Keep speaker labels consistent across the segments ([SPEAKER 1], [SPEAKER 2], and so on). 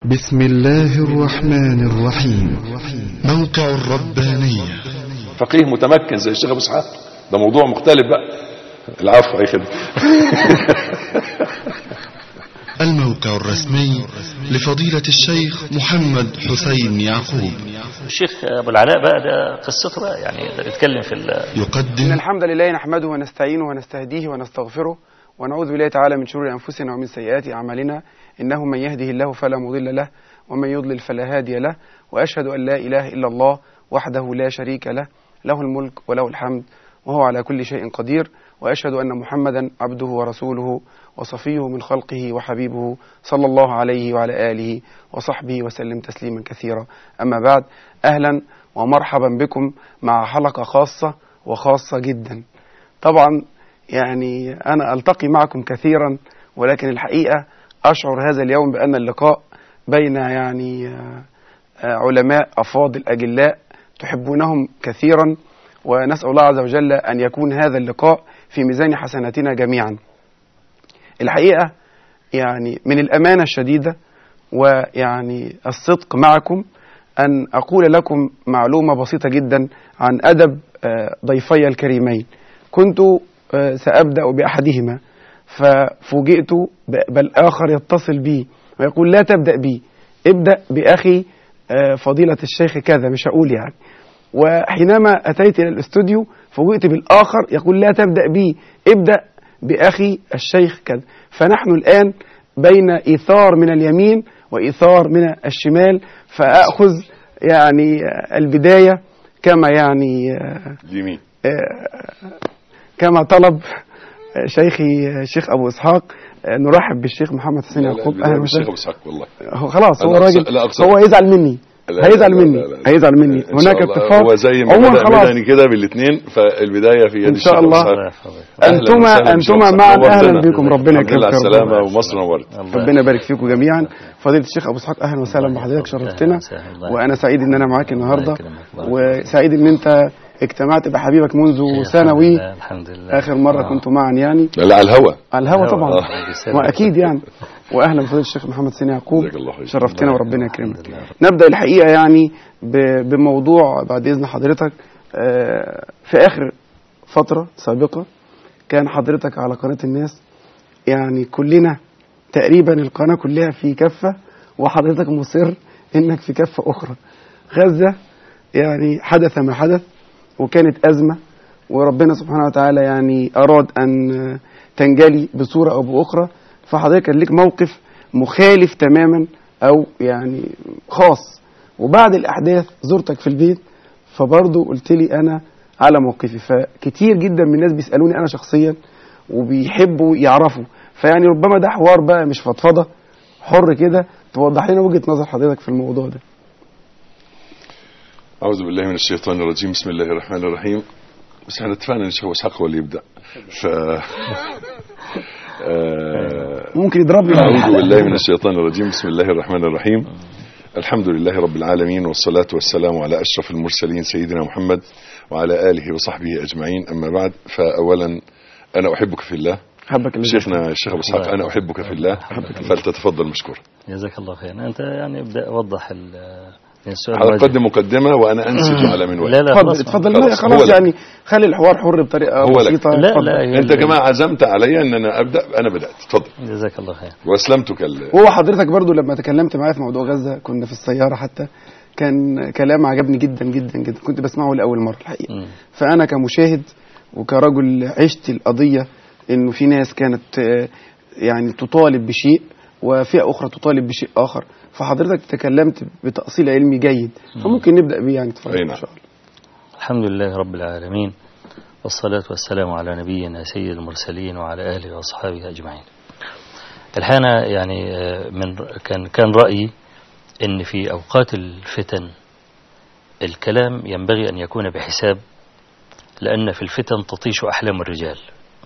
[SPEAKER 1] بسم الله الرحمن الرحيم. موقع الربانية.
[SPEAKER 2] فقيه متمكن زي الشيخ ابو اسحاق، ده موضوع مختلف بقى. العفو اي خدمه.
[SPEAKER 1] الموقع الرسمي لفضيلة الشيخ محمد حسين يعقوب.
[SPEAKER 3] الشيخ ابو العلاء بقى ده قصته بقى، يعني يتكلم في
[SPEAKER 1] يقدم.
[SPEAKER 4] إن الحمد لله نحمده ونستعينه ونستهديه ونستغفره ونعوذ بالله تعالى من شرور أنفسنا ومن سيئات أعمالنا، إنه من يهده الله فلا مضل له ومن يضلل فلا هادي له، وأشهد أن لا إله إلا الله وحده لا شريك له، له الملك وله الحمد وهو على كل شيء قدير، وأشهد أن محمدا عبده ورسوله وصفيه من خلقه وحبيبه صلى الله عليه وعلى آله وصحبه وسلم تسليما كثيرا. أما بعد، أهلا ومرحبا بكم مع حلقة خاصة وخاصة جدا. طبعا يعني أنا ألتقي معكم كثيرا، ولكن الحقيقة أشعر هذا اليوم بأن اللقاء بين يعني علماء أفاضل أجلاء تحبونهم كثيرا، ونسأل الله عز وجل أن يكون هذا اللقاء في ميزان حسناتنا جميعا. الحقيقة يعني من الأمانة الشديدة ويعني الصدق معكم أن أقول لكم معلومة بسيطة جدا عن أدب ضيفي الكريمين. كنت سأبدأ بأحدهما ففوجئت بالآخر يتصل بي ويقول لا تبدأ بي، ابدأ بأخي فضيلة الشيخ كذا، مش هقول يعني. وحينما أتيت إلى الاستوديو فوجئت بالآخر يقول لا تبدأ بي، ابدأ بأخي الشيخ كذا. فنحن الآن بين إيثار من اليمين وإيثار من الشمال، فأخذ يعني البداية كما يعني
[SPEAKER 2] اليمين
[SPEAKER 4] كما طلب شيخي الشيخ أبو إسحاق. نرحب بالشيخ محمد حسين يعقوب.
[SPEAKER 2] أهلا الشيخ أبو إسحاق. والله
[SPEAKER 4] خلاص هو راجل، هو يزعل مني، هيزعل مني. هناك اتفاق.
[SPEAKER 2] هو زي ما بدأ كده بالاثنين، فالبداية في يد
[SPEAKER 4] إن شاء الله. أنتما معا أهلا بكم، ربنا يكرمكم.
[SPEAKER 2] على السلامة ومصر نورت.
[SPEAKER 4] ربنا يبارك فيكم جميعا. فضيلة الشيخ أبو إسحاق أهلا وسهلا بحضرتك، شرفتنا، وأنا سعيد إن أنا معاك النهاردة، وسعيد إن أنت اجتمعت بحبيبك منذ ثانوي.
[SPEAKER 3] الحمد لله.
[SPEAKER 4] آخر مرة كنتوا معا يعني
[SPEAKER 2] لا على الهوا
[SPEAKER 4] طبعا وأكيد يعني. وأهلا بفضيلة الشيخ محمد حسين يعقوب، شرفتنا وربنا يكرمك. نبدأ الحقيقة يعني بموضوع بعد إذن حضرتك. في آخر فترة سابقة كان حضرتك على قناة الناس، يعني كلنا تقريبا القناة كلها في كفة وحضرتك مصر إنك في كفة أخرى. غزة يعني حدث ما حدث وكانت أزمة، وربنا سبحانه وتعالى يعني أراد أن تنجلي بصورة أو بأخرى، فحضرتك كان لك موقف مخالف تماما أو يعني خاص. وبعد الأحداث زرتك في البيت فبرضو قلت لي أنا على موقفي. فكتير جدا من الناس بيسألوني أنا شخصيا وبيحبوا يعرفوا، فيعني ربما ده حوار بقى مش فضفضة، حر كده توضح لنا وجهة نظر حضرتك في الموضوع ده.
[SPEAKER 2] أعوذ بالله من الشيطان الرجيم. بسم الله الرحمن الرحيم. بس احنا اتفقنا ان الشيخ أبو إسحاق هو اللي يبدأ،
[SPEAKER 4] ممكن يضربني.
[SPEAKER 2] أعوذ بالله من الشيطان الرجيم. بسم الله الرحمن الرحيم. الحمد لله رب العالمين، والصلاة والسلام على أشرف المرسلين سيدنا محمد وعلى آله وصحبه أجمعين. أما بعد، فأولا أنا أحبك في الله. شيخنا الشيخ أبو إسحاق أنا أحبك في الله، فلتتفضل مشكورا.
[SPEAKER 3] جزاك الله خير. أنت يعني ابدأ وضح
[SPEAKER 2] هقدم مقدمة وأنا أنسج على منوال.
[SPEAKER 3] لا
[SPEAKER 4] اتفضل خلاص يعني خلي الحوار حر بطريقة بسيطة.
[SPEAKER 3] لا
[SPEAKER 2] أنت كمان عزمت علي أن أنا أبدأ، أنا بدأت. اتفضل.
[SPEAKER 3] جزاك الله خير.
[SPEAKER 2] وأسلمتك.
[SPEAKER 4] هو حضرتك برضو لما تكلمت معايا في موضوع غزة كنا في السيارة، حتى كان كلام عجبني جدا جدا جدا، كنت بسمعه لأول مرة الحقيقة. فأنا كمشاهد وكرجل عشت القضية إنه في ناس كانت يعني تطالب بشيء وفئة أخرى تطالب بشيء آخر، فحضرتك تكلمت بتأصيل علمي جيد، فممكن نبدأ بيه يعني. تفضل إن شاء الله.
[SPEAKER 3] الحمد لله رب العالمين، والصلاة والسلام على نبينا سيد المرسلين وعلى آله وأصحابه أجمعين. الحين يعني كان رأيي إن في أوقات الفتن الكلام ينبغي أن يكون بحساب، لأن في الفتن تطيش أحلام الرجال.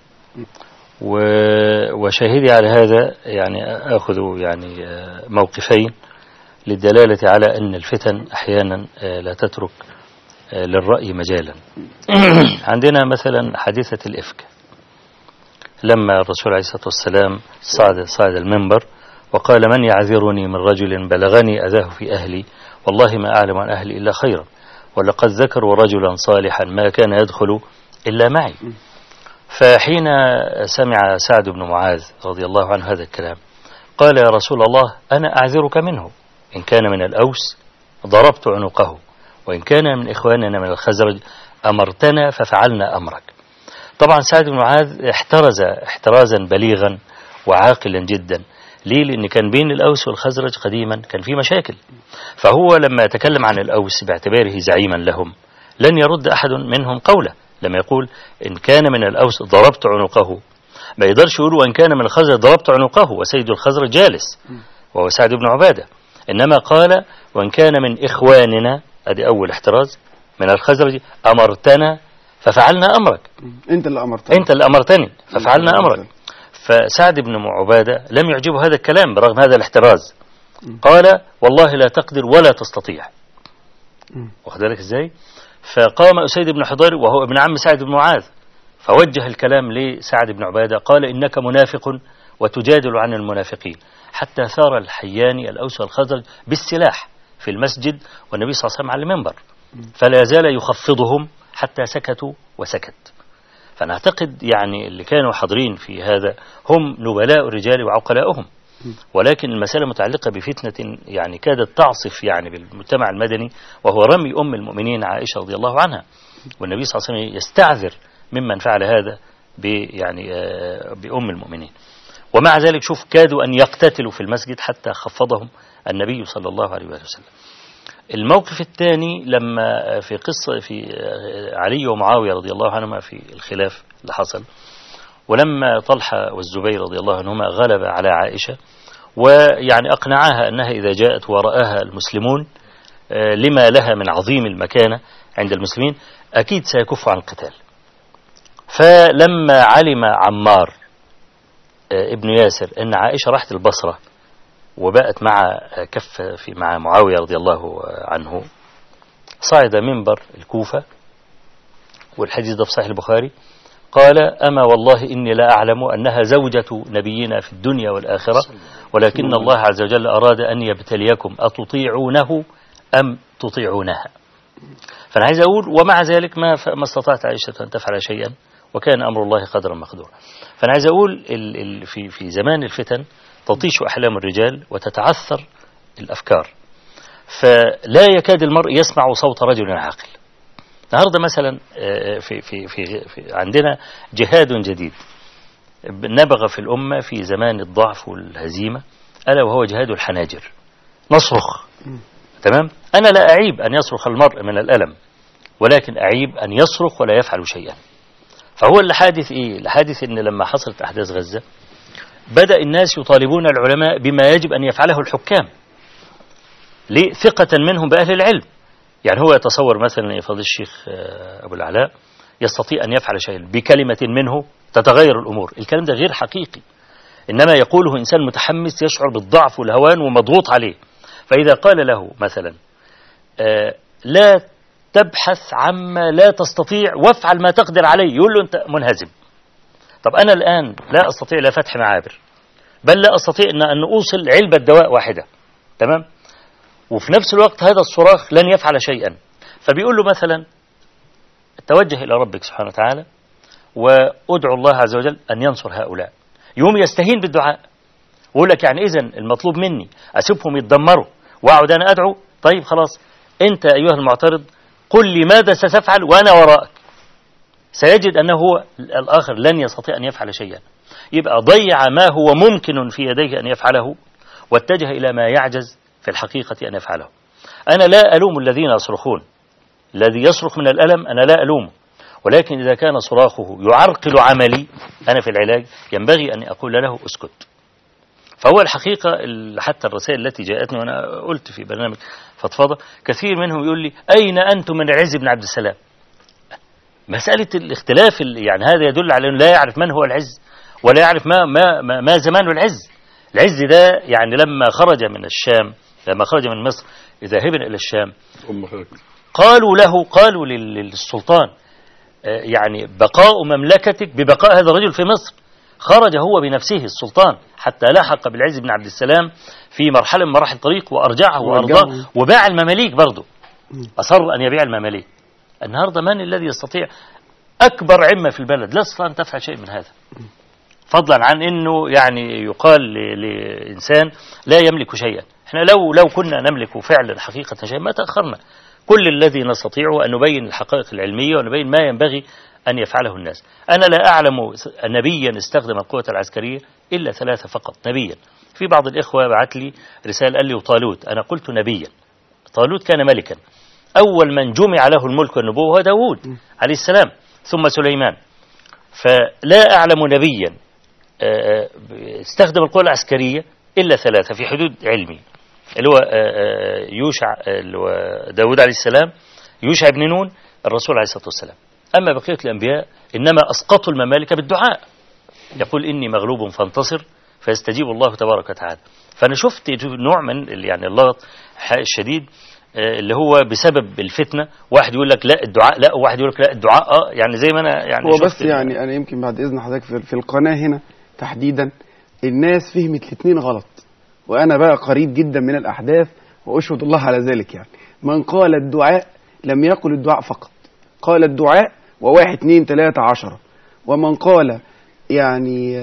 [SPEAKER 3] وشاهدي على هذا يعني أخذ يعني موقفين للدلالة على أن الفتن أحيانا لا تترك للرأي مجالا. عندنا مثلا حادثة الإفك، لما الرسول عليه الصلاة والسلام صعد المنبر وقال من يعذرني من رجل بلغني أذاه في أهلي والله ما أعلم عن أهلي إلا خيرا ولقد ذكروا رجلا صالحا ما كان يدخل إلا معي. فحين سمع سعد بن معاذ رضي الله عنه هذا الكلام قال يا رسول الله أنا أعذرك منه، إن كان من الأوس ضربت عنقه، وإن كان من إخواننا من الخزرج أمرتنا ففعلنا أمرك. طبعا سعد بن معاذ احترز احترازا بليغا وعاقلا جدا. ليه؟ لأن كان بين الأوس والخزرج قديما كان في مشاكل، فهو لما يتكلم عن الأوس باعتباره زعيما لهم لن يرد أحد منهم قوله. لما يقول إن كان من الأوس ضربت عنقه ما يقدرش يقول وإن كان من الخزرج ضربت عنقه وسيد الخزرج جالس وهو سعد بن عبادة، إنما قال وإن كان من إخواننا، أدي أول احتراز، من الخزرج أمرتنا ففعلنا أمرك،
[SPEAKER 4] أنت اللي
[SPEAKER 3] أمرتني ففعلنا أمرك. فسعد بن عبادة لم يعجبه هذا الكلام برغم هذا الاحتراز، قال والله لا تقدر ولا تستطيع. واخد بالك ازاي؟ فقام أسيد بن حضير وهو ابن عم سعد بن معاذ فوجه الكلام لسعد بن عبادة قال إنك منافق وتجادل عن المنافقين، حتى ثار الحيان الأوس والخزرج بالسلاح في المسجد والنبي صلى الله عليه وسلم على المنبر، فلا زال يخفضهم حتى سكتوا وسكت. فنعتقد يعني اللي كانوا حاضرين في هذا هم نبلاء الرجال وعقلاؤهم، ولكن المسألة متعلقة بفتنة يعني كادت تعصف يعني بالمجتمع المدني، وهو رمي أم المؤمنين عائشة رضي الله عنها، والنبي صلى الله عليه وسلم يستعذر ممن فعل هذا بأم المؤمنين. ومع ذلك شوف كادوا أن يقتتلوا في المسجد حتى خفضهم النبي صلى الله عليه وسلم. الموقف الثاني لما في قصة في علي ومعاوية رضي الله عنهما في الخلاف اللي حصل، ولما طلحة والزبير رضي الله عنهما غلب على عائشة ويعني أقنعها أنها إذا جاءت ورآها المسلمون لما لها من عظيم المكانة عند المسلمين أكيد سيكف عن القتال. فلما علم عمار ابن ياسر أن عائشة راحت البصرة وبقت مع معاوية رضي الله عنه، صعد منبر الكوفة، والحديث ده في صحيح البخاري، قال أما والله إني لا أعلم أنها زوجة نبينا في الدنيا والآخرة، ولكن الله عز وجل أراد أن يبتليكم أتطيعونه أم تطيعونها. فأنا عايز أقول ومع ذلك ما استطاعت عائشة أن تفعل شيئا، وكان أمر الله قدرا مقدورا. فأنا عايز أقول في زمان الفتن تطيش أحلام الرجال وتتعثر الأفكار، فلا يكاد المرء يسمع صوت رجل عاقل. النهارده مثلا في عندنا جهاد جديد نبغ في الأمة في زمان الضعف والهزيمة، ألا وهو جهاد الحناجر. نصرخ، تمام؟ أنا لا أعيب أن يصرخ المرء من الألم، ولكن أعيب أن يصرخ ولا يفعل شيئا. فهو اللي حادث إيه؟ اللي حادث إن لما حصلت أحداث غزة بدأ الناس يطالبون العلماء بما يجب أن يفعله الحكام، ليه؟ ثقة منهم بأهل العلم. يعني هو يتصور مثلا يا فضيل الشيخ أبو العلاء يستطيع أن يفعل شيئا بكلمة منه تتغير الأمور. الكلام ده غير حقيقي، إنما يقوله إنسان متحمس يشعر بالضعف والهوان ومضغوط عليه. فإذا قال له مثلا لا تبحث عما لا تستطيع وافعل ما تقدر عليه، يقول له أنت منهزم. طب أنا الآن لا أستطيع لا فتح معابر، بل لا أستطيع أن أوصل علبة دواء واحدة، تمام؟ وفي نفس الوقت هذا الصراخ لن يفعل شيئا. فبيقول له مثلا توجه إلى ربك سبحانه وتعالى وادعو الله عز وجل أن ينصر هؤلاء. يوم يستهين بالدعاء ويقول لك يعني إذن المطلوب مني أسيبهم يتدمروا وأقعد أنا أدعو؟ طيب خلاص، أنت أيها المعترض قل لي ماذا ستفعل وأنا وراءك. سيجد أنه هو الآخر لن يستطيع أن يفعل شيئا، يبقى ضيع ما هو ممكن في يديه أن يفعله واتجه إلى ما يعجز في الحقيقة أن يفعله. أنا لا ألوم الذين يصرخون، الذي يصرخ من الألم أنا لا ألومه، ولكن إذا كان صراخه يعرقل عملي أنا في العلاج ينبغي أن أقول له أسكت. فهو الحقيقة حتى الرسائل التي جاءتني وأنا قلت في برنامج فضفضة كثير منهم يقول لي أين أنتم من العز بن عبد السلام؟ مسألة الاختلاف يعني هذا يدل على أنه لا يعرف من هو العز ولا يعرف ما زمان العز. العز ده يعني لما خرج من الشام، لما خرج من مصر ذاهبا إلى الشام قالوا للسلطان يعني بقاء مملكتك ببقاء هذا الرجل في مصر. خرج هو بنفسه السلطان حتى لحق بالعز بن عبد السلام في مرحلة من مراحل الطريق وأرجعه وأرضاه، وباع المماليك برضه، أصر أن يبيع المماليك. النهاردة من الذي يستطيع؟ أكبر عمة في البلد لا تستطيع أن تفعل شيء من هذا، فضلا عن أنه يعني يقال لإنسان لا يملك شيئا. احنا لو كنا نملك فعلا حقيقة شيء ما تأخرنا. كل الذي نستطيعه أن نبين الحقائق العلمية ونبين ما ينبغي أن يفعله الناس. أنا لا أعلم نبيا استخدم القوة العسكرية إلا 3 فقط نبيا. في بعض الإخوة بعت لي رسالة قال لي وطالوت، أنا قلت نبيا. طالوت كان ملكا، أول من جمع له الملك والنبوة هو داود عليه السلام، ثم سليمان. فلا أعلم نبيا استخدم القوة العسكرية إلا 3 في حدود علمي، اللي هو يوشع، اللي هو داود عليه السلام، يوشع بن نون، الرسول عليه الصلاة والسلام. أما بقية الأنبياء إنما أسقطوا الممالك بالدعاء، يقول إني مغلوب فانتصر فيستجيب الله تبارك وتعالى. فأنا شفت نوع من يعني اللغط الشديد اللي هو بسبب الفتنة، واحد يقول لك لا الدعاء لا، وواحد يقول لك لا الدعاء يعني زي ما أنا يعني
[SPEAKER 4] هو بس يعني أنا يمكن بعد إذن حضرتك في القناة هنا تحديدا الناس فهمت الاثنين غلط، وأنا بقى قريب جدا من الأحداث وأشهد الله على ذلك. يعني من قال الدعاء لم يقل الدعاء فقط، قال الدعاء و1 2 3 10. ومن قال يعني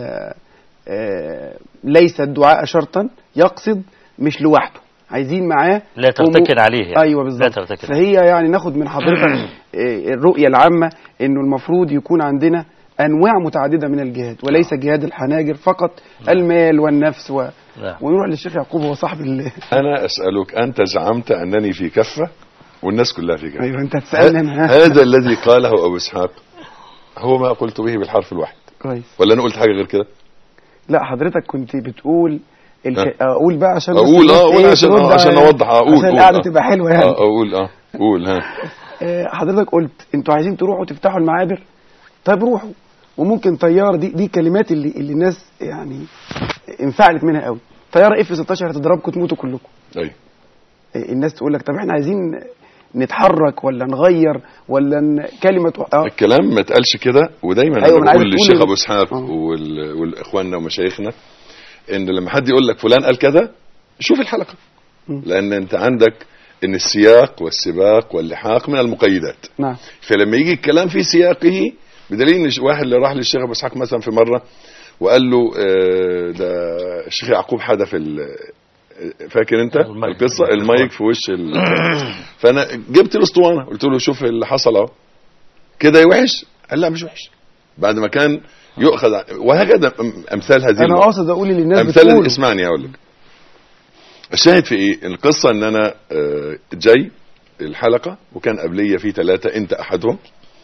[SPEAKER 4] ليس الدعاء شرطا يقصد مش لوحده، عايزين معاه
[SPEAKER 3] لا ترتكن عليه يعني.
[SPEAKER 4] أيوة بالظبط. فهي يعني ناخد من حضرتك الرؤية العامة إنه المفروض يكون عندنا أنواع متعددة من الجهاد، وليس جهاد الحناجر فقط، المال والنفس ونروح للشيخ يعقوب هو صاحب
[SPEAKER 2] أنا أسألك، أنت زعمت أنني في كفة والناس كلها في كفة.
[SPEAKER 4] أيوة أنت تسألني
[SPEAKER 2] هذا الذي قاله أبو إسحاق هو ما قلت به بالحرف الواحد.
[SPEAKER 4] كويس.
[SPEAKER 2] ولا أنا قلت حاجة غير كده؟
[SPEAKER 4] لا حضرتك كنت بتقول أقول بقى عشان
[SPEAKER 2] أقول عشان أوضح. أقول
[SPEAKER 4] عشان القعدة تبقى حلوة يعني.
[SPEAKER 2] قول
[SPEAKER 4] حضرتك قلت أنتوا عايزين تروحوا تفتحوا المعابر، طيب روحوا، وممكن طيارة دي كلمات اللي الناس يعني انفعلت منها قوي. طيارة F-16 هتضربكم تموتوا كلكم.
[SPEAKER 2] أيوة.
[SPEAKER 4] الناس تقول لك طب احنا عايزين نتحرك ولا نغير ولا كلمة
[SPEAKER 2] الكلام ما تقالش كده. ودايما أيوة أنا بقول للشيخ أبو إسحاق والإخواننا ومشايخنا إن لما حد يقول لك فلان قال كذا شوف الحلقة، لأن أنت عندك إن السياق والسباق واللحاق من المقيدات.
[SPEAKER 4] نعم.
[SPEAKER 2] فلما يجي الكلام في سياقه، بدليل إن واحد اللي راح للشيخ أبو إسحاق مثلا في مرة وقال له ده الشيخ يعقوب حدف فاكر انت القصة المايك في وش فانا جبت الاسطوانة قلت له شوف اللي حصل اهو كده وحش. قال لا مش وحش، بعد ما كان يؤخذ. وهكذا امثال هذه.
[SPEAKER 4] انا قاصد اقول للناس
[SPEAKER 2] امثال اسمعني اقول لك الشاهد في ايه. القصة ان انا جاي الحلقة وكان قبلية في 3 انت احدهم،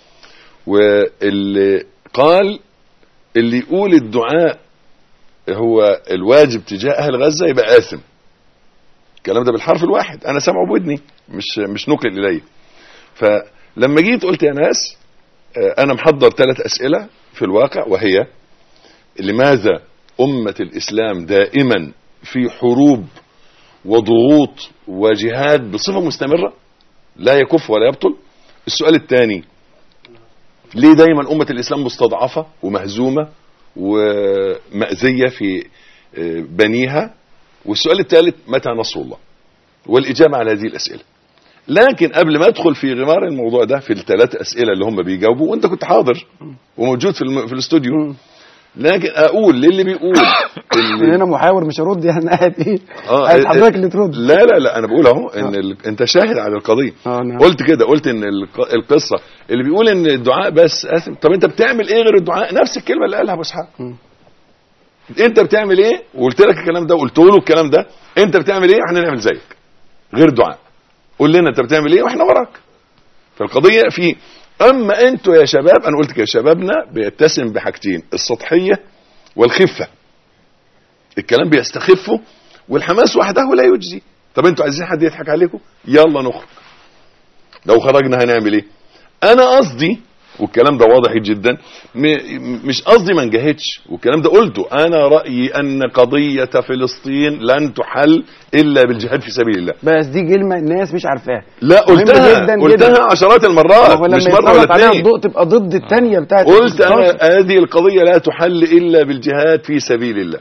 [SPEAKER 2] واللي قال اللي يقول الدعاء هو الواجب تجاه اهل غزة يبقى آثم. الكلام ده بالحرف الواحد، انا سامعه بودني مش نقل الي. فلما جيت قلت يا ناس انا محضر 3 اسئلة في الواقع، وهي لماذا امة الاسلام دائما في حروب وضغوط وجهاد بصفة مستمرة لا يكف ولا يبطل؟ السؤال الثاني، ليه دايما امة الاسلام مستضعفة ومهزومة ومأذية في بنيها؟ والسؤال الثالث، متى نصر الله؟ والإجابة على هذه الأسئلة. لكن قبل ما أدخل في غمار الموضوع ده في ال3 أسئلة اللي هم بيجاوبوا، وأنت كنت حاضر وموجود في الاستوديو، لكن أقول للي بيقول
[SPEAKER 4] أنا محاور مش هرد يعني قاعد إيه؟ قاعد حضرتك اللي ترد.
[SPEAKER 2] لا أنا بقول أهو إن أنت شاهد على القضية.
[SPEAKER 4] نعم.
[SPEAKER 2] قلت كده، قلت إن القصة اللي بيقول إن الدعاء بس آثم. طب أنت بتعمل إيه غير الدعاء؟ نفس الكلمة اللي قالها أبو إسحاق. انت بتعمل ايه؟ وقلت لك الكلام ده وقلت له الكلام ده. انت بتعمل ايه؟ احنا نعمل زيك غير دعاء. قول لنا انت بتعمل ايه واحنا وراك. فالقضيه في اما انتوا يا شباب، انا قلت كده شبابنا بيتسم بحاجتين، السطحيه والخفه. الكلام بيستخفوا والحماس وحده لا يجزي. طب انتوا عايزين حد يضحك عليكم؟ يلا نخرج. لو خرجنا هنعمل ايه؟ انا قصدي والكلام ده واضح جدا. مش قصدي ما نجاهدش، والكلام ده قلته. انا رايي ان قضيه فلسطين لن تحل الا بالجهاد في سبيل الله.
[SPEAKER 4] بس دي كلمه الناس مش عارفاها.
[SPEAKER 2] لا قلتها عشرات المرات، مش مره ولا اتنين.
[SPEAKER 4] الضوء تبقى ضد الثانيه بتاعت
[SPEAKER 2] قلت انا هذه القضيه لا تحل الا بالجهاد في سبيل الله.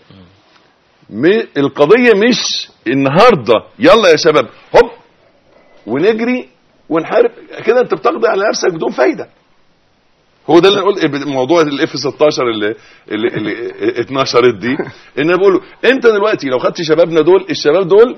[SPEAKER 2] القضيه مش النهارده يلا يا شباب هوب ونجري ونحارب كده، انت بتقضي على نفسك بدون فايده. هو ده اللي نقول موضوع الاف 16 اللي اتنشرت دي، ان انا بقول له انت دلوقتي لو خدت شبابنا دول، الشباب دول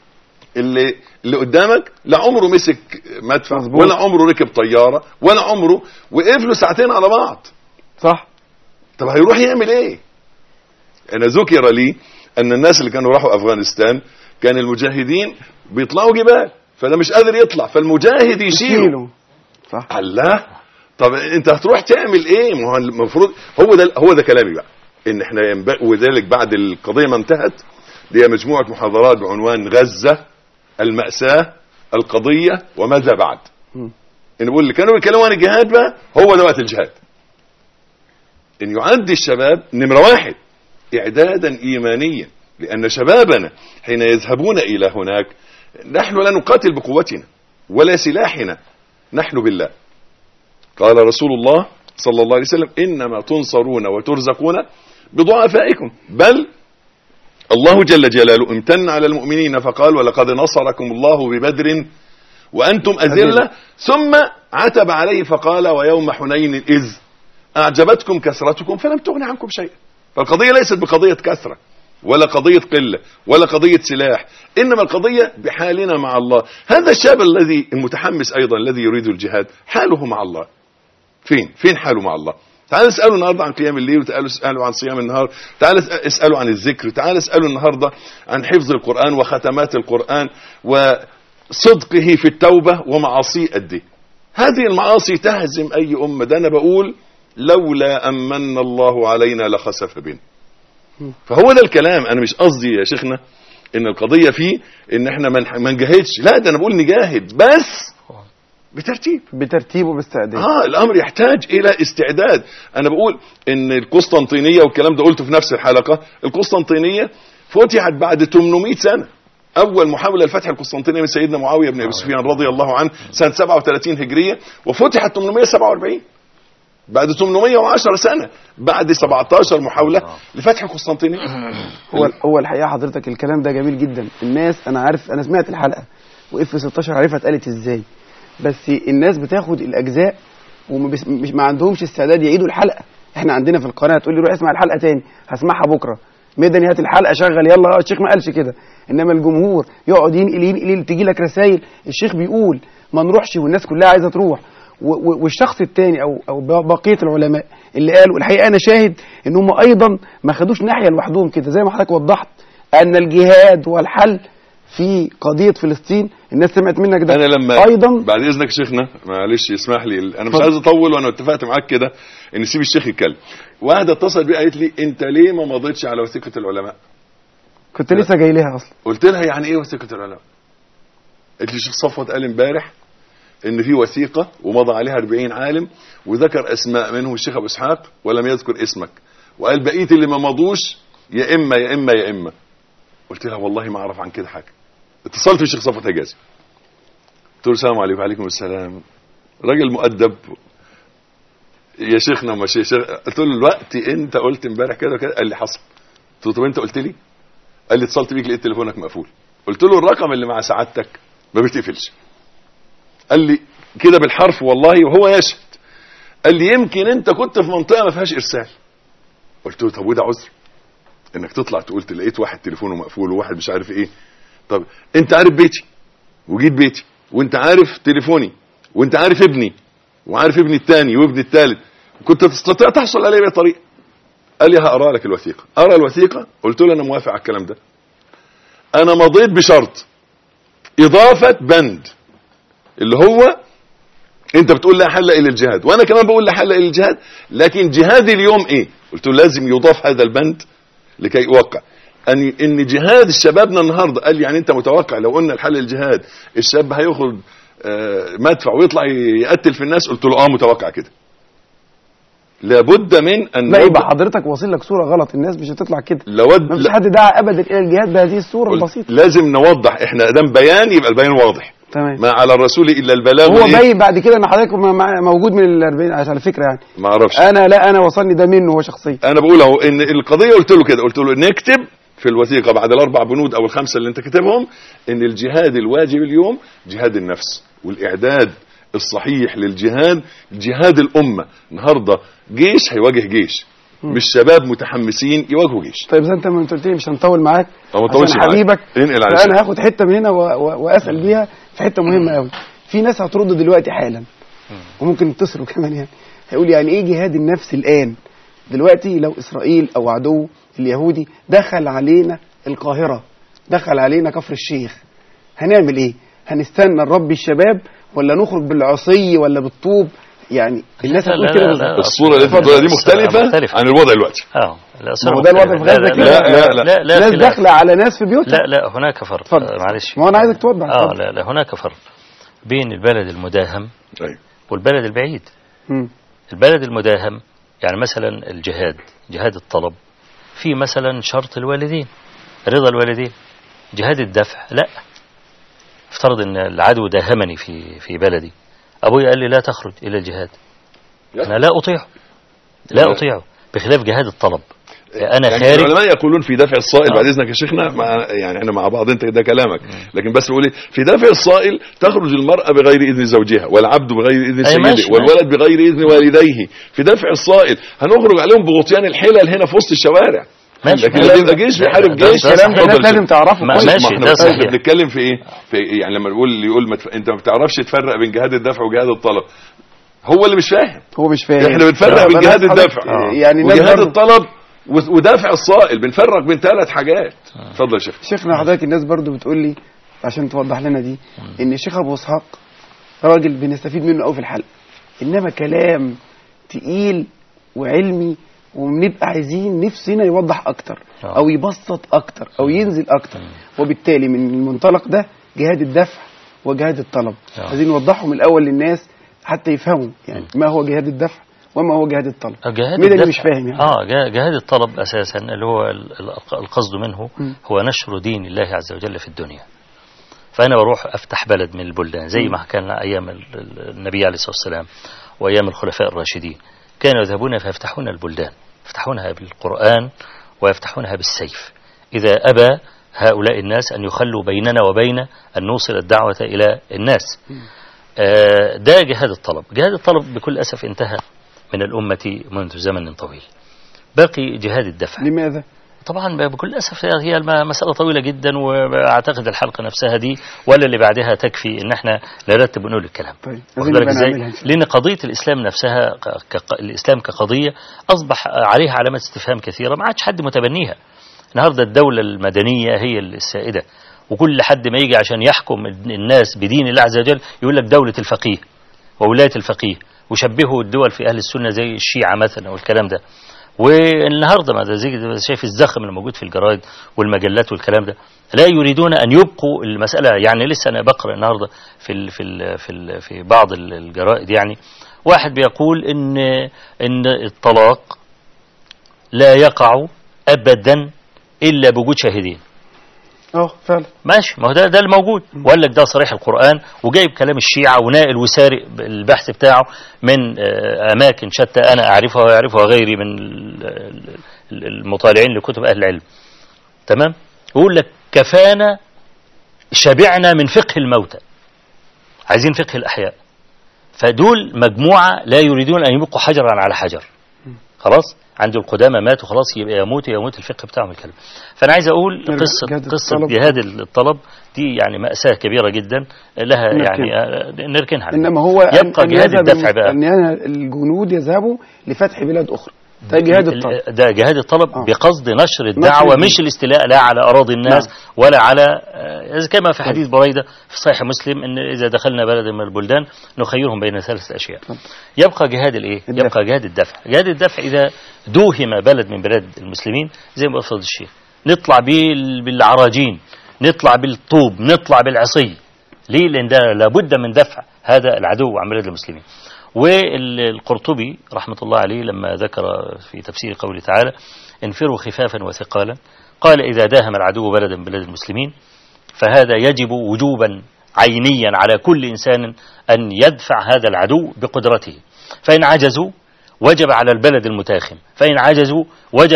[SPEAKER 2] اللي قدامك لا عمره مسك مدفع ولا عمره ركب طياره ولا عمره وقف له ساعتين على بعض،
[SPEAKER 4] صح؟
[SPEAKER 2] طب هيروح يعمل ايه؟ انا ذكر لي ان الناس اللي كانوا راحوا افغانستان كان المجاهدين بيطلعوا جبال، فده مش قادر يطلع، فالمجاهد يشيله.
[SPEAKER 4] صح.
[SPEAKER 2] الله، طب انت هتروح تعمل ايه؟ ما هو المفروض هو ده كلامي بقى، ان احنا وذلك بعد القضيه ما انتهت دي مجموعه محاضرات بعنوان غزه المأساة القضيه وماذا بعد. ان بقول اللي كانوا بيتكلموا عن الجهاد بقى هو ده وقت الجهاد، ان يعد الشباب نمره واحد اعدادا ايمانيا، لان شبابنا حين يذهبون الى هناك نحن لا نقاتل بقوتنا ولا سلاحنا، نحن بالله. قال رسول الله صلى الله عليه وسلم انما تنصرون وترزقون بضعفائكم، بل الله جل جلاله امتن على المؤمنين فقال ولقد نصركم الله ببدر وانتم اذله، ثم عتب عليه فقال ويوم حنين اذ اعجبتكم كثرتكم فلم تغن عنكم شيئا. فالقضيه ليست بقضيه كثره ولا قضيه قله ولا قضيه سلاح، انما القضيه بحالنا مع الله. هذا الشاب الذي المتحمس ايضا الذي يريد الجهاد حاله مع الله فين حاله مع الله؟ تعال اساله النهارده عن قيام الليل، وتعالوا اساله عن صيام النهار، تعال اساله عن الذكر، تعال اساله النهارده عن حفظ القرآن وختمات القرآن وصدقه في التوبة ومعاصيه قد ايه. هذه المعاصي تهزم اي امه، ده انا بقول لولا امن الله علينا لخسف بنا. فهو ده الكلام. انا مش قصدي يا شيخنا ان القضيه فيه ان احنا ما نجاهدش، لا ده انا بقول نجاهد بس بترتيب وباستعداد. الامر يحتاج الى استعداد. انا بقول ان القسطنطينيه والكلام ده قلته في نفس الحلقه، القسطنطينيه فتحت بعد 800 سنه. اول محاوله لفتح القسطنطينيه من سيدنا معاويه بن ابي سفيان رضي الله عنه سنه 37 هجريه، وفتحت 847 بعد 810 سنه، بعد 17 محاوله لفتح القسطنطينيه.
[SPEAKER 4] هو الحقيقه حضرتك الكلام ده جميل جدا. الناس انا عارف، انا سمعت الحلقه واف 16 عارفها اتقالت ازاي، بس الناس بتاخد الاجزاء ومش ما عندهمش استعداد يعيدوا الحلقه. احنا عندنا في القناه تقول لي روح اسمع الحلقه تاني، هسمعها بكره مدني، هات الحلقه شغل يلا. الشيخ ما قالش كده، انما الجمهور يقعد ينقل تيجي لك رسائل الشيخ بيقول ما نروحش والناس كلها عايزه تروح، والشخص الثاني او بقيه العلماء اللي قالوا الحقيقه انا شاهد ان هم ايضا ما خدوش ناحيه لوحدهم كده، زي ما حضرتك وضحت ان الجهاد هو الحل في قضيه فلسطين. الناس سمعت منك ده.
[SPEAKER 2] انا لما
[SPEAKER 4] ايضا
[SPEAKER 2] بعد اذنك شيخنا معلش اسمح لي، انا مش عايز اطول وانا اتفقت معاك كده ان نسيب الشيخ يتكلم. واحده اتصل بي قالت لي انت ليه ما مضيتش على وثيقه العلماء؟
[SPEAKER 4] كنت لسه جاي لها اصلا.
[SPEAKER 2] قلت لها يعني ايه وثيقه العلماء؟ قالت لي الشيخ صفوت قال امبارح ان في وثيقه ومضى عليها 40 عالم وذكر اسماء منهم الشيخ ابو اسحاق ولم يذكر اسمك، وقال بقيه اللي ما مضوش يا اما يا اما يا اما. قلت لها والله ما اعرف عن كده حاجه. اتصلت بالشيخ صفوت حجازي قلت له السلام عليكم. وعليكم السلام. راجل مؤدب يا شيخنا ما شيخ. قلت له الوقت انت قلت امبارح كده وكده. قال لي حصل. قلت له طب انت قلت لي؟ قال لي اتصلت بيك لقيت تليفونك مقفول. قلت له الرقم اللي مع سعادتك ما بيتقفلش. قال لي كده بالحرف والله وهو يشهد. قال لي يمكن انت كنت في منطقه ما فيهاش ارسال. قلت له طب وده عذر انك تطلع تقول لقيت واحد تليفونه مقفول وواحد مش عارف ايه؟ طب انت عارف بيتي وجيت بيتي وانت عارف تليفوني وانت عارف ابني وعارف ابني الثاني وابني الثالث، كنت تستطيع تحصل عليه بطريقه. قال لي هقرا لك الوثيقه. قرا الوثيقه. قلت له انا موافق على الكلام ده. انا مضيت بشرط اضافه بند اللي هو انت بتقول لا حل الا الجهاد وانا كمان بقول لا حل الا الجهاد، لكن جهاد اليوم ايه؟ قلت له لازم يضاف هذا البند لكي اوقع ان جهاد شبابنا النهارده. قال لي يعني انت متوقع لو قلنا الحل الجهاد الشاب هياخد مدفع ويطلع يقتل في الناس؟ قلت له متوقع كده. لابد من ان
[SPEAKER 4] لا يبقى حضرتك واصل لك صوره غلط، الناس مش هتطلع كده. ما فيش حد دعا ابدا الى الجهاد بهذه الصوره البسيطه.
[SPEAKER 2] لازم نوضح، احنا دام بيان يبقى البيان واضح.
[SPEAKER 4] تمام.
[SPEAKER 2] ما على الرسول الا البلاغ.
[SPEAKER 4] هو باين بعد كده ان حضرتك موجود من ال40 على فكره يعني.
[SPEAKER 2] ما اعرفش
[SPEAKER 4] انا وصلني ده منه هو شخصيا.
[SPEAKER 2] انا بقول اهو ان القضيه قلت له كده، قلت له نكتب في الوثيقه بعد ال4 بنود او ال5 اللي انت كاتبهم ان الجهاد الواجب اليوم جهاد النفس، والاعداد الصحيح للجهاد جهاد الامه. النهارده جيش هيواجه جيش، مش شباب متحمسين يواجهوا جيش.
[SPEAKER 4] طيب زي انت ما قلت لي مش هنطول معاك
[SPEAKER 2] عشان
[SPEAKER 4] حبيبك،
[SPEAKER 2] فانا
[SPEAKER 4] هاخد حته من هنا واسال بيها في حته مهمه قوي. في ناس هترد دلوقتي حالا وممكن يتصلوا كمان يعني، هيقول يعني ايه جهاد النفس الان؟ دلوقتي لو اسرائيل او عدو اليهودي دخل علينا القاهره، دخل علينا كفر الشيخ، هنعمل ايه؟ هنستنى نربي الشباب ولا نخرج بالعصي ولا بالطوب؟ يعني الناس هتقول كده.
[SPEAKER 2] الصوره اللي بتقولها دي مختلفه عن الوضع دلوقتي.
[SPEAKER 4] هو ده الوضع في غزه كده.
[SPEAKER 2] لا
[SPEAKER 4] ناس داخله على ناس في بيوتها.
[SPEAKER 3] لا هناك فرق. معلش،
[SPEAKER 4] ما انا عايزك توضح.
[SPEAKER 3] لا هناك فرق بين البلد المداهم والبلد البعيد. البلد المداهم يعني مثلا الجهاد، جهاد الطلب، في مثلا شرط الوالدين، رضا الوالدين. جهاد الدفع لا، افترض ان العدو داهمني في بلدي، ابوي قال لي لا تخرج الى الجهاد، انا لا اطيعه بخلاف جهاد الطلب. انا
[SPEAKER 2] يعني
[SPEAKER 3] خارج.
[SPEAKER 2] العلماء يقولون في دافع الصائل بعد اذنك يا شيخنا، يعني احنا مع بعض، انت ده كلامك، لكن بس بقول في دافع الصائل تخرج المرأة بغير اذن زوجها، والعبد بغير اذن سيده، والولد بغير اذن والديه. في دافع الصائل هنخرج عليهم بغطيان الحلل هنا في وسط الشوارع. لكن لما يبقى جيش بيحارب جيش،
[SPEAKER 4] الكلام ده لازم تعرفه.
[SPEAKER 3] ماشي، ده صحيح.
[SPEAKER 2] احنا بنتكلم في ايه؟ في يعني لما يقول انت ما بتعرفش تفرق بين جهاد الدفع وجهاد الطلب، هو اللي مش فاهم. احنا بنفرق بين جهاد الدفع
[SPEAKER 4] يعني
[SPEAKER 2] وجهاد الطلب ودافع الصائل، بنفرق بين 3 حاجات. اتفضل يا شيخ.
[SPEAKER 4] شيخنا حضرتك الناس برضو بتقول لي عشان توضح لنا دي ان الشيخ ابو اسحاق راجل بنستفيد منه قوي في الحلقه، انما كلام تقيل وعلمي، وبنبقى عايزين نفسنا يوضح اكتر او يبسط اكتر او ينزل اكتر. وبالتالي من المنطلق ده جهاد الدفع وجهاد الطلب عايزين نوضحهم الاول للناس حتى يفهموا يعني ما هو جهاد الدفع وما هو جهاد الطلب. مين اللي مش فاهم يعني؟
[SPEAKER 3] جهاد الطلب اساسا اللي هو القصد منه هو نشر دين الله عز وجل في الدنيا. فانا بروح افتح بلد من البلدان زي ما كان ايام النبي عليه الصلاه والسلام وايام الخلفاء الراشدين، كانوا يذهبون فيفتحون البلدان، يفتحونها بالقرآن ويفتحونها بالسيف. إذا أبى هؤلاء الناس أن يخلوا بيننا وبين أن نوصل الدعوة إلى الناس، ده جهاد الطلب. جهاد الطلب بكل أسف انتهى من الأمة منذ زمن طويل. باقي جهاد الدفع.
[SPEAKER 4] لماذا؟
[SPEAKER 3] طبعا بكل أسف هي مسألة طويلة جدا، وأعتقد الحلقة نفسها دي ولا اللي بعدها تكفي إن احنا نرتب ونقول الكلام.
[SPEAKER 4] طيب.
[SPEAKER 3] لأن قضية الإسلام نفسها الإسلام كقضية أصبح عليها علامات استفهام كثيرة، ما عادش حد متبنيها. النهاردة الدولة المدنية هي السائدة، وكل حد ما يجي عشان يحكم الناس بدين الله عز وجل يقول لك دولة الفقيه وولاية الفقيه، وشبهوا الدول في أهل السنة زي الشيعة مثلا والكلام ده. والنهارده ما زي شايف الزخم اللي موجود في الجرايد والمجلات والكلام ده، لا يريدون ان يبقوا المساله. يعني لسه انا بقرا النهارده في بعض الجرائد، يعني واحد بيقول ان الطلاق لا يقع ابدا الا بوجود شاهدين.
[SPEAKER 4] فعلا
[SPEAKER 3] ماشي، ما هو ده الموجود، وقال لك ده صريح القرآن، وجايب كلام الشيعة ونائل وسارق البحث بتاعه من أماكن شتى أنا أعرفها ويعرفها غيري من المطالعين لكتب أهل العلم. تمام؟ يقول لك كفانا، شبعنا من فقه الموتى، عايزين فقه الأحياء. فدول مجموعة لا يريدون أن يبقوا حجرا على حجر. خلاص عنده القدامى ماتوا خلاص، يبقى يموت الفقه بتاعهم الكلام. فانا عايز اقول قصه جهاد الطلب دي يعني مأساة كبيرة جدا لها يعني نركنها.
[SPEAKER 4] انما هو
[SPEAKER 3] يبقى جهاد الدفع بقى،
[SPEAKER 4] ان الجنود يذهبوا لفتح بلاد اخرى. ده جهاد الطلب،
[SPEAKER 3] ده جهاد الطلب بقصد نشر الدعوة، مش الاستيلاء لا على أراضي الناس ولا على كما في حديث بريدة في صحيح مسلم إن إذا دخلنا بلد من البلدان نخيرهم بين 3 أشياء. يبقى جهاد الإيه؟ يبقى جهاد الدفع. جهاد الدفع إذا دوهم بلد من بلاد المسلمين زي ما أفضل الشيء، نطلع بالعراجين، نطلع بالطوب، نطلع بالعصي. ليه؟ لأن ده لابد من دفع هذا العدو عن بلاد المسلمين. والقرطبي رحمة الله عليه لما ذكر في تفسير قوله تعالى انفروا خفافا وثقالا قال إذا داهم العدو بلدا من بلاد المسلمين فهذا يجب وجوبا عينيا على كل إنسان أن يدفع هذا العدو بقدرته، فإن عجزوا وجب على البلد المتاخم، فإن عجزوا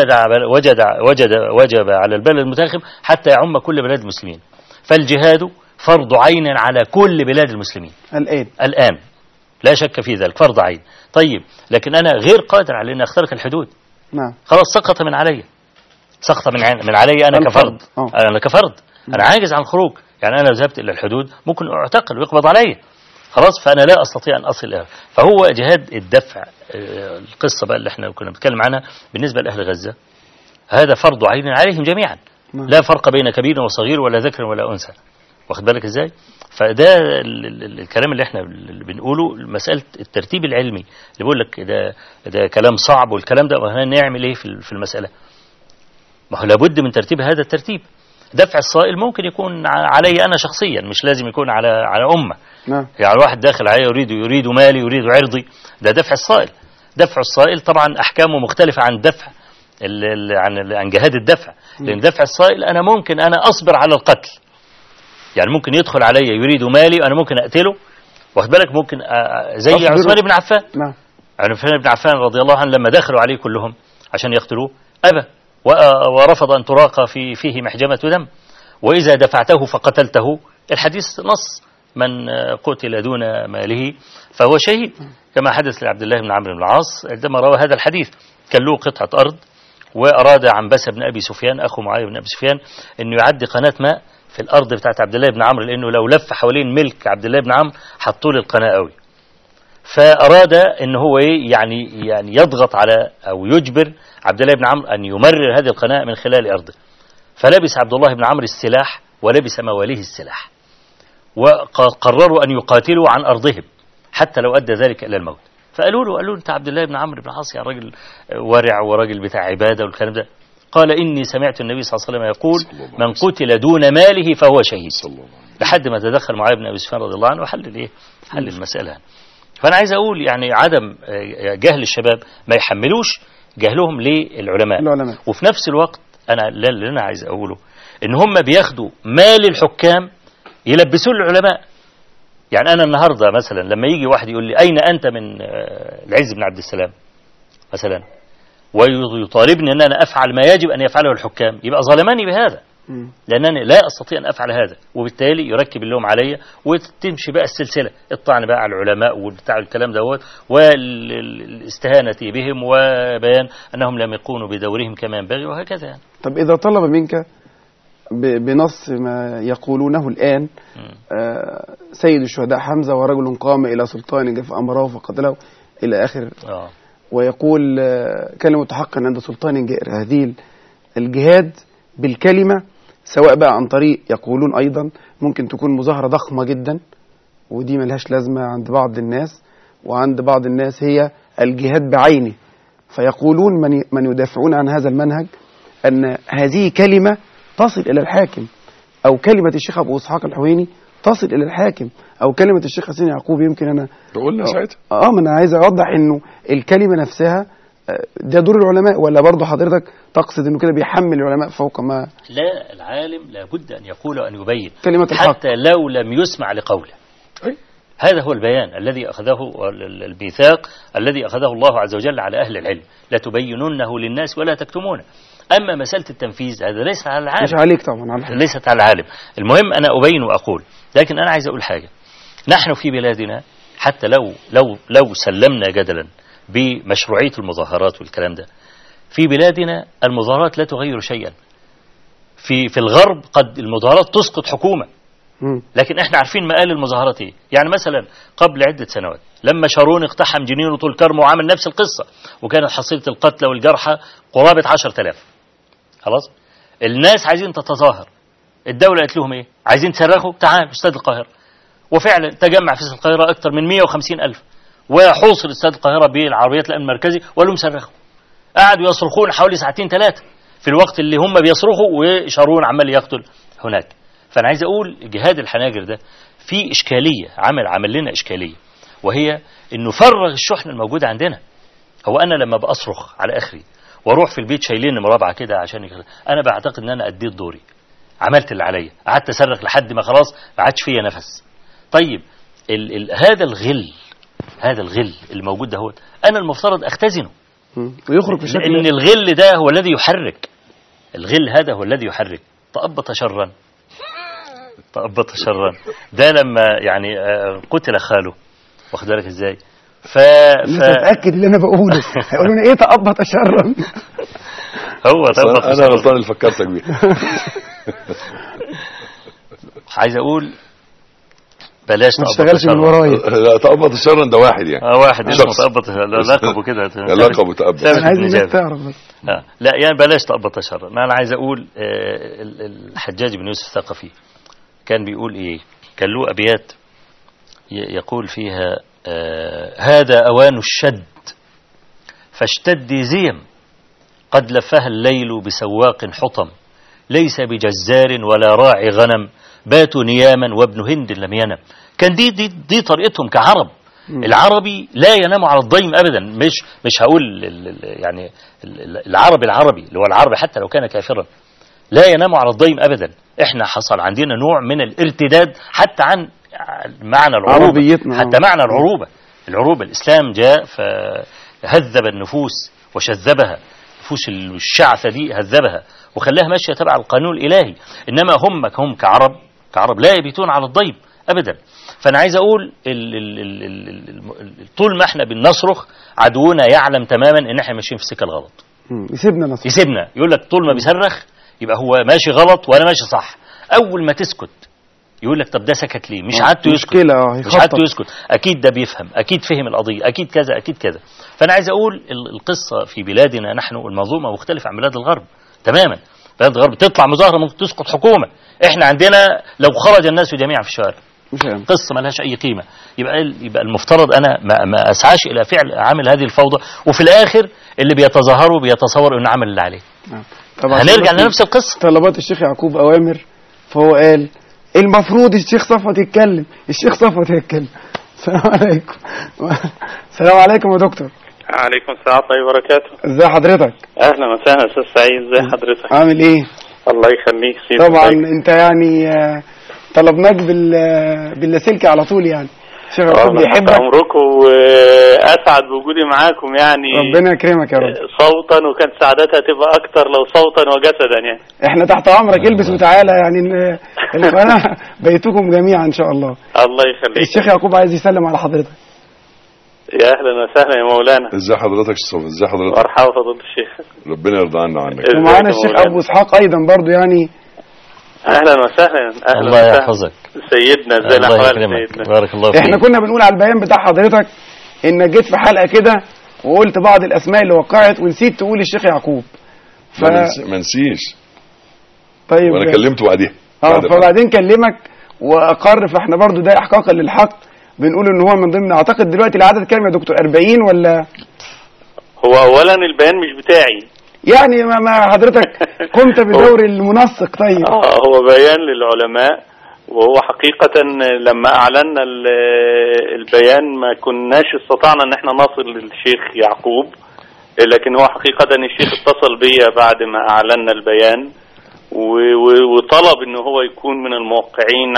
[SPEAKER 3] وجب على البلد المتاخم حتى يعم كل بلاد المسلمين. فالجهاد فرض عين على كل بلاد المسلمين الآن لا شك في ذلك، فرض عين. طيب لكن أنا غير قادر على أن أخترق الحدود.
[SPEAKER 4] نعم.
[SPEAKER 3] خلاص سقط من علي، سقط من علي أنا كفرد. أنا كفرد أنا عاجز عن الخروج. يعني أنا ذهبت إلى الحدود ممكن أعتقل ويقبض علي، خلاص فأنا لا أستطيع أن أصل إلى. فهو جهاد الدفع، القصة بقى اللي احنا كنا بنتكلم عنها بالنسبة لأهل غزة، هذا فرض عين عليهم جميعا، لا فرق بين كبير وصغير ولا ذكر ولا أنثى. واخد بالك ازاي؟ فده الكلام اللي احنا بنقوله، مسألة الترتيب العلمي اللي بقول لك ده كلام صعب، والكلام ده نعمل ايه في المسألة؟ ما هو لابد من ترتيب هذا الترتيب. دفع الصائل ممكن يكون علي أنا شخصيا، مش لازم يكون على أمة. يعني الواحد داخل علي يريد مالي يريد عرضي، ده دفع الصائل. دفع الصائل طبعا أحكامه مختلفة عن دفع عن جهاد الدفع، لأن دفع الصائل أنا ممكن أنا أصبر على القتل، يعني ممكن يدخل علي يريد مالي وأنا ممكن أقتله. واخد بالك؟ ممكن زي عثمان بن عفان. عثمان بن عفان رضي الله عنه لما دخلوا عليه كلهم عشان يقتلوه أبى ورفض أن تراق فيه محجمة دم، وإذا دفعته فقتلته الحديث نص من قتل دون ماله فهو شهيد، كما حدث لعبد الله بن عمرو بن العاص عندما روى هذا الحديث. كان له قطعة أرض وأراد عنبسة بن أبي سفيان أخو معاوية بن أبي سفيان أنه يعدي قناة ماء في الأرض بتاعت عبد الله بن عمرو، لأنه لو لف حوالين ملك عبد الله بن عمرو حطوا له القناة قوي. فأراد أن هو يعني يضغط على أو يجبر عبد الله بن عمرو أن يمرر هذه القناة من خلال أرضه. فلبس عبد الله بن عمرو السلاح ولبس مواليه السلاح، وقرروا أن يقاتلوا عن أرضهم حتى لو أدى ذلك إلى الموت. فقالوا له أنت عبد الله بن عمرو بن العاص، يعني راجل ورع وراجل بتاع عبادة والكلام ده. قال إني سمعت النبي صلى الله عليه وسلم يقول من قتل دون ماله فهو شهيد، لحد ما تدخل معاوية بن أبي سفيان رضي الله عنه وحل حل المسألة. فأنا عايز أقول يعني عدم جهل الشباب ما يحملوش جهلهم للعلماء، وفي نفس الوقت اللي أنا عايز أقوله إن هم بياخدوا مال الحكام يلبسوا العلماء. يعني أنا النهاردة مثلا لما يجي واحد يقول لي أين أنت من العز بن عبد السلام مثلا، ويطالبني أن أنا أفعل ما يجب أن يفعله الحكام، يبقى ظلماني بهذا، لأنني لا أستطيع أن أفعل هذا، وبالتالي يركب اللوم علي وتمشي بقى السلسلة، الطعن بقى على العلماء وبتاع الكلام دوت، والاستهانة بهم وبيان أنهم لم يقوموا بدورهم كما ينبغي وهكذا يعني.
[SPEAKER 4] طب إذا طلب منك بنص ما يقولونه الآن سيد الشهداء حمزة ورجل قام إلى سلطان فأمره فقتله إلى آخر ويقول كلمة حقا عند سلطان جائر، هذه الجهاد بالكلمة سواء بقى عن طريق يقولون أيضا ممكن تكون مظاهرة ضخمة جدا ودي ملهاش لازمة عند بعض الناس، وعند بعض الناس هي الجهاد بعينه، فيقولون من يدافعون عن هذا المنهج أن هذه كلمة تصل إلى الحاكم، أو كلمة الشيخ أبو إسحاق الحويني تصل إلى الحاكم، أو كلمة الشيخ حسين يعقوب يمكن أنا
[SPEAKER 2] بقولنا ساعتها
[SPEAKER 4] ما أنا عايز أوضح إنه الكلمة نفسها ده دور العلماء، ولا برضه حضرتك تقصد إنه كده بيحمل العلماء فوق ما؟
[SPEAKER 3] لا، العالم لابد أن يقول وأن يبين
[SPEAKER 4] كلمة الحق
[SPEAKER 3] حتى لو لم يسمع لقوله. هذا هو البيان الذي أخذه الميثاق الذي أخذه الله عز وجل على أهل العلم، لا تبيننه للناس ولا تكتمونه. أما مسألة التنفيذ هذا ليس على العالم،
[SPEAKER 4] مش عليك طبعا، على
[SPEAKER 3] ليست على العالم. المهم أنا أبين وأقول، لكن أنا عايز أقول حاجة. نحن في بلادنا حتى لو سلمنا جدلا بمشروعية المظاهرات والكلام ده، في بلادنا المظاهرات لا تغير شيئا. في الغرب قد المظاهرات تسقط حكومة، لكن احنا عارفين مآل المظاهرات ايه. يعني مثلا قبل عدة سنوات لما شارون اقتحم جنين وطول كرم وعمل نفس القصة، وكانت حصيلة القتلى والجرحى قرابة 10,000. خلاص الناس عايزين تتظاهر، الدولة قالت لهم ايه؟ عايزين تصرخوا؟ تعال استاد القاهرة. وفعلا تجمع في استاد القاهرة أكثر من 150,000، وحوصل استاد القاهرة بالعربيات الأمن المركزي ولهم صرخوا. قعدوا يصرخون حوالي 2-3 في الوقت اللي هم بيصرخوا وشارون عمال يقتل هناك. فأنا عايز أقول جهاد الحناجر ده في إشكالية، عمل لنا إشكالية، وهي انه فرغ الشحنة الموجودة عندنا. هو انا لما بأصرخ على اخري واروح في البيت شايلين مرابعة كده عشان انا بعتقد ان انا اديت دوري، عملت اللي عليا، قعدت اصرخ لحد ما خلاص ما عادش فيا نفس. طيب هذا الغل اللي موجود ده، هو انا المفترض اختزنه
[SPEAKER 4] ويخرج في شكل،
[SPEAKER 3] لان الغل ده هو الذي يحرك، الغل هذا هو الذي يحرك. تأبط شرا ده لما يعني قتل خاله، واخد بالك ازاي؟
[SPEAKER 4] تتأكد اللي انا بقوله هيقولوا لنا ايه تأبط شرا؟
[SPEAKER 3] هو تأبط
[SPEAKER 2] انا غلطان اللي فكرتك بيه.
[SPEAKER 3] عايز اقول بلاش
[SPEAKER 4] ما
[SPEAKER 3] تأبط
[SPEAKER 4] تشتغلش من ورايا.
[SPEAKER 2] لا تأبط شرا ده واحد يعني،
[SPEAKER 3] واحد اسمه تأبط، لقبه كده،
[SPEAKER 2] لقبه تأبط.
[SPEAKER 4] انا عايز الناس تعرف بس.
[SPEAKER 3] لا يعني بلاش تأبط شرا. انا عايز اقول الحجاج بن يوسف الثقفي كان بيقول ايه؟ كان له ابيات يقول فيها هذا اوان الشد فاشتدي زيم، قد لفها الليل بسواق حطم، ليس بجزار ولا راعي غنم، باتوا نياما وابن هند لم ينم. كان دي طريقتهم كعرب. العربي لا ينام على الضيم ابدا. مش هقول يعني العربي اللي هو العربي حتى لو كان كافرا لا ينام على الضيم ابدا. احنا حصل عندنا نوع من الارتداد حتى عن معنى العروبة، حتى معنى العروبة. الاسلام جاء فهذب النفوس وشذبها، نفوس الشعثة دي هذبها وخلاها ماشية تبع القانون الالهي. انما هم كعرب لا يبيتون على الضيم ابدا. فانا عايز اقول طول ما احنا بنصرخ عدونا يعلم تماما ان احنا ماشيين في السكه الغلط، يسيبنا يقول لك طول ما بيصرخ يبقى هو ماشي غلط وانا ماشي صح. اول ما تسكت يقول لك طب ده سكت ليه؟ مش عادته يسكت، اكيد ده بيفهم، اكيد فهم القضيه، اكيد كذا. فانا عايز اقول القصه في بلادنا نحن المنظومه مختلفه عن بلاد الغرب تماما. بلاد الغرب تطلع مظاهره ممكن تسقط حكومه، احنا عندنا لو خرج الناس جميعا في الشوارع قصة ما لهاش أي قيمة. يبقى المفترض أنا ما أسعاش إلى فعل عمل هذه الفوضى، وفي الآخر اللي بيتظاهروا بيتصور إنه عمل اللي عليه. طبعا هنرجع لنفس القصة.
[SPEAKER 4] طلبات الشيخ يعقوب أوامر، فهو قال المفروض الشيخ صفوت يتكلم. السلام عليكم. السلام عليكم يا دكتور.
[SPEAKER 5] عليكم السلام ورحمة الله وبركاته.
[SPEAKER 4] ازي حضرتك؟
[SPEAKER 5] أهلا وسهلا أستاذ سعيد، ازي حضرتك؟
[SPEAKER 4] عامل إيه؟
[SPEAKER 5] الله يخليك.
[SPEAKER 4] طبعا أنت يعني طلبناك باللاسلكي على طول يعني. شيخ يعقوب بيحبك.
[SPEAKER 5] عمركم وأسعد بوجودي معاكم يعني.
[SPEAKER 4] ربنا يكرمك يا رب.
[SPEAKER 5] صوتا، وكانت سعادتها تبقى أكتر لو صوتا وجسدا يعني.
[SPEAKER 4] احنا تحت أمرك، البس وتعالى يعني. القناة بيتكم جميعا إن شاء الله.
[SPEAKER 5] الله يخليك.
[SPEAKER 4] الشيخ يعقوب عايز يسلم على حضرتك.
[SPEAKER 5] يا أهلا وسهلا يا مولانا.
[SPEAKER 2] ازي حضرتك الصبح؟ ازي حضرتك؟
[SPEAKER 5] مرحبا فضيلة الشيخ.
[SPEAKER 2] ربنا يرضى عنا وعنك.
[SPEAKER 4] ومعانا الشيخ أبو إسحاق أيضا برضو يعني.
[SPEAKER 5] اهلا وسهلا.
[SPEAKER 3] الله يحفظك
[SPEAKER 5] سيدنا. ازي الاحوال سيدنا؟
[SPEAKER 3] بارك الله فيك.
[SPEAKER 4] احنا كنا بنقول على البيان بتاع حضرتك انك جيت في حلقه كده وقلت بعض الاسماء اللي وقعت ونسيت تقول الشيخ يعقوب.
[SPEAKER 2] ما نسيش.
[SPEAKER 4] طيب
[SPEAKER 2] وانا كلمته بعديها.
[SPEAKER 4] فبعدين كلمك واقر، فاحنا برضو ده احقاقا للحق بنقول ان هو من ضمن، اعتقد دلوقتي العدد كام يا دكتور؟ 40 ولا؟
[SPEAKER 5] هو اولا البيان مش بتاعي
[SPEAKER 4] يعني، ما حضرتك قمت بدور المنسق. طيب
[SPEAKER 5] هو بيان للعلماء، وهو حقيقة لما أعلنا البيان ما كناش استطعنا ان احنا نصل للشيخ يعقوب، لكن هو حقيقة الشيخ اتصل بيا بعد ما أعلنا البيان وطلب ان هو يكون من الموقعين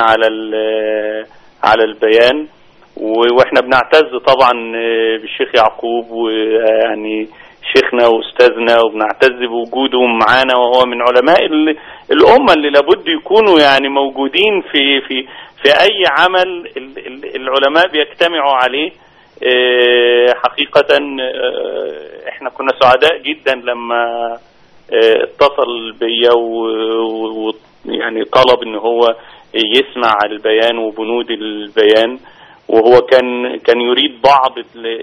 [SPEAKER 5] على البيان، واحنا بنعتز طبعا بالشيخ يعقوب، ويعني شيخنا واستاذنا، وبنعتز بوجوده معانا، وهو من علماء الامه اللي لابد يكونوا يعني موجودين في اي عمل العلماء بيجتمعوا عليه. حقيقه احنا كنا سعداء جدا لما اتصل بيا ويعني طلب ان هو يسمع البيان وبنود البيان، وهو كان يريد بعض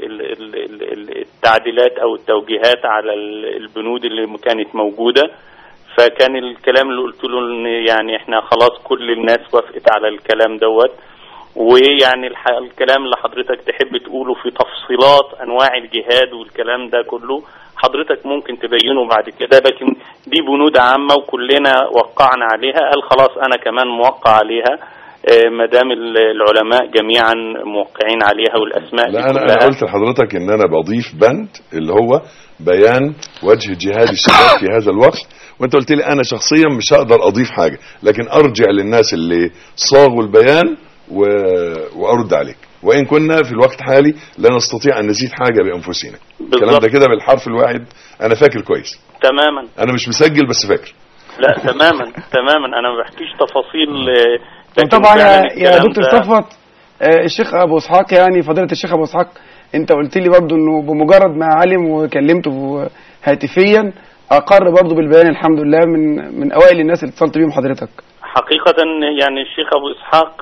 [SPEAKER 5] التعديلات او التوجيهات على البنود اللي كانت موجودة. فكان الكلام اللي قلت له يعني احنا خلاص كل الناس وافقت على الكلام دوت، ويعني الكلام اللي حضرتك تحب تقوله في تفصيلات انواع الجهاد والكلام ده كله حضرتك ممكن تبينه بعد كده، لكن دي بنود عامة وكلنا وقعنا عليها. قال خلاص انا كمان موقع عليها، ما دام العلماء جميعا موقعين عليها والاسماء
[SPEAKER 2] لا انا قلت لحضرتك ان انا بضيف بند اللي هو بيان وجه جهاد الشباب في هذا الوقت، وانت قلت لي انا شخصيا مش هقدر اضيف حاجه، لكن ارجع للناس اللي صاغوا البيان وارد عليك، وان كنا في الوقت الحالي لا نستطيع ان نزيد حاجه بانفسنا. الكلام ده كده بالحرف الواحد انا فاكر كويس
[SPEAKER 5] تماما.
[SPEAKER 2] انا مش مسجل بس فاكر.
[SPEAKER 5] لا تماما انا ما بحكيش تفاصيل.
[SPEAKER 4] طبعا يا دكتور صفوت، الشيخ ابو اسحاق، يعني فضيله الشيخ ابو اسحاق، انت قلت لي برضو انه بمجرد ما علم وكلمته هاتفيا اقر برضو بالبيان الحمد لله، من اوائل الناس اللي اتصلت بيهم حضرتك.
[SPEAKER 5] حقيقه يعني الشيخ ابو اسحاق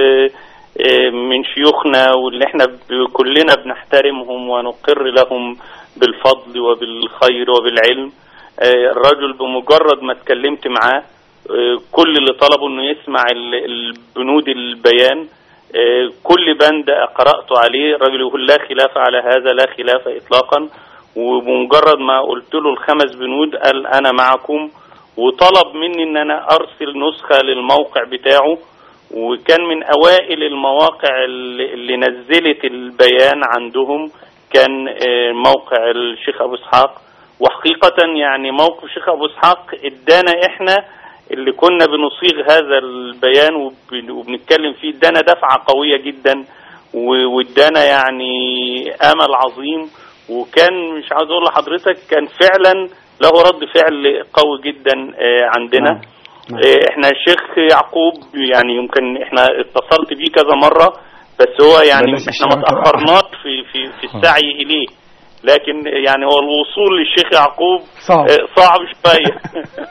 [SPEAKER 5] من شيوخنا واللي احنا كلنا بنحترمهم ونقر لهم بالفضل وبالخير وبالعلم. الرجل بمجرد ما اتكلمت معاه كل اللي طلبه انه يسمع البنود البيان، كل بند قرأته عليه الرجل يقول لا خلاف على هذا، لا خلاف اطلاقا. وبمجرد ما قلت له ال5 بنود قال انا معكم، وطلب مني ان انا ارسل نسخة للموقع بتاعه، وكان من اوائل المواقع اللي نزلت البيان عندهم كان موقع الشيخ ابو اسحاق. وحقيقة يعني موقف الشيخ ابو اسحاق ادانا احنا اللي كنا بنصيغ هذا البيان وبنتكلم فيه، ادانا دفعة قوية جدا وادانا يعني امل عظيم. وكان مش عاوز اقول لحضرتك كان فعلا له رد فعل قوي جدا عندنا. احنا الشيخ يعقوب يعني يمكن احنا اتصلت بيه كذا مرة، بس هو يعني احنا ما تأخرناش في السعي اليه، لكن يعني هو الوصول للشيخ يعقوب صعب شوية.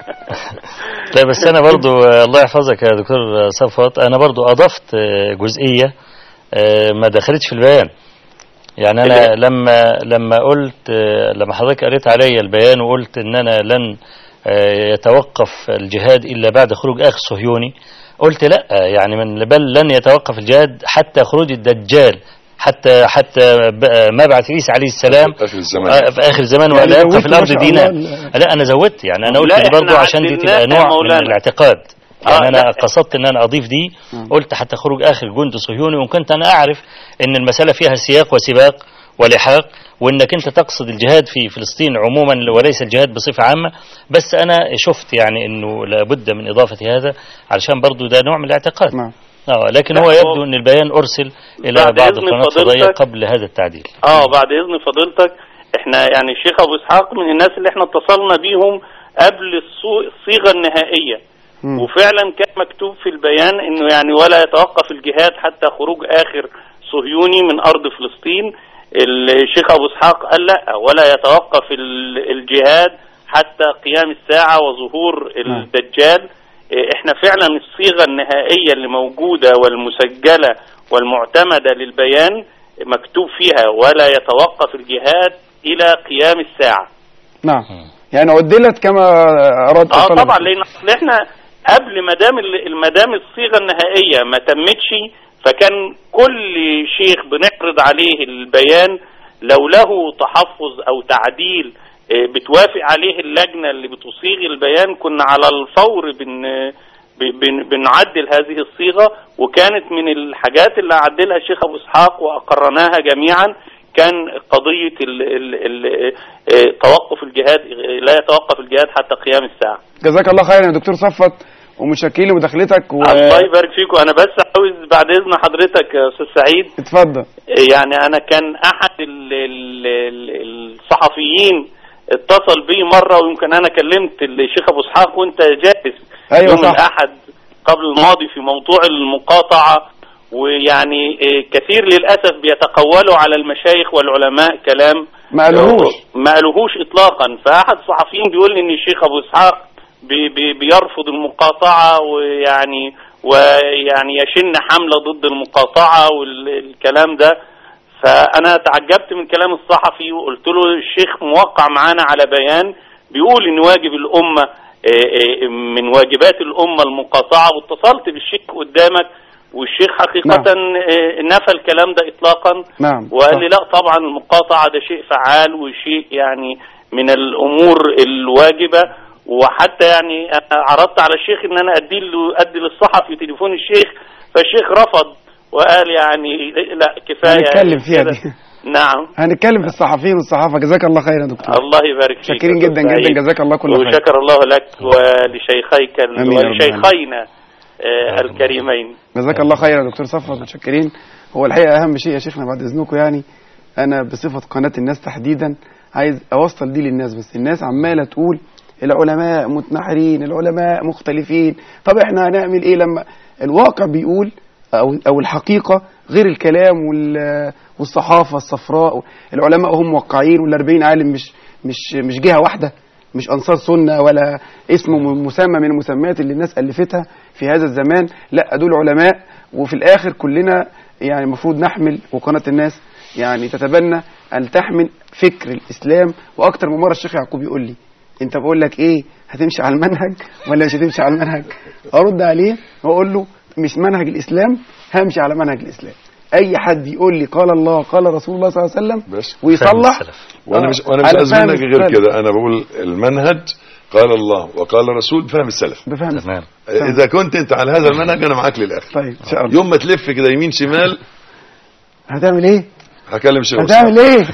[SPEAKER 3] لا بس انا برضو الله يحفظك يا دكتور صفوت، انا برضو اضفت جزئية ما دخلتش في البيان. يعني انا لما قلت، لما حضرتك قريت عليا البيان وقلت ان انا لن يتوقف الجهاد الا بعد خروج اخ صهيوني، قلت لا، يعني بل لن يتوقف الجهاد حتى خروج الدجال، حتى مبعث عيسى عليه السلام في اخر الزمان، ولا يبقى في الارض دينار. لا انا زودت، يعني انا قلت دي برضه عشان دي تبقى نوع من الاعتقاد. يعني انا قصدت ان انا اضيف دي، قلت حتى خروج اخر جند صهيوني، وان كنت انا اعرف ان المسألة فيها سياق وسباق ولحاق، وانك انت تقصد الجهاد في فلسطين عموما وليس الجهاد بصفة عامة، بس انا شفت يعني انه لابد من اضافة هذا علشان برضو ده نوع من الاعتقاد. لكن هو يبدو ان البيان ارسل الى بعض القنوات الفضائية قبل هذا التعديل.
[SPEAKER 5] بعد اذن فضيلتك، احنا يعني الشيخ ابو اسحاق من الناس اللي احنا اتصلنا بيهم قبل الصيغة النهائية، وفعلا كان مكتوب في البيان انه يعني ولا يتوقف الجهاد حتى خروج اخر صهيوني من ارض فلسطين. الشيخ ابو اسحاق قال لا، ولا يتوقف الجهاد حتى قيام الساعة وظهور الدجال. احنا فعلا الصيغة النهائية اللي موجودة والمسجلة والمعتمدة للبيان مكتوب فيها ولا يتوقف الجهاد الى قيام الساعة.
[SPEAKER 4] نعم، يعني عدلت كما اراد.
[SPEAKER 5] طبعا، لان احنا قبل ما دام الصيغة النهائية ما تمتش، فكان كل شيخ بنعرض عليه البيان لو له تحفظ او تعديل بتوافق عليه اللجنة اللي بتصيغ البيان، كنا على الفور بنعدل هذه الصيغة. وكانت من الحاجات اللي عدلها الشيخ ابو اسحاق واقرناها جميعا كان قضية توقف الجهاد، لا يتوقف الجهاد حتى قيام الساعة.
[SPEAKER 4] جزاك الله خيرا يا دكتور صفوت، ومتشكرين لمداخلتك
[SPEAKER 5] الله يبارك فيكم. انا بس عاوز بعد اذن حضرتك يا استاذ سعيد،
[SPEAKER 4] اتفضل.
[SPEAKER 5] يعني انا كان احد الصحفيين اتصل بي مرة، ويمكن انا كلمت الشيخ ابو اسحاق وانت جالس يوم الاحد قبل الماضي في موضوع المقاطعة، ويعني كثير للأسف بيتقولوا على المشايخ والعلماء كلام ما قالوهوش اطلاقا. فاحد الصحفيين بيقول لي ان الشيخ ابو اسحاق بيرفض المقاطعة، ويعني يشن حملة ضد المقاطعة والكلام ده. فأنا تعجبت من كلام الصحفي وقلت له الشيخ موقع معانا على بيان بيقول إن واجب الأمة من واجبات الأمة المقاطعة، واتصلت بالشيخ قدامك والشيخ حقيقة نفى الكلام ده إطلاقا. وقال لي لا طبعا المقاطعة ده شيء فعال وشيء يعني من الأمور الواجبة. وحتى يعني عرضت على الشيخ ان انا ادي للصحفي تليفون الشيخ، فالشيخ رفض وقال يعني لا كفاية
[SPEAKER 4] هنتكلم فيها
[SPEAKER 5] كده.
[SPEAKER 4] دي.
[SPEAKER 5] نعم
[SPEAKER 4] هنتكلم في الصحفيين والصحافة. جزاك الله خير يا دكتور.
[SPEAKER 5] الله يبارك فيك.
[SPEAKER 4] شاكرين جدا جدا، جزاك الله كل خير.
[SPEAKER 5] وشكر الله لك ولشيخيك
[SPEAKER 4] آمين يا رب
[SPEAKER 5] ولشيخينا الكريمين.
[SPEAKER 4] جزاك الله خير يا دكتور صفوت، متشكرين. هو الحقيقة أهم شيء يا شيخنا بعد إذنكم، يعني أنا بصفة قناة الناس تحديدا عايز أوصل دي للناس. بس الناس عمالة تقول العلماء متنحرين، العلماء مختلفين، طب إحنا هنعمل إيه لما الواقع بيقول أو الحقيقة غير الكلام والصحافة الصفراء. العلماء هم موقعين، وال40 عالم مش جهة واحدة، مش أنصار سنة ولا اسم مسمى من المسميات اللي الناس ألفتها في هذا الزمان. لا، دول علماء. وفي الآخر كلنا يعني المفروض نحمل، وقناة الناس يعني تتبنى أن تحمل فكر الإسلام. وأكتر من مرة الشيخ يعقوب يقول لي أنت بقول لك إيه، هتمشي على المنهج ولا مش هتمشي على المنهج؟ أرد عليه وأقول له مش منهج الإسلام، همشي على منهج الإسلام. أي حد يقول لي قال الله قال رسول الله صلى الله عليه وسلم ويصلح،
[SPEAKER 2] وأنا مش عايز منهج غير كده. أنا بقول المنهج قال الله وقال الرسول بفهم السلف.
[SPEAKER 4] بفهم.
[SPEAKER 3] تمام.
[SPEAKER 2] إذا كنت أنت على هذا المنهج أنا معاك للآخر.
[SPEAKER 4] طيب إن شاء الله.
[SPEAKER 2] يوم ما تلف كده يمين شمال
[SPEAKER 4] هتعمل إيه؟
[SPEAKER 2] هكلم شيخ
[SPEAKER 4] هتعمل إيه؟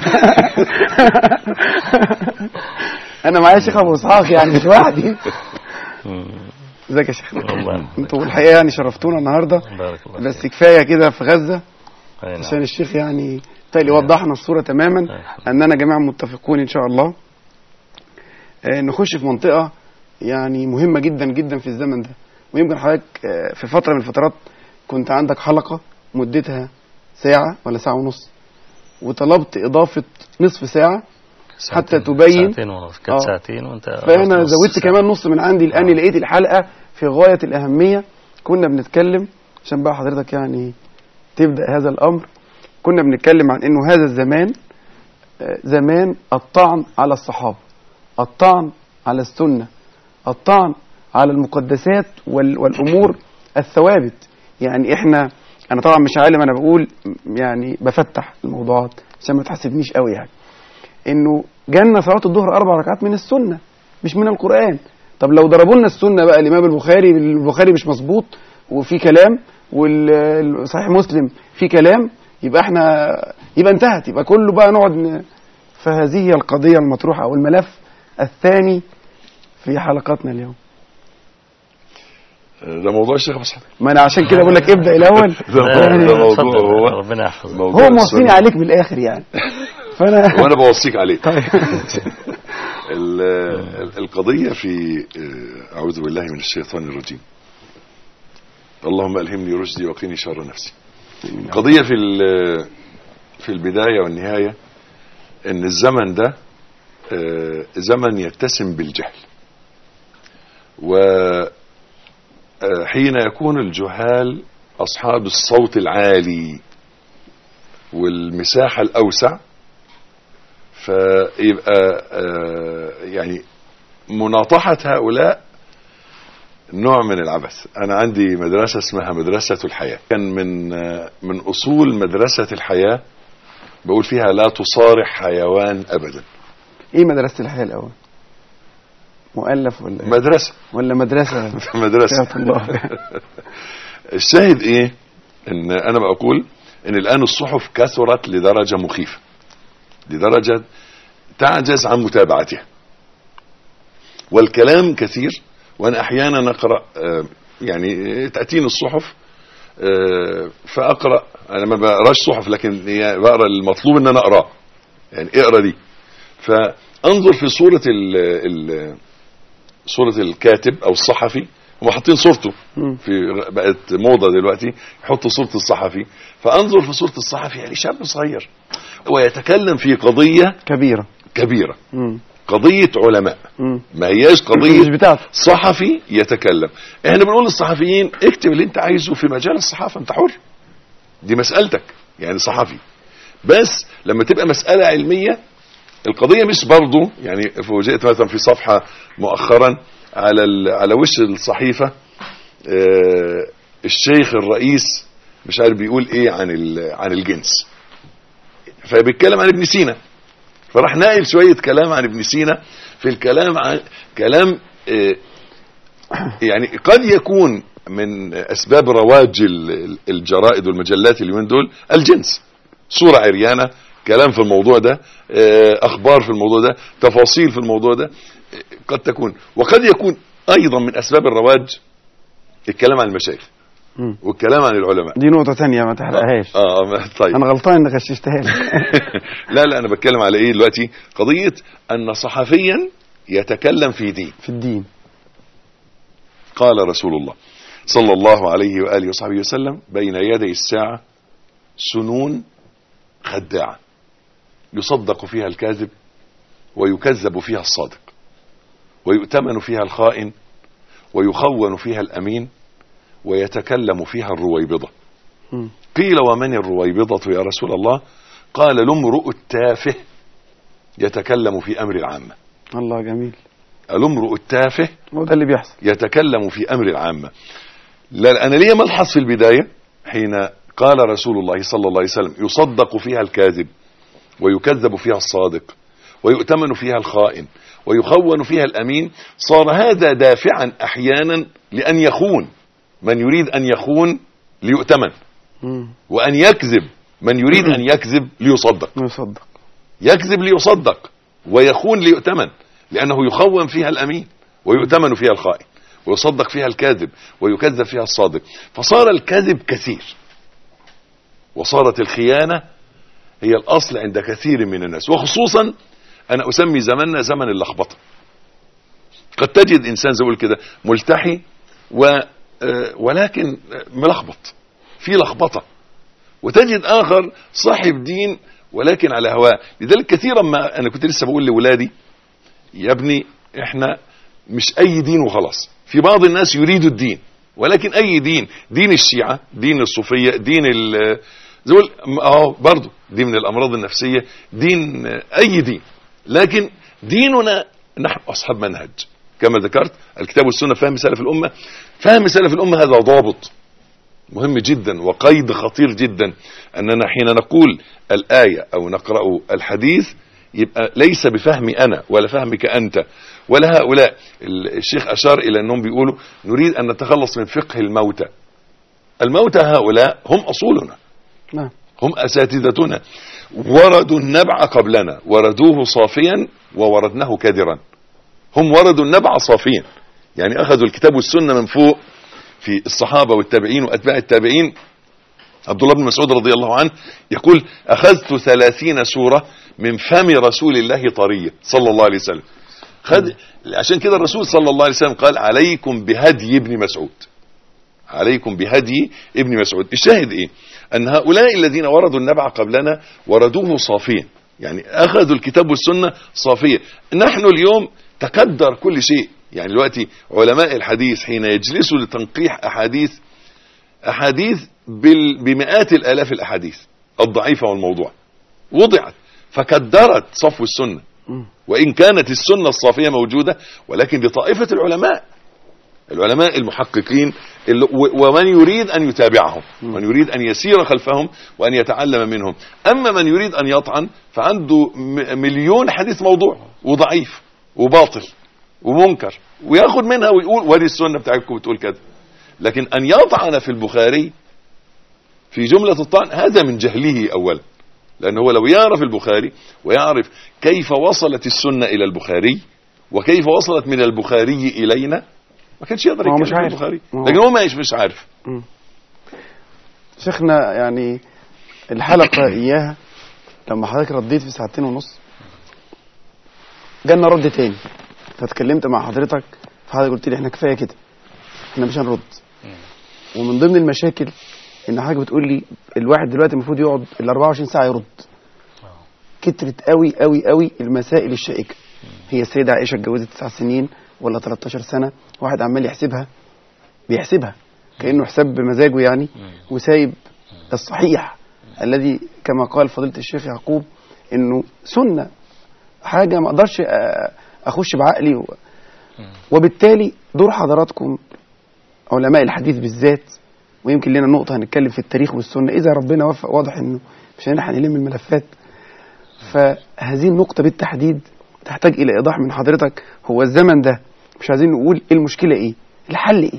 [SPEAKER 4] أنا معايا شيخ أبو إسحاق يعني مش وحدي. ازيك يا شيخ؟ انتوا الحقيقة يعني شرفتونا النهاردة. بس كفاية كده في غزة عشان الشيخ يعني تالي وضحنا الصورة تماما أننا جميعا متفقون إن شاء الله. نخش في منطقة يعني مهمة جدا جدا في الزمن ده. ويمكن حضرتك في فترة من الفترات كنت عندك حلقة مدتها ساعة ولا ساعة ونص، وطلبت إضافة نصف ساعة حتى تبين.
[SPEAKER 3] ساعتين ونص، كانت ساعتين وانت
[SPEAKER 4] فأنا زودت كمان نص من عندي الآن. لقيت الحلقة في غاية الأهمية. كنا بنتكلم عشان بقى حضرتك يعني تبدأ هذا الأمر. كنا بنتكلم عن إنه هذا الزمان زمان الطعن على الصحابة، الطعن على السنة، الطعن على المقدسات والأمور الثوابت. يعني أنا طبعا مش عالم، أنا بقول يعني بفتح الموضوعات عشان ما تحسبنيش قوي. يعني إنه جالنا صلاة الظهر 4 ركعات من السنة مش من القرآن. طب لو ضربوا لنا السنة بقى الإمام البخاري مش مظبوط وفي كلام، والصحيح مسلم في كلام، يبقى انتهت، يبقى كله بقى نقعد. فهذه هي القضية المطروحة أو الملف الثاني في حلقاتنا اليوم.
[SPEAKER 2] ده موضوع الشيخ بس.
[SPEAKER 4] ما أنا عشان كده بقول لك ابدأ الأول.
[SPEAKER 2] ده موضوع هو
[SPEAKER 3] ربنا يحفظك.
[SPEAKER 4] هو موصيني عليك بالآخر يعني.
[SPEAKER 2] وأنا بوصيك عليه.
[SPEAKER 4] طيب.
[SPEAKER 2] القضية في أعوذ بالله من الشيطان الرجيم. اللهم ألهمني رشدي وقيني شر نفسي. القضية في البداية والنهاية إن الزمن ده زمن يتسم بالجهل. وحين يكون الجهال أصحاب الصوت العالي والمساحة الأوسع، فيبقى يعني مناطحة هؤلاء نوع من العبث. أنا عندي مدرسة اسمها مدرسة الحياة، كان من أصول مدرسة الحياة بقول فيها لا تصارح حيوان أبدا.
[SPEAKER 4] إيه مدرسة الحياة الأول؟ مؤلف ولا
[SPEAKER 2] مدرسة
[SPEAKER 4] ولا مدرسة؟
[SPEAKER 2] مدرسة. الشاهد إيه؟ إن أنا بقول إن الآن الصحف كثرت لدرجة مخيفة، لدرجة تعجز عن متابعتها، والكلام كثير. وأنا أحيانا أقرأ يعني تأتيني الصحف فأقرأ. أنا ما بقراش صحف لكن بقرأ المطلوب إن أنا أقرأ، يعني اقرأ دي. فأنظر في صورة الكاتب أو الصحفي، هم حاطين صورته بقت موضة دلوقتي يحطوا صورة الصحفي. فأنظر في صورة الصحفي يعني شاب صغير ويتكلم في قضية كبيرة. قضية علماء، ما هياش قضية صحفي يتكلم. احنا بنقول للصحفيين اكتب اللي انت عايزه في مجال الصحافة، انت حر، دي مسألتك يعني صحفي. بس لما تبقى مسألة علمية القضية مش برضو يعني. فوجئت مثلا في صفحة مؤخرا على وش الصحيفة الشيخ الرئيس مش عارف بيقول ايه عن الجنس، فبيتكلم عن ابن سينا، فراح ناقل شوية كلام عن ابن سينا في الكلام عن كلام يعني قد يكون من اسباب رواج الجرائد والمجلات اليومين دول الجنس، صورة عريانة، كلام في الموضوع ده، اخبار في الموضوع ده، تفاصيل في الموضوع ده، قد تكون. وقد يكون ايضا من اسباب الرواج الكلام عن المشايخ والكلام عن العلماء.
[SPEAKER 4] دي نقطة تانية ما تحرقهاش.
[SPEAKER 2] طيب
[SPEAKER 4] انا غلطان اني غششتها لك.
[SPEAKER 2] لا انا بتكلم على ايه دلوقتي؟ قضية ان صحفيا يتكلم في الدين. قال رسول الله صلى الله عليه وآله وصحبه وسلم: بين يدي الساعة سنون خداعة يصدق فيها الكاذب ويكذب فيها الصادق، ويؤتمن فيها الخائن ويخون فيها الأمين، ويتكلم فيها الرويبضة. قيل: ومن الرويبضة يا رسول الله؟ قال: الامرؤ التافه يتكلم في أمر العامة.
[SPEAKER 4] الله جميل.
[SPEAKER 2] الامرؤ التافه
[SPEAKER 4] هو ده اللي بيحصل،
[SPEAKER 2] يتكلم في أمر العامة. لا أنا ليه ملحظ في البداية حين قال رسول الله صلى الله عليه وسلم: يصدق فيها الكاذب ويكذب فيها الصادق ويؤتمن فيها الخائن ويخون فيها الأمين. صار هذا دافعا أحيانا لأن يخون من يريد أن يخون ليؤتمن، وأن يكذب من يريد أن يكذب ليصدق. يكذب ليصدق ويخون ليؤتمن، لأنه يخون فيها الأمين ويؤتمن فيها الخائن ويصدق فيها الكاذب ويكذب فيها الصادق. فصار الكذب كثير، وصارت الخيانة هي الأصل عند كثير من الناس، وخصوصا أنا أسمي زمننا زمن اللخبطة. قد تجد إنسان زي ما كده ملتحي ولكن ملخبط، في لخبطة، وتجد آخر صاحب دين ولكن على هواه. لذلك كثيرا ما أنا كنت لسه بقول لولادي: يا ابني احنا مش أي دين وخلاص. في بعض الناس يريدوا الدين، ولكن أي دين؟ دين الشيعة، دين الصوفية، دين زول برضو دي من الأمراض النفسية، دين أي دين. لكن ديننا نحن أصحاب منهج كما ذكرت، الكتاب والسنة، فهم سلف الأمة. فهم سلف الأمة هذا ضابط مهم جدا وقيد خطير جدا، أننا حين نقول الآية أو نقرأ الحديث يبقى ليس بفهمي أنا ولا فهمك أنت ولا هؤلاء. الشيخ أشار إلى أنهم بيقولوا: نريد أن نتخلص من فقه الموتى. الموتى هؤلاء هم أصولنا، هم أساتذتنا، وردوا النبع قبلنا، وردوه صافيا ووردناه كدرا. هم وردوا النبع صافيا، يعني أخذوا الكتاب والسنة من فوق في الصحابة والتابعين وأتباع التابعين. عبد الله بن مسعود رضي الله عنه يقول: أخذت 30 سورة من فم رسول الله طرية صلى الله عليه وسلم. عشان كده الرسول صلى الله عليه وسلم قال: عليكم بهدي ابن مسعود، عليكم بهدي ابن مسعود. الشاهد ايه؟ ان هؤلاء الذين وردوا النبع قبلنا وردوه صافيا، يعني اخذوا الكتاب والسنة صافية. نحن اليوم تقدر كل شيء. يعني دلوقتي علماء الحديث حين يجلسوا لتنقيح احاديث بمئات الالاف الاحاديث الضعيفة والموضوع وضعت فكدرت صفو السنة، وإن كانت السنة الصافية موجودة، ولكن لطائفة العلماء المحققين ومن يريد أن يتابعهم، من يريد أن يسير خلفهم وأن يتعلم منهم. أما من يريد أن يطعن فعنده مليون حديث موضوع وضعيف وباطل ومنكر، ويأخذ منها ويقول: ودي السنة بتاعتكم بتقول كده. لكن أن يطعن في البخاري في جملة الطعن هذا من جهله أولا، لأنه هو لو يعرف البخاري ويعرف كيف وصلت السنة إلى البخاري وكيف وصلت من البخاري إلينا ما كانش يقدر يتكلم في البخاري. لكن هو مش عارف.
[SPEAKER 4] شيخنا يعني الحلقة إياها لما حضرتك رديت في 2.5 ساعة جالنا رد تاني، فتكلمت مع حضرتك فحضرتك قلت لي: احنا كفاية كده، احنا مش هنرد. ومن ضمن المشاكل ان حضرتك بتقول لي الواحد دلوقتي المفروض يقعد 24 ساعة يرد. كترت قوي قوي قوي المسائل الشائكة. هي السيدة عائشة اتجوزت 9 سنين ولا 13 سنة؟ واحد عمال بيحسبها كأنه حساب بمزاجه يعني، وسايب الصحيح الذي كما قال فضيلة الشيخ يعقوب انه سنة، حاجة ما اقدرش اخش بعقلي وبالتالي دور حضراتكم علماء الحديث بالذات، ويمكن لنا نقطة هنتكلم في التاريخ والسنة إذا ربنا وفق، واضح إنه مش هنلم الملفات. فهذه النقطة بالتحديد تحتاج إلى إيضاح من حضرتك. هو الزمن ده مش عايزين نقول إيه المشكلة، إيه الحل، إيه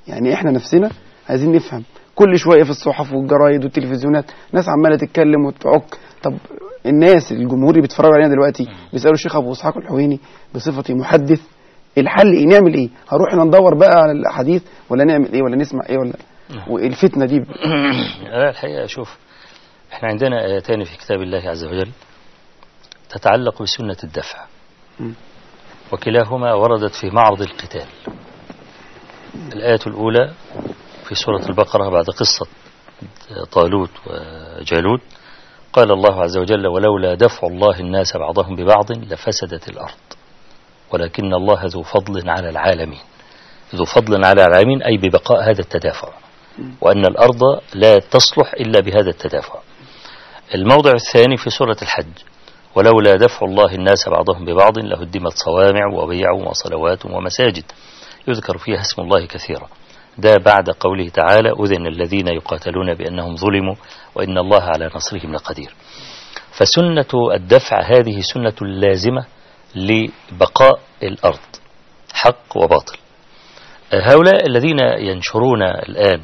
[SPEAKER 4] يعني احنا نفسنا عايزين نفهم. كل شويه في الصحف والجرايد والتلفزيونات ناس عماله تتكلم وتعك. طب الناس الجمهور اللي بيتفرجوا علينا دلوقتي بيسالوا الشيخ ابو اسحاق الحويني بصفتي محدث الحل ايه؟ نعمل ايه؟ هروح ندور بقى على الاحاديث ولا نعمل ايه ولا نسمع ايه ولا والفتنه دي
[SPEAKER 3] لا الحقيقه شوف، احنا عندنا ايتان في كتاب الله عز وجل تتعلق بسنه الدفع، وكلاهما وردت في معرض القتال. الآية الأولى في سورة البقرة بعد قصة طالوت وجالوت قال الله عز وجل: ولولا دفع الله الناس بعضهم ببعض لفسدت الأرض ولكن الله ذو فضل على العالمين. ذو فضل على العالمين أي ببقاء هذا التدافع، وأن الأرض لا تصلح إلا بهذا التدافع. الموضع الثاني في سورة الحج: ولولا دفع الله الناس بعضهم ببعض لهدمت صوامع وبيع وصلوات ومساجد يذكر فيها اسم الله كثيرا. ده بعد قوله تعالى: أذن الذين يقاتلون بأنهم ظلموا وإن الله على نصرهم لقدير. فسنة الدفع هذه سنة لازمة لبقاء الأرض، حق وباطل. هؤلاء الذين ينشرون الآن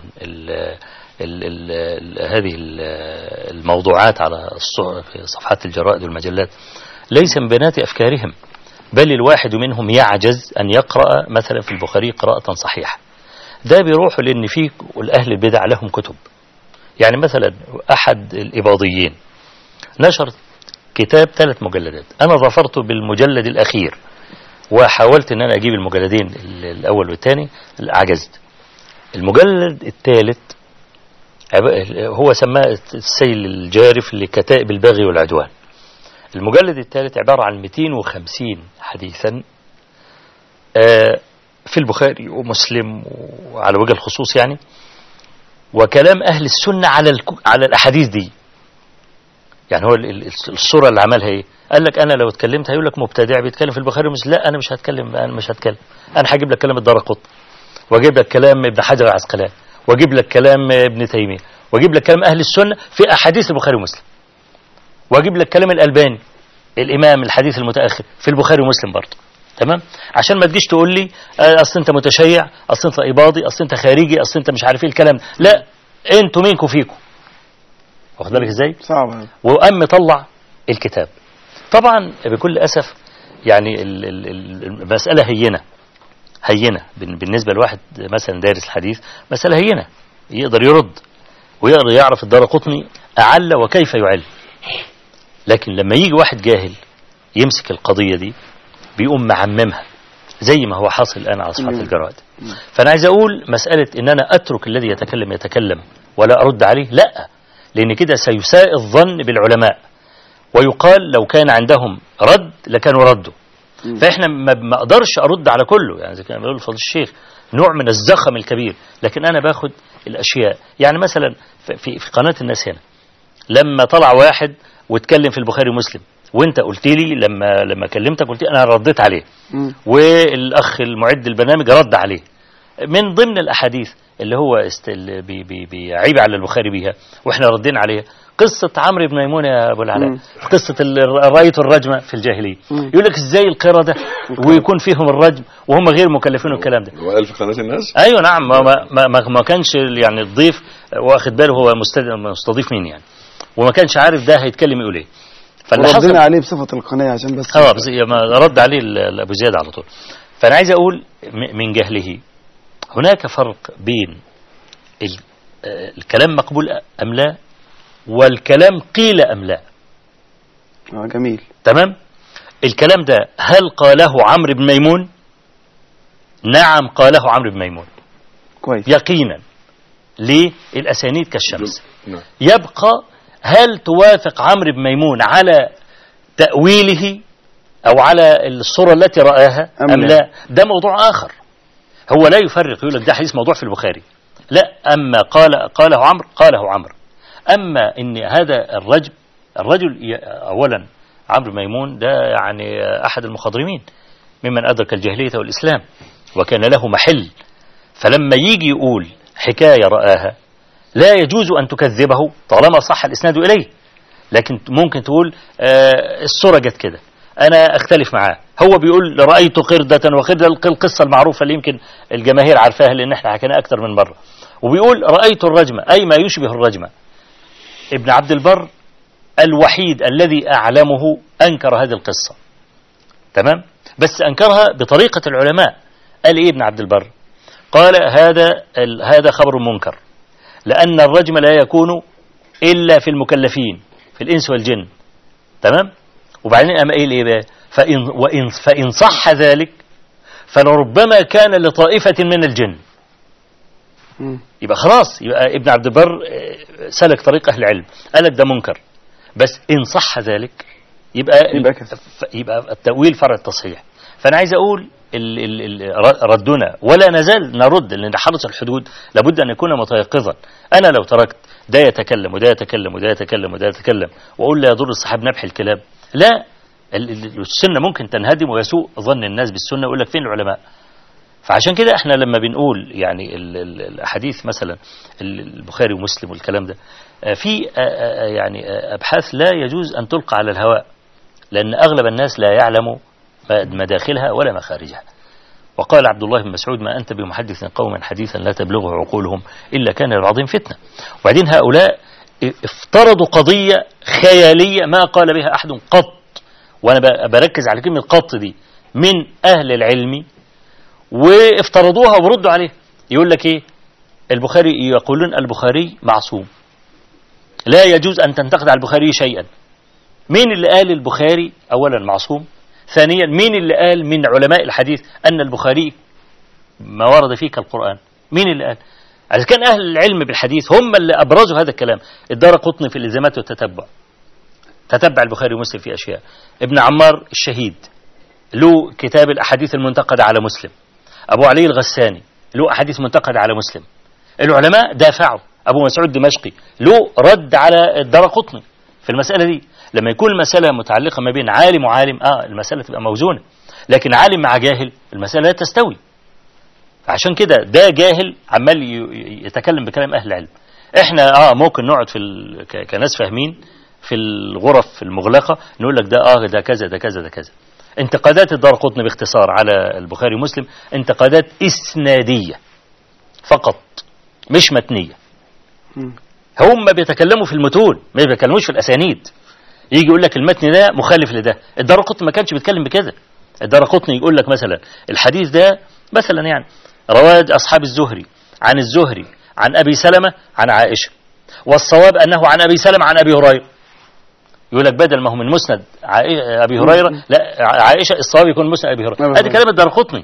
[SPEAKER 3] هذه الموضوعات على صفحات الجرائد والمجلات ليس من بنات أفكارهم، بل الواحد منهم يعجز أن يقرأ مثلا في البخاري قراءة صحيحة. ده بيروح لأن فيه الأهل البدع لهم كتب. يعني مثلا أحد الإباضيين نشر كتاب 3 مجلدات، أنا ظفرت بالمجلد الأخير وحاولت أن أنا أجيب المجلدين الأول والثاني، عجزت. المجلد الثالث هو سماه السيل الجارف لكتائب البغي والعدوان. المجلد الثالث عبارة عن 250 حديثا في البخاري ومسلم وعلى وجه الخصوص يعني، وكلام أهل السنة على الأحاديث دي. يعني هو الصورة اللي عملها ايه؟ قال لك أنا لو اتكلمت هيقول لك مبتدع بيتكلم في البخاري ومسلم. لا، أنا مش هتكلم. أنا هجيب لك كلام الدارقطني، واجيب لك كلام ابن حجر العسقلاني، واجيب لك كلام ابن تيمية، واجيب لك كلام أهل السنة في أحاديث البخاري ومسلم، واجيب لك كلام الألباني الإمام الحديث المتأخر في البخاري ومسلم برضه. تمام؟ عشان ما تجيش تقول لي أصل أنت متشيع، أصل أنت إباضي، أصل أنت خارجي، أصل أنت مش عارف إيه الكلام. لا، أنتوا مينكوا فيكوا. واخد بالك إزاي؟
[SPEAKER 4] صعب.
[SPEAKER 3] وقام طلع الكتاب. طبعا بكل أسف يعني المسألة هينة بالنسبة لواحد مثلا دارس الحديث، مسألة هينة يقدر يرد ويقدر يعرف الدارقطني أعل وكيف يعل. لكن لما يجي واحد جاهل يمسك القضية دي بيقوم معممها زي ما هو حاصل الآن على صفحات الجرائد. فأنا عايز أقول مسألة إن أنا أترك الذي يتكلم ولا أرد عليه، لا، لأن كده سيساء الظن بالعلماء، ويقال لو كان عندهم رد لكانوا ردوا. فإحنا ما أقدرش أرد على كله، يعني زي كان بيقول فضل الشيخ نوع من الزخم الكبير، لكن أنا باخد الأشياء. يعني مثلا في قناة الناس هنا لما طلع واحد واتكلم في البخاري ومسلم، وانت قلت لي لما كلمتك قلت لي انا رديت عليه، والاخ المعد البرنامج رد عليه من ضمن الاحاديث اللي هو بيعيب على البخاري بيها واحنا ردين عليها. قصة عمرو بن ميمون يا ابو العلاء، قصة رأيت الرجمة في الجاهلية. يقول لك ازاي القردة ويكون فيهم الرجم وهم غير مكلفين الكلام ده.
[SPEAKER 2] وقال في قناة الناس.
[SPEAKER 3] ايوه نعم، ما كانش يعني الضيف واخد باله هو مستضيف مين يعني، وما كانش عارف ده هيتكلم يقول ايه.
[SPEAKER 4] ردنا عليه بصفة القناة عشان بس
[SPEAKER 3] ما رد عليه ابو زياد على طول. فانا عايز اقول من جهله هناك فرق بين الكلام مقبول ام لا والكلام قيل ام لا.
[SPEAKER 4] جميل.
[SPEAKER 3] تمام. الكلام ده هل قاله عمرو بن ميمون؟ نعم قاله عمرو بن ميمون
[SPEAKER 4] كويس
[SPEAKER 3] يقينا. ليه؟ الاسانيد كالشمس.
[SPEAKER 2] نعم.
[SPEAKER 3] يبقى هل توافق عمرو بن ميمون على تأويله أو على الصورة التي رآها أم لا؟ ده موضوع آخر. هو لا يفرق يقول لك ده حديث موضوع في البخاري، لا. أما قاله عمرو. أما إن هذا الرجل أولا عمرو بن ميمون ده يعني أحد المخضرمين ممن أدرك الجاهلية والإسلام وكان له محل. فلما يجي يقول حكاية رآها لا يجوز أن تكذبه طالما صح الإسناد إليه. لكن ممكن تقول الصورة جت كده، أنا أختلف معاه، هو بيقول رأيت قردة وقردة، القصة المعروفة اللي يمكن الجماهير عارفاها لأن احنا حكيناها أكثر من مرة. وبيقول رأيت الرجمة أي ما يشبه الرجمة. ابن عبد البر الوحيد الذي أعلمه أنكر هذه القصة، تمام، بس أنكرها بطريقة العلماء. قال إيه ابن عبد البر؟ قال هذا خبر منكر، لأن الرجم لا يكون إلا في المكلفين في الإنس والجن، تمام. وبعدين قام قايل إيه بقى؟ فإن صح ذلك فلربما كان لطائفة من الجن. يبقى خلاص، يبقى ابن عبد البر سلك طريق أهل العلم، قال لك ده منكر، بس إن صح ذلك يبقى التأويل فرع التصحيح. فأنا عايز أقول ردنا ولا نزال نرد، لأن حرس الحدود لابد أن يكون متيقظا. أنا لو تركت ده يتكلم وده يتكلم وده يتكلم وده يتكلم وأقول لا يضر الصحاب نبح الكلاب، لا، السنة ممكن تنهدم ويسوء ظن الناس بالسنة ويقول لك فين العلماء. فعشان كده احنا لما بنقول يعني الحديث مثلا البخاري ومسلم والكلام ده، في يعني أبحاث لا يجوز أن تلقى على الهواء، لأن أغلب الناس لا يعلم مداخلها ولا مخارجها. وقال عبد الله بن مسعود ما أنت بمحدث قوما حديثا لا تبلغه عقولهم إلا كان العظيم فتنة. وبعدين هؤلاء افترضوا قضية خيالية ما قال بها أحد قط، وأنا بركز على كلمة قط دي، من أهل العلم، وافترضوها وردوا عليه. يقول لك إيه؟ البخاري، يقولون البخاري معصوم، لا يجوز أن تنتقد على البخاري شيئا. مين اللي قال البخاري أولا معصوم؟ ثانيا مين اللي قال من علماء الحديث أن البخاري ما ورد فيه كالقرآن؟ مين اللي قال؟ إذا كان أهل العلم بالحديث هم اللي أبرزوا هذا الكلام. الدارقطني في الإلزامات والتتبع تتبع البخاري ومسلم في أشياء. ابن عمار الشهيد له كتاب الأحاديث المنتقدة على مسلم. أبو علي الغساني له أحاديث منتقدة على مسلم. العلماء دافعوا. أبو مسعود دمشقي له رد على الدارقطني في المسألة دي. لما يكون المسألة متعلقة ما بين عالم وعالم المسألة تبقى موزونة، لكن عالم مع جاهل المسألة لا تستوي. عشان كده ده جاهل عمال يتكلم بكلام أهل العلم. احنا ممكن نقعد كناس فاهمين في الغرف المغلقة نقول لك ده كذا ده كذا ده كذا. انتقادات الدارقطني باختصار على البخاري ومسلم انتقادات إسنادية فقط مش متنية. هم بيتكلموا في المتون ما بيتكلموش في الأسانيد. يجي يقول لك المتن ده مخالف لده. الدارقطني ما كانش بيتكلم بكده. الدارقطني يقول لك مثلا الحديث ده مثلا يعني رواد أصحاب الزهري عن الزهري عن أبي سلمة عن عائشة، والصواب أنه عن أبي سلمة عن أبي هريرة. يقول لك بدل ما هو من مسند أبي هريرة لا عائشة، الصواب يكون مسند أبي هريرة. هذا كلام الدارقطني،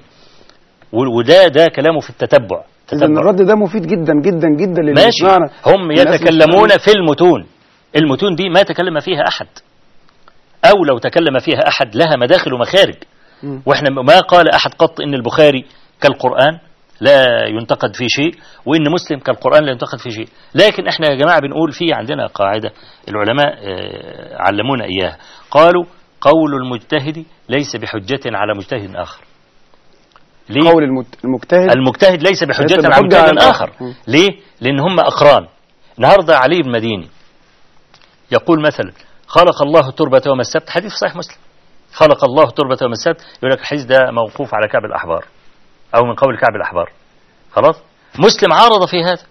[SPEAKER 3] وده كلامه في التتبع.
[SPEAKER 4] الرد ده مفيد جدا جدا جدا
[SPEAKER 3] ماشي. هم يتكلمون في المتون. المتون دي ما تكلم فيها أحد، أو لو تكلم فيها أحد لها مداخل ومخارج. وإحنا ما قال أحد قط إن البخاري كالقرآن لا ينتقد في شيء، وإن مسلم كالقرآن لا ينتقد في شيء. لكن إحنا يا جماعة بنقول في عندنا قاعدة العلماء علمونا إياها، قالوا قول المجتهد ليس بحجة على مجتهد آخر. ليه؟
[SPEAKER 4] قول المجتهد
[SPEAKER 3] ليس بحجة على مجتهد آخر. ليه؟ لأن هم أقران. النهاردة علي بن مديني يقول مثلا خلق الله التربة يوم السبت، حديث صحيح مسلم، خلق الله التربة يوم السبت، يقول لك الحديث ده موقوف على كعب الأحبار أو من قول كعب الأحبار. خلاص، مسلم عارض في هذا.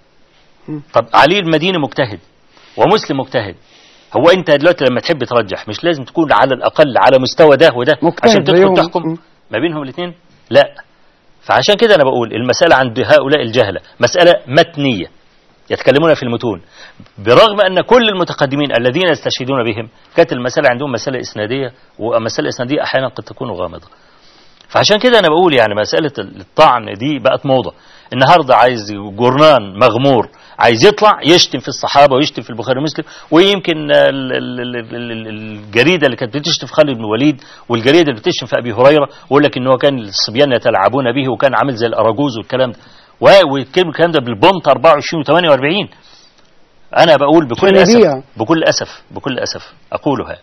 [SPEAKER 3] طب علي المديني مجتهد ومسلم مجتهد. هو أنت دلوقتي لما تحب ترجح مش لازم تكون على الأقل على مستوى ده وده عشان تدخل تحكم ما بينهم الاثنين؟ لا. فعشان كده أنا بقول المسألة عند هؤلاء الجهلة مسألة متنية يتكلمون في المتون، برغم أن كل المتقدمين الذين يستشهدون بهم كانت المسألة عندهم مسألة إسنادية، والمسألة الإسنادية أحيانا قد تكون غامضة. فعشان كده أنا بقول يعني مسألة الطعن دي بقت موضة. النهاردة عايز جورنان مغمور عايز يطلع يشتم في الصحابة ويشتم في البخاري ومسلم، ويمكن الجريدة اللي كانت بتشتم في خالد بن الوليد والجريدة اللي بتشتم في أبي هريرة ويقول لك إن هو كان الصبيان يتلاعبون به وكان عامل زي الأراجوز والكلام ده، والكلام ده بالبنط 24 و48. أنا بقول بكل أسف أقولها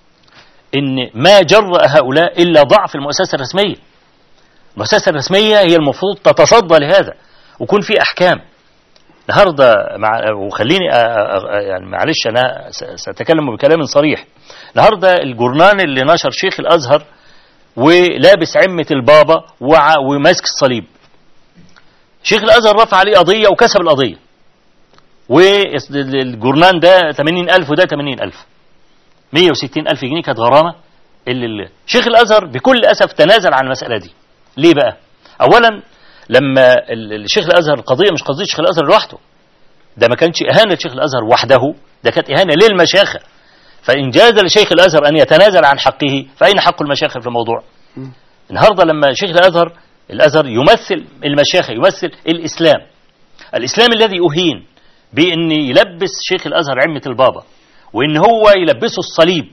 [SPEAKER 3] إن ما جرأ هؤلاء إلا ضعف المؤسسة الرسمية. المؤسسة الرسمية هي المفروض تتصدى لهذا ويكون في أحكام. النهاردة وخليني يعني معلش أنا سأتكلم بكلام صريح. النهاردة الجورنان اللي نشر شيخ الأزهر ولابس عمة البابا وماسك الصليب. شيخ الأزهر رفع عليه قضية وكسب القضية، والجورنان ده 80,000 وده 80,000، 160,000 جنيه كانت غرامة. شيخ الأزهر بكل أسف تنازل عن المسألة دي. ليه بقى؟ أولا لما الشيخ الأزهر القضية مش قضية شيخ الأزهر لوحده، ده ما كانش إهانة شيخ الأزهر وحده، ده كانت إهانة للمشايخ. فإن جاز لشيخ الأزهر أن يتنازل عن حقه فأين حق المشايخ في الموضوع؟ النهاردة لما شيخ الأزهر يمثل المشايخ، يمثل الإسلام الذي أهين بأن يلبس شيخ الأزهر عمة البابا وإن هو يلبسه الصليب،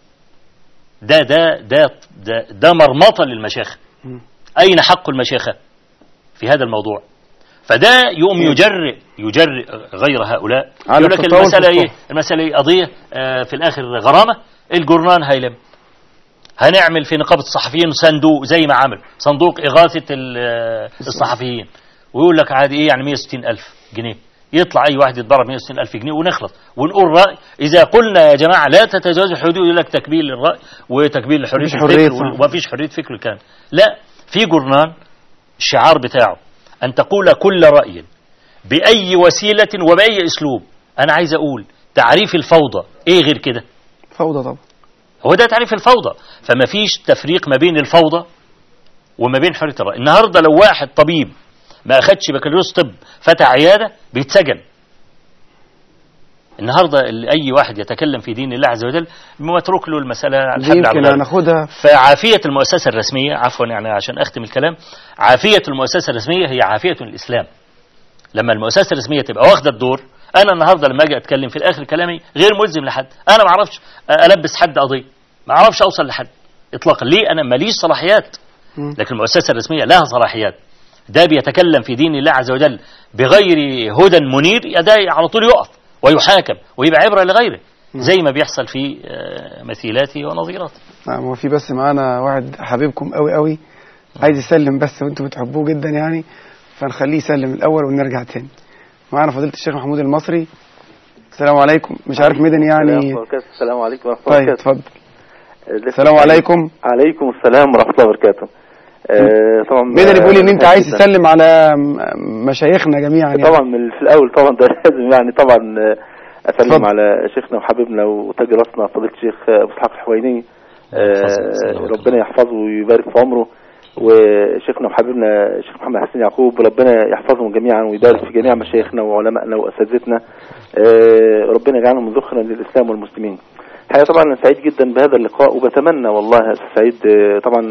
[SPEAKER 3] ده مرمطة للمشايخ. أين حق المشايخ في هذا الموضوع؟ فده يقوم يجرئ غير هؤلاء، يقول لك المسألة إيه؟ قضية في الآخر غرامة، الجورنان هيلم، هنعمل في نقابة الصحفيين صندوق زي ما عمل صندوق إغاثة الصحفيين، ويقول لك عادي إيه يعني 160,000 جنيه، يطلع أي واحد يتضرب 160,000 جنيه ونخلص ونقول رأي. إذا قلنا يا جماعة لا تتجاوز الحدود، يقول لك تكبيل للرأي وتكبيل لحرية الفكر ومفيش حرية فكر. كان لا، في جورنان الشعار بتاعه أن تقول كل رأي بأي وسيلة وبأي أسلوب. أنا عايز أقول تعريف الفوضى إيه غير كده؟
[SPEAKER 4] فوضى طبعا،
[SPEAKER 3] هو ده تعريف الفوضى. فما فيش تفريق ما بين الفوضى وما بين حرية الرأي. النهاردة لو واحد طبيب ما أخدش بكالوريوس طب فتح عيادة بيتسجن. النهاردة أي واحد يتكلم في دين الله عز وجل متروك له المسألة الحمد لله. فعافية المؤسسة الرسمية، عفوا يعني عشان أختم الكلام، عافية المؤسسة الرسمية هي عافية الإسلام. لما المؤسسة الرسمية تبقى واخدة الدور، أنا النهاردة لما أجي أتكلم في الآخر كلامي غير ملزم لحد، أنا ما أعرفش ألبس حد قضية، ما أعرفش أوصل لحد إطلاقا. ليه؟ أنا ماليش صلاحيات، لكن المؤسسة الرسمية لها صلاحيات. ده بيتكلم في دين الله عز وجل بغير هدى منير، ده على طول يقف ويحاكم ويبقى عبرة لغيره، زي ما بيحصل في مثيلاته ونظيراته.
[SPEAKER 4] نعم. وفي بس معانا واحد حبيبكم قوي قوي عايز يسلم بس، وانتم بتحبوه جدا يعني، فنخليه يسلم الأول ونرجع تاني. معانا فضيلة الشيخ محمود المصري. السلام عليكم. مش عارف مدني يعني.
[SPEAKER 6] السلام عليكم ورحمة الله وبركاته.
[SPEAKER 4] طيب اتفضل. السلام عليكم.
[SPEAKER 6] عليكم السلام ورحمة الله وبركاته. طبعا
[SPEAKER 4] مدني بيقول ان انت عايز تسلم على مشايخنا جميعا يعني.
[SPEAKER 6] طبعا في الاول طبعا ده لازم يعني طبعا اسلم على شيخنا وحبيبنا وتاج راسنا فضيلة الشيخ ابو اسحاق الحويني، ربنا يحفظه ويبارك في عمره، وشيخنا وحبيبنا الشيخ محمد حسين يعقوب، ربنا يحفظهم جميعا ويبارك في جميع مشايخنا وعلمائنا واساتذتنا، ربنا يجعلهم من ذخرا للاسلام والمسلمين. الحقيقه طبعا انا سعيد جدا بهذا اللقاء، وبتمنى والله سعيد طبعا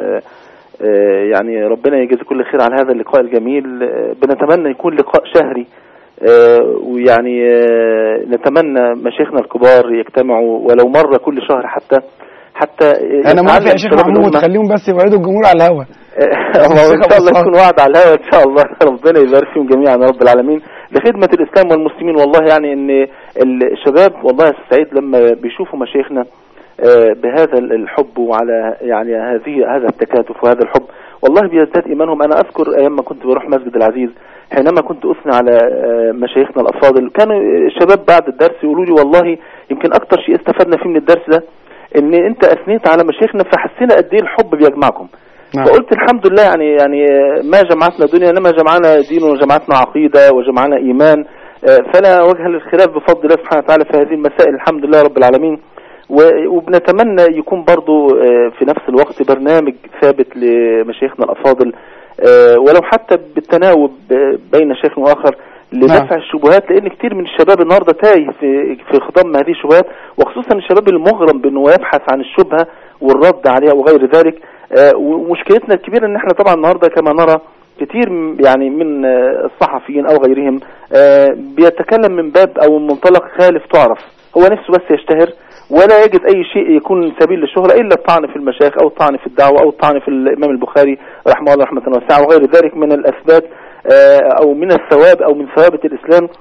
[SPEAKER 6] يعني ربنا يجزي كل خير على هذا اللقاء الجميل. بنتمنى يكون لقاء شهري، ويعني نتمنى مشايخنا الكبار يجتمعوا ولو مرة كل شهر حتى
[SPEAKER 4] انا موافق يا شيخ محمود، خليهم بس يوعدوا الجمهور على الهواء.
[SPEAKER 6] ان شاء الله يكون وعد على الهواء ان شاء الله. ربنا يبارك فيهم جميعا يا رب العالمين لخدمة الاسلام والمسلمين. والله يعني ان الشباب والله سعيد لما بيشوفوا مشايخنا بهذا الحب وعلى يعني هذا التكاتف وهذا الحب، والله بيزداد ايمانهم. انا اذكر ايام ما كنت بروح مسجد العزيز، حينما كنت اثني على مشايخنا الافاضل، كانوا الشباب بعد الدرس يقولوا لي والله يمكن اكتر شيء استفدنا فيه من الدرس ده ان انت اثنيت على مشايخنا فحسينا قد ايه الحب بيجمعكم. فقلت الحمد لله يعني ما جمعتنا دنيا انما جمعنا دين وجمعتنا عقيده وجمعنا ايمان، فلا وجه للخلاف بفضل الله سبحانه وتعالى في هذه المسائل الحمد لله رب العالمين. وبنتمنى يكون برضو في نفس الوقت برنامج ثابت لمشايخنا الأفاضل، ولو حتى بالتناوب بين شيخ وآخر لدفع الشبهات، لأن كتير من الشباب النهاردة تايه في خضم هذه الشبهات، وخصوصا الشباب المغرم بأنه يبحث عن الشبهة والرد عليها وغير ذلك. ومشكلتنا الكبيرة أن احنا طبعا النهاردة كما نرى كتير يعني من الصحفيين أو غيرهم بيتكلم من باب أو من منطلق خالف تعرف، هو نفسه بس يشتهر ولا يجد أي شيء يكون سبيل للشهرة إلا الطعن في المشايخ أو الطعن في الدعوة أو الطعن في الإمام البخاري رحمه الله رحمة واسعة وغير ذلك من الأثبات أو من الثواب أو من ثوابت الإسلام.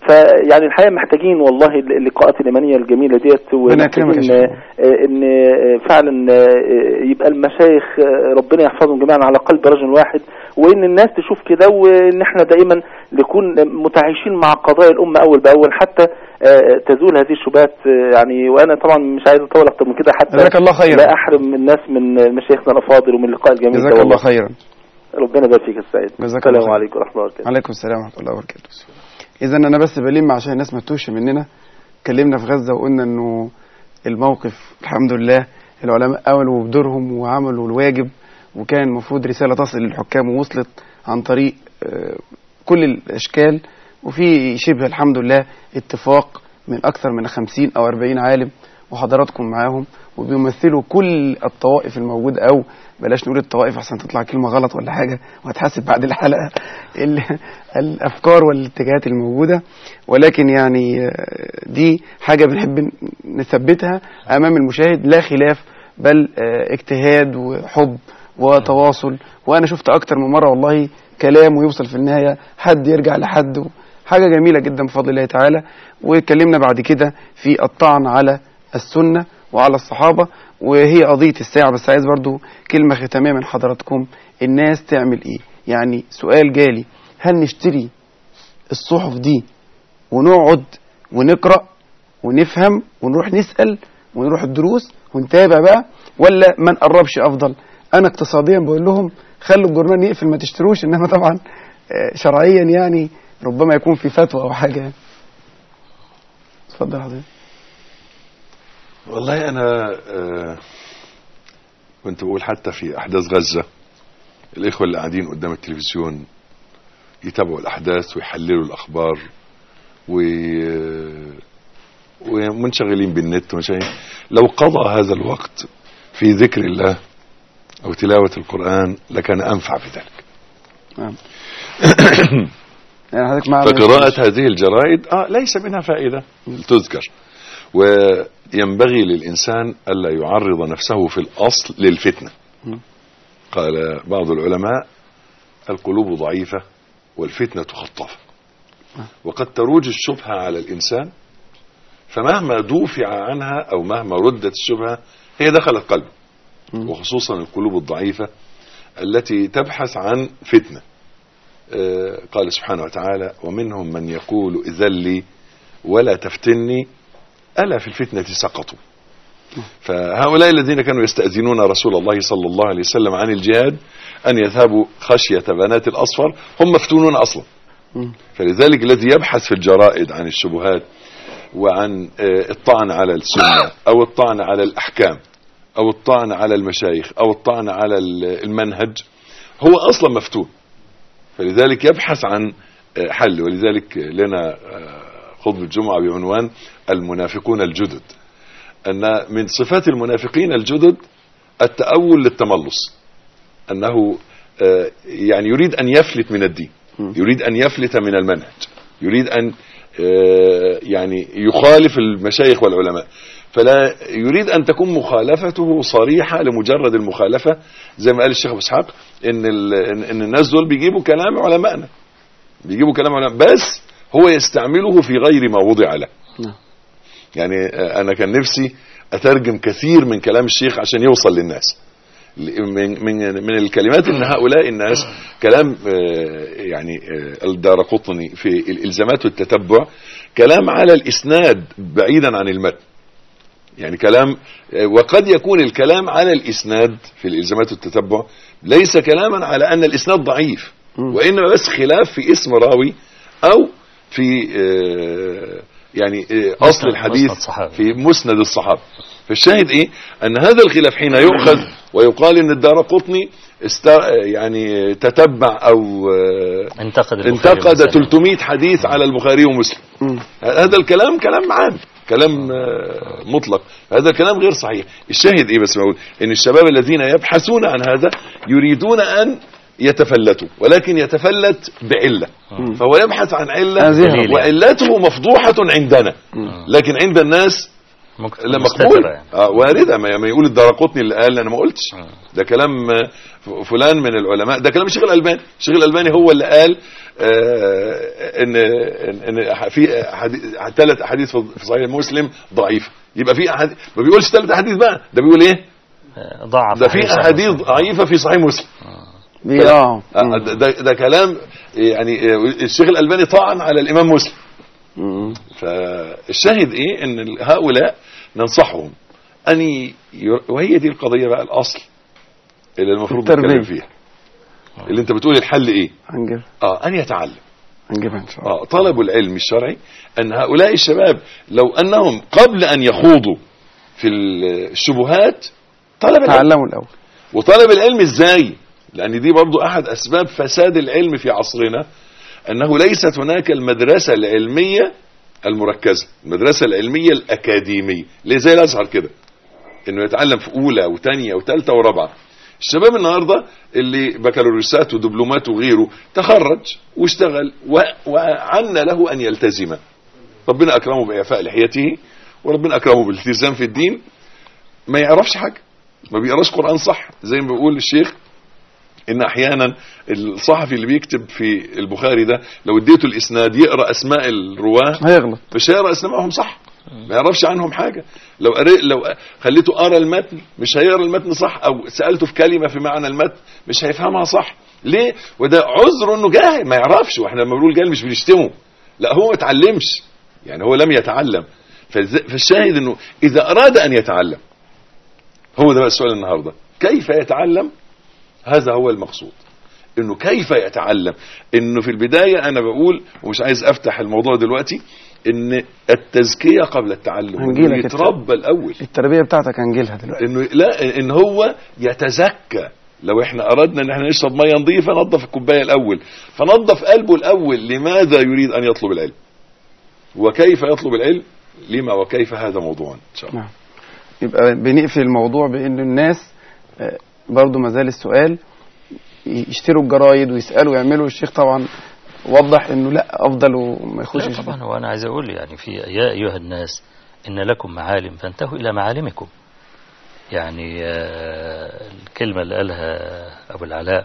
[SPEAKER 6] فيعني الحقيقة محتاجين والله اللقاءات الإيمانية الجميلة ديت، ومحتاجين إن فعلا يبقى المشايخ ربنا يحفظهم جميعا على قلب رجل واحد، وإن الناس تشوف كده، وإن احنا دائما نكون متعايشين مع قضايا الأمة أول بأول حتى تزول هذه الشبهات يعني. وأنا طبعا مش عايز أطول أكتر من كده حتى
[SPEAKER 4] جزاك الله خيرا،
[SPEAKER 6] لا أحرم الناس من مشايخنا الأفاضل ومن اللقاء الجميل ده.
[SPEAKER 4] جزاك الله خيرا،
[SPEAKER 6] ربنا يبارك فيك يا سيد. السلام عليكم ورحمة الله وبركاته.
[SPEAKER 4] عليكم السلام ورحمة الله وبركاته. إذا أنا بس بلم عشان الناس ما تتوهش مننا. اتكلمنا في غزة وقلنا إنه الموقف الحمد لله العلماء قاموا بدورهم وعملوا الواجب، وكان المفروض رسالة تصل للحكام ووصلت عن طريق كل الأشكال، وفي شبه الحمد لله اتفاق من أكثر من 50 أو 40 عالم وحضراتكم معاهم، وبيمثلوا كل الطوائف الموجودة، أو بلاش نقول الطوائف عشان تطلع كلمة غلط ولا حاجة وهتحاسب بعد الحلقة، الأفكار والاتجاهات الموجودة. ولكن يعني دي حاجة بنحب نثبتها أمام المشاهد، لا خلاف بل اجتهاد وحب وتواصل. وأنا شفت أكتر من مرة والله كلام ويوصل في النهاية حد يرجع لحد، حاجة جميلة جدا بفضل الله تعالى. واتكلمنا بعد كده في الطعن على السنة وعلى الصحابة، وهي قضية الساعة. بس عايز برضو كلمة ختامية من حضراتكم، الناس تعمل ايه؟ يعني سؤال جالي، هل نشتري الصحف دي ونقعد ونقرأ ونفهم ونروح نسأل ونروح الدروس ونتابع بقى، ولا ما نقربش أفضل؟ أنا اقتصاديا بقول لهم خلوا الجورنال يقفل ما تشتروش، إنما طبعا شرعيا يعني ربما يكون في فتوى أو حاجة. اتفضل حضرتك.
[SPEAKER 2] والله أنا كنت بقول حتى في أحداث غزة الإخوة اللي قاعدين قدام التلفزيون يتابعوا الأحداث ويحللوا الأخبار ومنشغلين بالنت لو قضى هذا الوقت في ذكر الله أو تلاوة القرآن لكان أنفع في ذلك. فقراءة هذه الجرائد ليس منها فائدة تذكر، وينبغي للإنسان ألا يعرض نفسه في الأصل للفتنة. قال بعض العلماء القلوب ضعيفة والفتنة خطافة، وقد تروج الشبهة على الإنسان، فمهما دوفع عنها أو مهما ردت الشبهة هي دخلت قلبه، وخصوصا القلوب الضعيفة التي تبحث عن فتنة. قال سبحانه وتعالى ومنهم من يقول إذن لي ولا تفتني ألا في الفتنة سقطوا. فهؤلاء الذين كانوا يستأذنون رسول الله صلى الله عليه وسلم عن الجهاد أن يذهبوا خشية بنات الأصفر هم مفتونون أصلا. فلذلك الذي يبحث في الجرائد عن الشبهات وعن الطعن على السنة أو الطعن على الأحكام أو الطعن على المشايخ أو الطعن على المنهج هو أصلا مفتون، فلذلك يبحث عن حل. ولذلك لنا خطبة الجمعة بعنوان المنافقون الجدد، أن من صفات المنافقين الجدد التأول للتملص، أنه يعني يريد أن يفلت من الدين، يريد أن يفلت من المنهج، يريد أن يعني يخالف المشايخ والعلماء، فلا يريد أن تكون مخالفته صريحة لمجرد المخالفة. زي ما قال الشيخ أبو إسحاق إن الناس دول بيجيبوا كلام علمائنا، بيجيبوا كلام علماء بس هو يستعمله في غير ما وضع له. يعني أنا كان نفسي أترجم كثير من كلام الشيخ عشان يوصل للناس. من الكلمات ان هؤلاء الناس كلام يعني الدارقطني في الالزامات والتتبع كلام على الاسناد بعيدا عن المتن، يعني كلام، وقد يكون الكلام على الاسناد في الالزامات والتتبع ليس كلاما على ان الاسناد ضعيف، وانما بس خلاف في اسم راوي او في يعني اصل الحديث في مسند الصحابه. فالشاهد ايه ان هذا الخلاف حين يؤخذ ويقال ان الدارقطني يعني تتبع او انتقد 300 حديث على البخاري ومسلم، هذا الكلام كلام عام، كلام مطلق، هذا الكلام غير صحيح. الشاهد ايه بس بقول ان الشباب الذين يبحثون عن هذا يريدون ان يتفلتوا، ولكن يتفلت بعلة، فهو يبحث عن علة وعلته مفضوحة عندنا لكن عند الناس لا مقبول واردة. ما يقول الدارقطني اللي قال انا ما قلتش، ده كلام فلان من العلماء، ده كلام الشيخ الألباني. الشيخ الألباني هو اللي قال ان في 3 احاديث في صحيح مسلم ضعيفه، يبقى في ما بيقولش 3 احاديث بقى، ده بيقول ايه؟
[SPEAKER 3] ضعف.
[SPEAKER 2] ده في احاديث ضعيفه في صحيح مسلم. ده كلام يعني الشيخ الألباني طعن على الإمام مسلم. فالشاهد ايه؟ ان هؤلاء ننصحهم وهي دي القضية بقى، الأصل اللي المفروض نتكلم فيها، اللي انت بتقول الحل ايه؟ ان يتعلم،
[SPEAKER 4] هنجيبها ان شاء الله.
[SPEAKER 2] طلب العلم الشرعي، ان هؤلاء الشباب لو انهم قبل ان يخوضوا في الشبهات
[SPEAKER 4] تعلموا الاول.
[SPEAKER 2] وطلب العلم ازاي؟ لان دي برضو احد اسباب فساد العلم في عصرنا، انه ليست هناك المدرسة العلمية المركزة، المدرسة العلمية الاكاديمية اللي زي الازهر كده، انه يتعلم في اولى وثانية وثالثة ورابعة. الشباب النهاردة اللي بكالوريوسات ودبلومات وغيره تخرج واشتغل وعنا له ان يلتزم، ربنا اكرمه باعفاء لحيته وربنا اكرمه بالالتزام في الدين، ما يعرفش حاجة، ما بيقراش قرآن صح. زي ما بيقول الشيخ ان احيانا الصحفي اللي بيكتب في البخاري ده لو اديته الاسناد يقرا اسماء الرواه
[SPEAKER 4] هيغلط،
[SPEAKER 2] مش هيقرا اسمائهم صح، ما يعرفش عنهم حاجة. لو خليته قرا المتن مش هيقرا المتن صح، او سألته في كلمة في معنى المتن مش هيفهمها صح. ليه؟ وده عذره انه جاهل ما يعرفش. واحنا لما بنقول جاهل مش بنشتمه، لا هو ما اتعلمش، يعني هو لم يتعلم. فالشاهد انه اذا اراد ان يتعلم، هو ده بقى السؤال النهاردة، كيف يتعلم؟ هذا هو المقصود، انه كيف يتعلم. انه في البداية انا بقول، ومش عايز افتح الموضوع دلوقتي، ان التزكية قبل التعلم، انه يتربى الاول.
[SPEAKER 4] التربية بتاعتك هنجيلها دلوقتي.
[SPEAKER 2] انه لا، ان هو يتزكى. لو احنا اردنا ان احنا نشرب مية نظيفة نظف الكوباية الاول، فنظف قلبه الاول. لماذا يريد ان يطلب العلم؟ وكيف يطلب العلم؟ لما وكيف؟ هذا موضوع ان شاء الله.
[SPEAKER 4] نعم. يبقى بنقفل الموضوع بان الناس برضو ما زال السؤال، يشتروا الجرايد ويسألوا ويعملوا. الشيخ طبعا وضح انه لا، افضل وما يخشش.
[SPEAKER 3] طبعا. وانا عايز اقول يعني في يا ايها الناس ان لكم معالم فانتهوا الى معالمكم. يعني الكلمة اللي قالها ابو العلاء،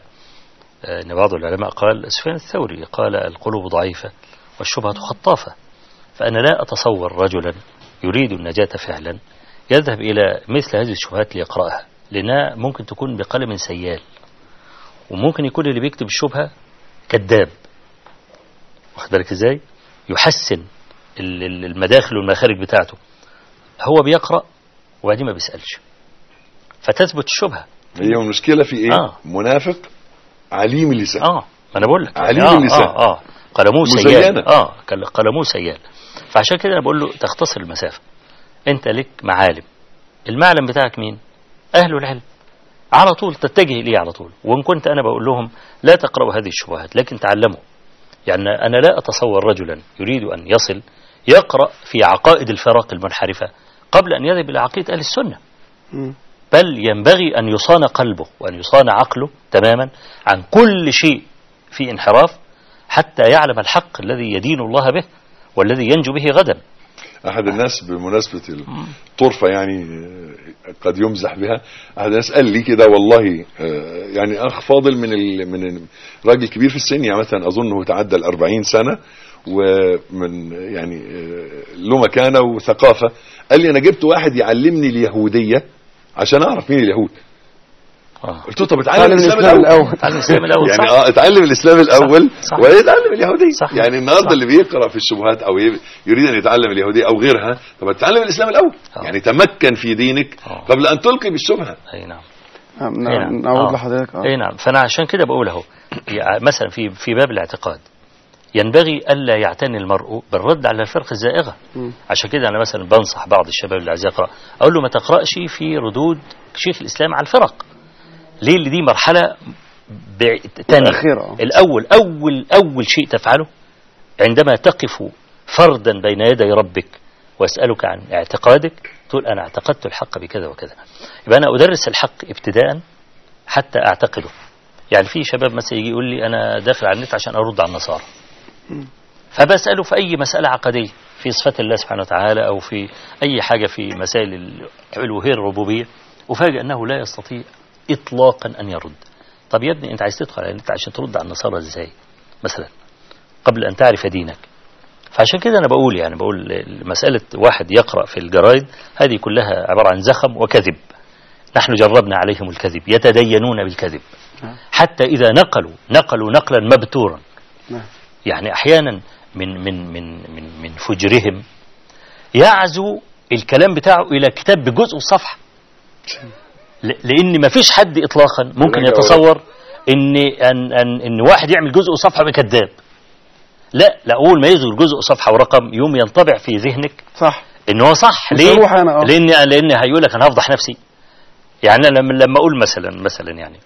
[SPEAKER 3] ان بعض العلماء قال، سفيان الثوري قال القلوب ضعيفة والشبهة خطافة. فانا لا اتصور رجلا يريد النجاة فعلا يذهب الى مثل هذه الشبهات ليقرأها، لانها ممكن تكون بقلم سيال، وممكن يكون اللي بيكتب الشبهة كذاب، واخد بالك ازاي؟ يحسن المداخل والمخارج بتاعته، هو بيقرأ وبعدين ما بيسألش، فتثبت الشبهة.
[SPEAKER 2] هي المشكلة في ايه؟ منافق عليم اللسان.
[SPEAKER 3] ما انا بقول لك
[SPEAKER 2] عليم اللسان.
[SPEAKER 3] قلموه سيال. قلموه سيال. فعشان كده انا بقول له تختصر المسافة. انت لك معالم، المعلم بتاعك مين؟ اهل العلم، على طول تتجه إليه على طول. وإن كنت أنا بقول لهم لا تقرأوا هذه الشبهات، لكن تعلموا. يعني أنا لا أتصور رجلا يريد أن يصل يقرأ في عقائد الفرق المنحرفة قبل أن يذهب إلى عقيدة أهل السنة. بل ينبغي أن يصان قلبه وأن يصان عقله تماما عن كل شيء في انحراف، حتى يعلم الحق الذي يدين الله به والذي ينجو به غدا.
[SPEAKER 2] أحد الناس بمناسبة الطرفة يعني قد يمزح بها، أحد الناس قال لي كده والله، يعني أخ فاضل من راجل كبير في السن، يعني مثلا أظنه تعدى 40 سنة ومن يعني له مكانة وثقافة. قال لي أنا جبت واحد يعلمني اليهودية عشان أعرف مين اليهود. قلت له طب اتعلم الإسلام الأول. يعني اتعلم الإسلام الأول ويتعلم اليهودية. يعني النهاردة اللي بيقرأ في الشبهات أو يريد أن يتعلم اليهودية أو غيرها، طب اتعلم الإسلام الأول. يعني تمكن في دينك قبل أن تلقي بالشبهة.
[SPEAKER 3] أي نعم.
[SPEAKER 4] نعود لحضرتك.
[SPEAKER 3] أي نعم. فأنا عشان كده بقول اهو، مثلا في باب الاعتقاد ينبغي ألا يعتني المرء بالرد على الفرق الزائغة. عشان كده أنا مثلا بنصح بعض الشباب اللي عايز يقرأ، أقول له ما تقرأش في ردود شيخ الإسلام على الفرق. ليه؟ اللي دي مرحلة تانية. الأول أول شيء تفعله عندما تقف فردا بين يدي ربك وأسألك عن اعتقادك، تقول أنا اعتقدت الحق بكذا وكذا. يبقى أنا أدرس الحق ابتداء حتى أعتقده. يعني في شباب مثلا يجي يقول لي أنا داخل على النت عشان أرد على النصارى، فبسأله في أي مسألة عقدية في صفات الله سبحانه وتعالى أو في أي حاجة في مسائل الألوهية الربوبية، وفاجأ أنه لا يستطيع إطلاقا أن يرد. طب يا ابني أنت عايز تدخل على النت عشان ترد على النصارى إزاي مثلا؟ قبل أن تعرف دينك. فعشان كده أنا بقول مسألة واحد يقرأ في الجرايد هذه كلها عبارة عن زخم وكذب. نحن جربنا عليهم الكذب، يتدينون بالكذب حتى إذا نقلوا نقلا مبتورا. يعني أحيانا من فجرهم يعزو الكلام بتاعه إلى كتاب بجزء وصفحة، لأن ما فيش حد إطلاقا ممكن يتصور إن واحد يعمل جزء وصفحة بكذاب. لا أول ما يزور جزء وصفحة ورقم يوم ينطبع في ذهنك صح إن هو صح. ليه؟ لأن هيقول لك أنا هفضح نفسي. يعني لما أقول مثلا يعني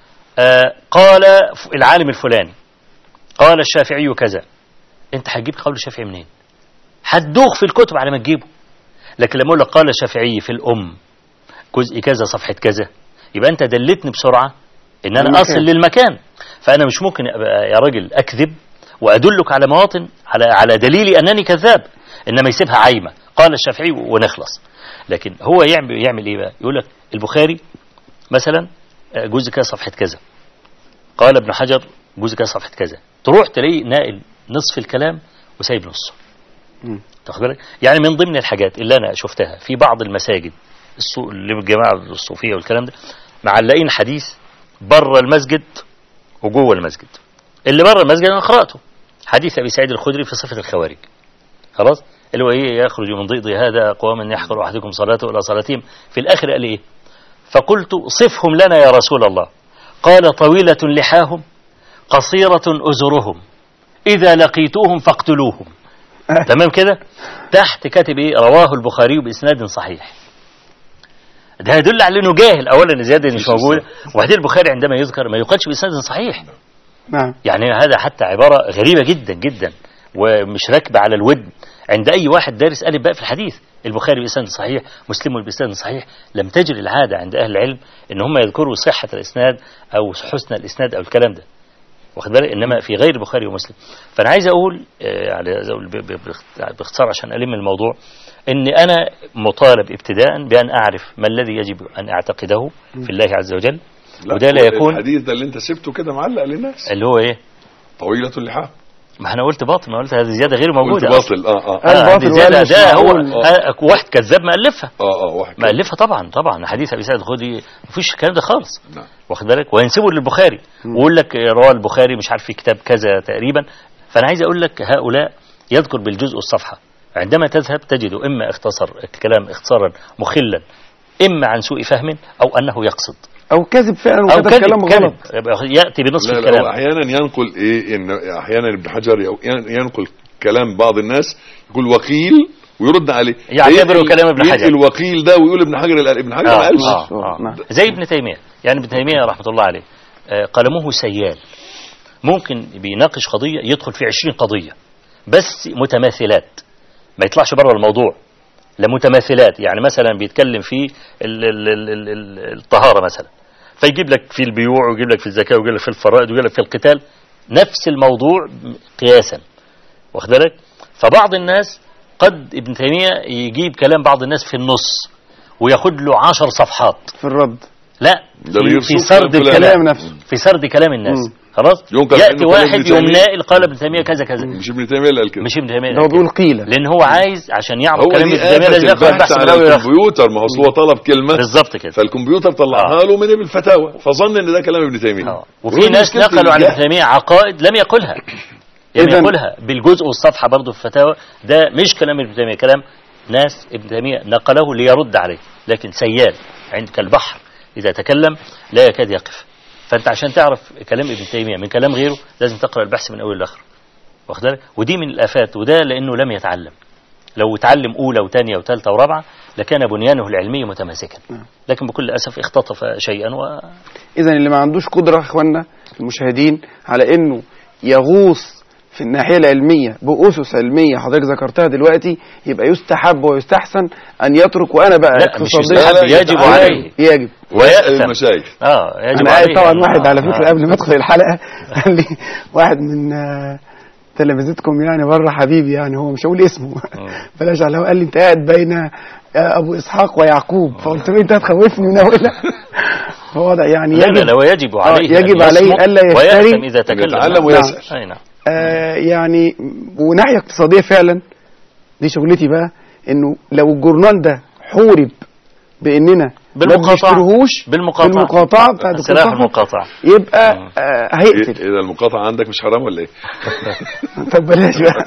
[SPEAKER 3] قال العالم الفلاني قال الشافعي كذا، أنت هتجيب قول الشافعي منين؟ هتدوخ في الكتب على ما تجيبه. لكن لما أقول لك قال الشافعي في الأم جزء كذا صفحة كذا، يبقى أنت دلتني بسرعة إن أنا أصل للمكان. فأنا مش ممكن يا راجل أكذب وأدلك على مواطن على دليلي أنني كذاب، إنما يسيبها عايمة قال الشافعي ونخلص. لكن هو يعمل إيه بقى؟ يقول لك البخاري مثلا جزء كذا صفحة كذا، قال ابن حجر جزء كذا صفحة كذا، تروح تلاقي ناقل نصف الكلام وسايب نصه. تاخد بالك؟ يعني من ضمن الحاجات اللي أنا شفتها في بعض المساجد اللي بالجماعة الصوفية والكلام ده معلقين حديث بره المسجد وجوه المسجد. اللي بره المسجد أنا قرأته حديث أبي سعيد الخدري في صفة الخوارج، خلاص، اللي هو إيه يخرج من ضيض هذا أقوام يحقر أحدكم صلاته إلى صلاتهم. في الآخر قال إيه؟ فقلت صفهم لنا يا رسول الله. قال طويلة لحاهم قصيرة أزرهم إذا لقيتوهم فاقتلوهم. تمام كده؟ تحت كاتب إيه؟ رواه البخاري بإسناد صحيح. ده يدل على أنه جاهل. أولا الزيادة مش موجودة، وبعدين البخاري عندما يذكر ما يقالش بإسناد صحيح. يعني هذا حتى عبارة غريبة جدا جدا ومش راكبة على الودن عند أي واحد دارس ألف باء في الحديث. البخاري بإسناد صحيح، مسلم بإسناد صحيح. لم تجري العادة عند أهل العلم إن هم يذكروا صحة الإسناد أو حسن الإسناد أو الكلام ده، واخد بالك؟ إنما في غير البخاري ومسلم. فأنا عايز أقول باختصار عشان ألم الموضوع إن أنا مطالب ابتداء بأن أعرف ما الذي يجب أن أعتقده في الله عز وجل. وده لا يكون
[SPEAKER 2] الحديث ده اللي أنت سبته كده معلق للناس
[SPEAKER 3] اللي هو إيه؟
[SPEAKER 2] طويلة اللحاف. ما
[SPEAKER 3] أنا قلت باطل، ما قلت هذه زيادة غير موجودة.
[SPEAKER 2] قلت باطل.
[SPEAKER 3] هذه زيادة ده هو واحد كذاب مألفها.
[SPEAKER 2] واحد
[SPEAKER 3] مألفها طبعا حديث أبي سعيد الخدري مفيش الكلام ده خالص. واخد بالك؟ وينسبه للبخاري ويقول لك رواه البخاري مش عارف في كتاب كذا تقريبا. فأنا عايز أقول لك هؤلاء يذكر بالجزء والصفحة، عندما تذهب تجد إما اختصر الكلام اختصارا مخلا، إما عن سوء فهم أو أنه يقصد
[SPEAKER 4] أو كذب فعلا وكذب كلام غلط
[SPEAKER 3] يأتي بنصف الكلام.
[SPEAKER 2] أحيانا ينقل إيه إن أحيانا ابن حجر ينقل كلام بعض الناس يقول وكيل ويرد عليه،
[SPEAKER 3] يعتبره كلام ابن حجر.
[SPEAKER 2] الوكيل ده ويقول ابن حجر ما قالش.
[SPEAKER 3] زي ابن تيمية. يعني ابن تيمية رحمة الله عليه قلمه سيال، ممكن بيناقش قضية يدخل في 20 قضية بس متماثلات، ما يطلعش بره الموضوع، لمتماثلات. يعني مثلا بيتكلم في الطهارة مثلا، فيجيب لك في البيوع ويجيب لك في الزكاة ويجيب لك في الفرائض ويجيب لك في القتال، نفس الموضوع قياسا، واخد بالك؟ فبعض الناس قد ابن تيمية يجيب كلام بعض الناس في النص وياخد له 10 صفحات
[SPEAKER 4] في الرد،
[SPEAKER 3] لا في سرد الكلام نفسه، في سرد كلام الناس. خلاص يأتي واحد يوم نائل قال ابن تيمية كذا كذا.
[SPEAKER 2] مش ابن تيمية اللي قال كده،
[SPEAKER 3] مش ابن تيمية،
[SPEAKER 4] هو بيقول قيل،
[SPEAKER 3] لان هو عايز عشان يعرف كلام ابن تيمية لازم ياخد البحث
[SPEAKER 2] على الكمبيوتر. ما هو طلب كلمة
[SPEAKER 3] بالظبط كده،
[SPEAKER 2] فالكمبيوتر طلعها له من الفتاوى فظن ان ده كلام ابن تيمية.
[SPEAKER 3] وفي ناس نقلوا عن ابن تيمية عقائد لم يقولها، يقولها بالجزء والصفحة برضه في الفتاوى. ده مش كلام ابن تيمية، كلام ناس ابن تيمية نقله ليرد عليه، لكن سيال عندك البحر إذا تكلم لا يكاد يقف. فأنت عشان تعرف كلام ابن تيمية من كلام غيره لازم تقرأ البحث من أول لآخر، واخد بالك؟ ودي من الآفات، وده لأنه لم يتعلم. لو تعلم أولى وثانية وثالثة ورابعة لكان بنيانه العلمي متماسكا، لكن بكل أسف اختطف شيئا.
[SPEAKER 4] إذن اللي ما عندوش قدرة إخواننا المشاهدين على إنه يغوص في الناحية العلمية بأسس علمية حضرتك ذكرتها دلوقتي، يبقى يستحب ويستحسن أن يترك. وأنا بقى
[SPEAKER 3] يجب عليه،
[SPEAKER 4] يجب
[SPEAKER 2] ويسأل المشايخ.
[SPEAKER 3] يجب عليه.
[SPEAKER 4] طبعا واحد على فكرة قبل ما أدخل الحلقة قال لي واحد من تلفزيونكم يعني بره حبيبي، يعني هو مش هقول اسمه بلاش، على هو قال لي أنت قاعد بين أبو إسحاق ويعقوب، فقلت له أنت هتخوفني من أولها. هو ده يعني
[SPEAKER 3] يجب عليه
[SPEAKER 4] ألا يفتري
[SPEAKER 3] إذا تكلم
[SPEAKER 2] يتعلم ويسأل.
[SPEAKER 4] يعني وناحية اقتصادية فعلا دي شغلتي بقى، انه لو الجورنال ده حورب باننا بالمقاطعة بتاعت
[SPEAKER 3] سلاح المقاطعة،
[SPEAKER 4] يبقى هيقتل.
[SPEAKER 2] اذا المقاطعة عندك مش حرام ولا ايه؟
[SPEAKER 4] طب بلاش بقى.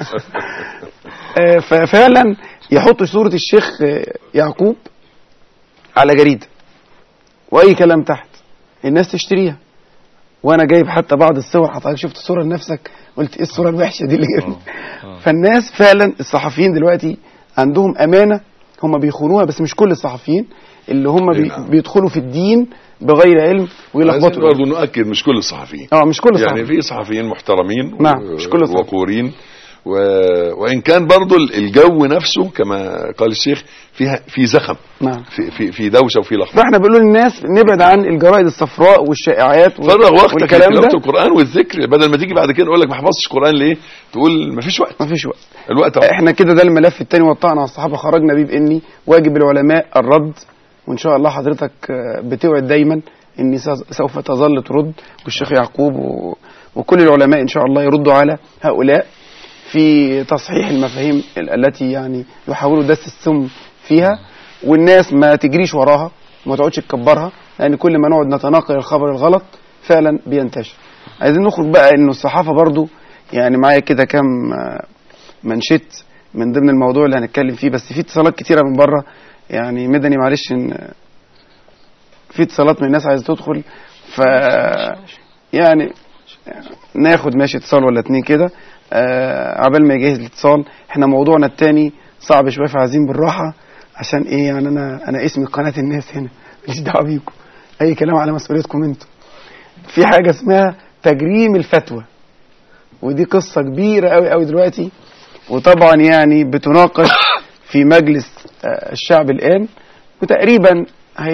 [SPEAKER 4] ففعلا يحط صورة الشيخ يعقوب على جريدة واي كلام تحت الناس تشتريها، وانا جايب حتى بعض الصور. حضرتك شفت صورة لنفسك قلت ايه الصورة الوحشة دي اللي جايبها؟ فالناس فعلا الصحفيين دلوقتي عندهم امانة هم بيخونوها، بس مش كل الصحفيين اللي هم بيدخلوا في الدين بغير علم ويلخبطوا.
[SPEAKER 2] برضه نؤكد مش كل الصحفيين،
[SPEAKER 4] مش كل الصحفيين،
[SPEAKER 2] يعني في صحفيين محترمين
[SPEAKER 4] مش كل
[SPEAKER 2] وقورين، وإن كان برضو الجو نفسه كما قال الشيخ في زخم، في دوشة وفي لخبطة.
[SPEAKER 4] فاحنا بنقول للناس نبعد عن الجرائد الصفراء والشائعات
[SPEAKER 2] فرغ وقتك في قراءة القرآن والذكر، بدل ما تيجي بعد كده نقول لك ما حفظتش القرآن ليه، تقول ما فيش وقت. الوقت
[SPEAKER 4] احنا كده ده الملف الثاني وطعنا على الصحابة، خرجنا بيه بإني واجب العلماء الرد، وإن شاء الله حضرتك بتوعد دايما إني سوف تظل ترد، والشيخ يعقوب وكل العلماء إن شاء الله يردوا على هؤلاء في تصحيح المفاهيم التي يعني يحاولوا دس السم فيها، والناس ما تجريش وراها وما تقعدش تكبرها، لأن كل ما نقعد نتناقل الخبر الغلط فعلا بينتشر. عايزين نخرج بقى إنه الصحافة برضو يعني معايا كده كام منشط من ضمن الموضوع اللي هنتكلم فيه، بس في اتصالات كتيرة من بره يعني مدني، معلش إن في اتصالات من الناس عايزة تدخل، ف يعني ناخد ماشي اتصال ولا اتنين كده عبال ما يجهز الاتصال. احنا موضوعنا التاني صعب شويه، فعايزين بالراحه عشان ايه يعني انا اسمي قناه الناس هنا، مش دعوه بيكم، اي كلام على مسؤوليتكم انتم. في حاجه اسمها تجريم الفتوى، ودي قصه كبيره قوي قوي دلوقتي، وطبعا يعني بتناقش في مجلس الشعب الان، وتقريبا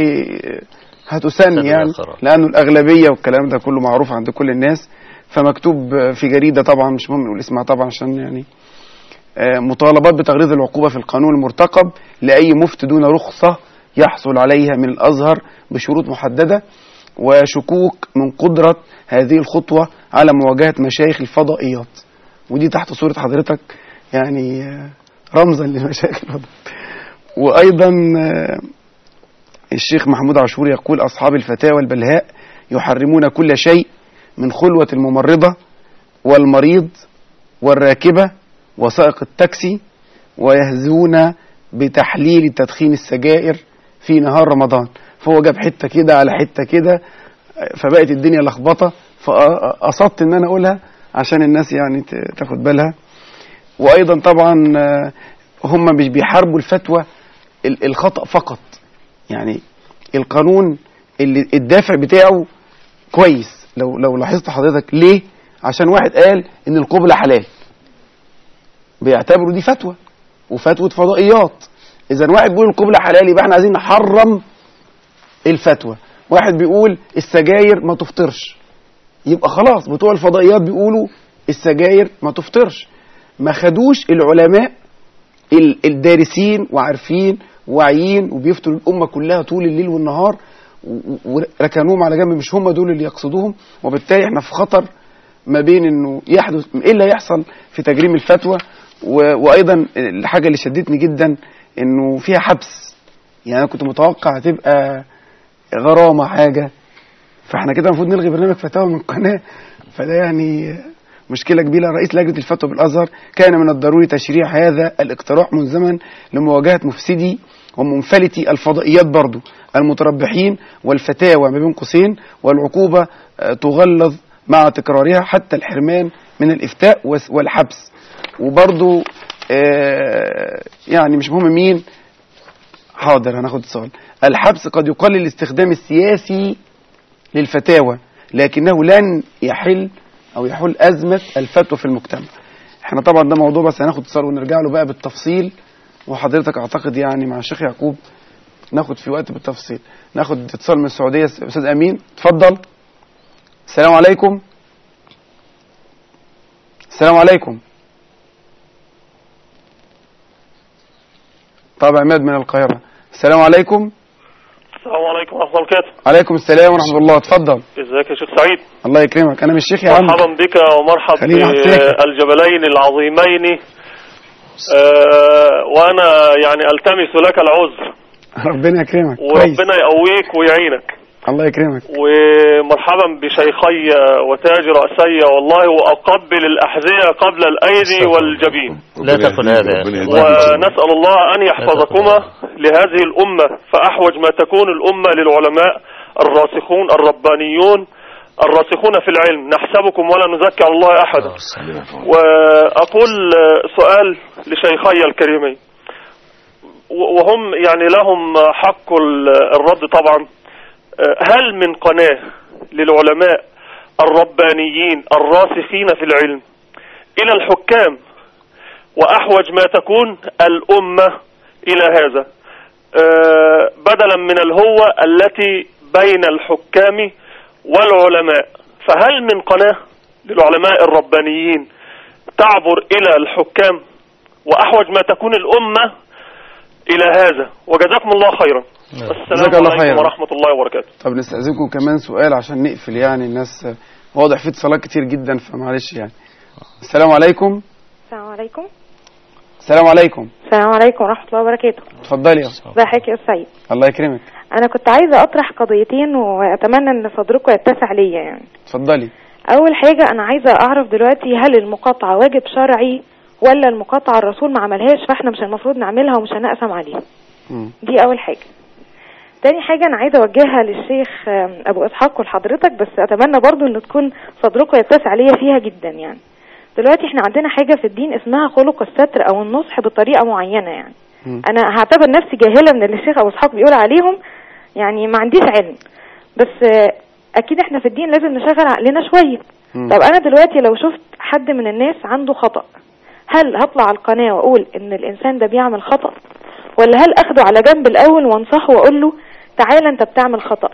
[SPEAKER 4] هتسن يعني، لانه الاغلبيه والكلام ده كله معروف عند كل الناس. فمكتوب في جريدة طبعا مش مهم نقول اسمها طبعا عشان يعني مطالبات بتغليظ العقوبة في القانون المرتقب لأي مفتي دون رخصة يحصل عليها من الأزهر بشروط محددة، وشكوك من قدرة هذه الخطوة على مواجهة مشايخ الفضائيات. ودي تحت صورة حضرتك يعني رمزا لمشايخ الفضائيات. وأيضا الشيخ محمود عاشور يقول أصحاب الفتاوى البلهاء يحرمون كل شيء من خلوة الممرضة والمريض والراكبة وسائق التاكسي، ويهزون بتحليل تدخين السجائر في نهار رمضان. فهو جاب حتة كده على حتة كده، فبقت الدنيا لخبطة، فقصدت ان انا اقولها عشان الناس يعني تاخد بالها. وايضا طبعا هم مش بيحاربوا الفتوى الخطأ فقط، يعني القانون اللي الدافع بتاعه كويس. لو لاحظت حضرتك ليه؟ عشان واحد قال ان القبلة حلال، بيعتبروا دي فتوى وفتوى فضائيات. اذا واحد بيقول القبلة حلال يبقى احنا عايزين نحرم الفتوى. واحد بيقول السجاير ما تفطرش، يبقى خلاص بتوع الفضائيات بيقولوا السجاير ما تفطرش. ما خدوش العلماء الدارسين وعارفين واعيين وبيفتوا الامة كلها طول الليل والنهار وركنوهم على جنب، مش هم دول اللي يقصدوهم. وبالتالي احنا في خطر ما بين انه يحدث ايه اللي هيحصل في تجريم الفتوى. وايضا الحاجة اللي شدتني جدا انه فيها حبس، يعني انا كنت متوقع تبقى غرامة حاجة، فاحنا كده المفروض نلغي برنامج فتاوى من قناة، فده يعني مشكلة كبيرة. رئيس لجنة الفتوى بالازهر كان من الضروري تشريع هذا الاقتراح ملزما لمواجهة مفسدي ومنفلتي الفضائيات برضو المتربحين والفتاوى ما بين قوسين، والعقوبة تغلظ مع تكرارها حتى الحرمان من الإفتاء والحبس. وبرضو يعني مش مهم مين، حاضر هناخد اتصال. الحبس قد يقلل الاستخدام السياسي للفتاوى، لكنه لن يحل أزمة الفتوى في المجتمع. احنا طبعا ده موضوع بس هناخد اتصال ونرجع له بقى بالتفصيل، وحضرتك اعتقد يعني مع الشيخ يعقوب ناخد في وقت بالتفصيل. ناخد اتصال من السعودية. أستاذ أمين اتفضل. السلام عليكم. السلام عليكم. طب عماد من القاهرة. السلام عليكم.
[SPEAKER 7] السلام عليكم ورحمة الله وبركاته.
[SPEAKER 4] عليكم السلام ورحمة الله. اتفضل.
[SPEAKER 7] ازيك يا شيخ سعيد؟
[SPEAKER 4] الله يكرمك. انا مش شيخ يا عم.
[SPEAKER 7] مرحبا بك ومرحبا بالجبلين العظيمين. وانا يعني التمس لك العذر.
[SPEAKER 4] ربنا يكرمك.
[SPEAKER 7] وربنا يقويك ويعينك.
[SPEAKER 4] الله يكرمك.
[SPEAKER 7] ومرحبا بشيخي وتاج رأسي والله، وأقبل الأحذية قبل الأيدي والجبين.
[SPEAKER 3] لا تقل هذا.
[SPEAKER 7] ونسأل الله أن يحفظكما لهذه الأمة، فأحوج ما تكون الأمة للعلماء الراسخون الربانيون الراسخون في العلم. نحسبكم ولا نزكي على الله أحدا. وأقول سؤال لشيخي الكريمين، وهم يعني لهم حق الرد طبعا. هل من قناة للعلماء الربانيين الراسخين في العلم إلى الحكام، وأحوج ما تكون الأمة إلى هذا، بدلا من الهوة التي بين الحكام والعلماء؟ فهل من قناة للعلماء الربانيين تعبر إلى الحكام، وأحوج ما تكون الأمة إلى هذا؟ وجزاكم الله خيرا. السلام عليكم ورحمة الله وبركاته.
[SPEAKER 4] طب نستأذنكم كمان سؤال عشان نقفل، يعني الناس واضح في اتصالات كتير جدا فمعلش يعني. السلام عليكم.
[SPEAKER 8] السلام عليكم.
[SPEAKER 4] السلام عليكم.
[SPEAKER 8] السلام عليكم ورحمة الله وبركاته.
[SPEAKER 4] اتفضلي يا
[SPEAKER 8] استاذ. ازيك يا استاذ سعيد؟
[SPEAKER 4] الله يكرمك.
[SPEAKER 8] انا كنت عايزة اطرح قضيتين واتمنى ان صدركم يتسع ليا يعني.
[SPEAKER 4] اتفضلي.
[SPEAKER 8] اول حاجة انا عايزة اعرف دلوقتي، هل المقاطعة واجب شرعي ولا المقاطعة الرسول ما عملهاش فاحنا مش المفروض نعملها ومش هنقسم عليها؟ دي اول حاجة. تاني حاجة انا عايزة اوجهها للشيخ ابو اسحاق ولحضرتك، بس اتمنى برضو ان تكون صدركم يتسع ليا فيها جدا يعني. دلوقتي احنا عندنا حاجة في الدين اسمها خلق الستر او النصح بطريقة معينة يعني. انا هعتبر نفسي جاهلة من اللي الشيخ ابو اسحاق بيقول عليهم، يعني ما عنديش علم، بس اكيد احنا في الدين لازم نشغل عقلنا شوية. طب انا دلوقتي لو شفت حد من الناس عنده خطأ، هل هطلع على القناة واقول ان الانسان ده بيعمل خطأ، ولا هل اخده على جنب الاول وانصحه واقول له تعالى انت بتعمل خطأ؟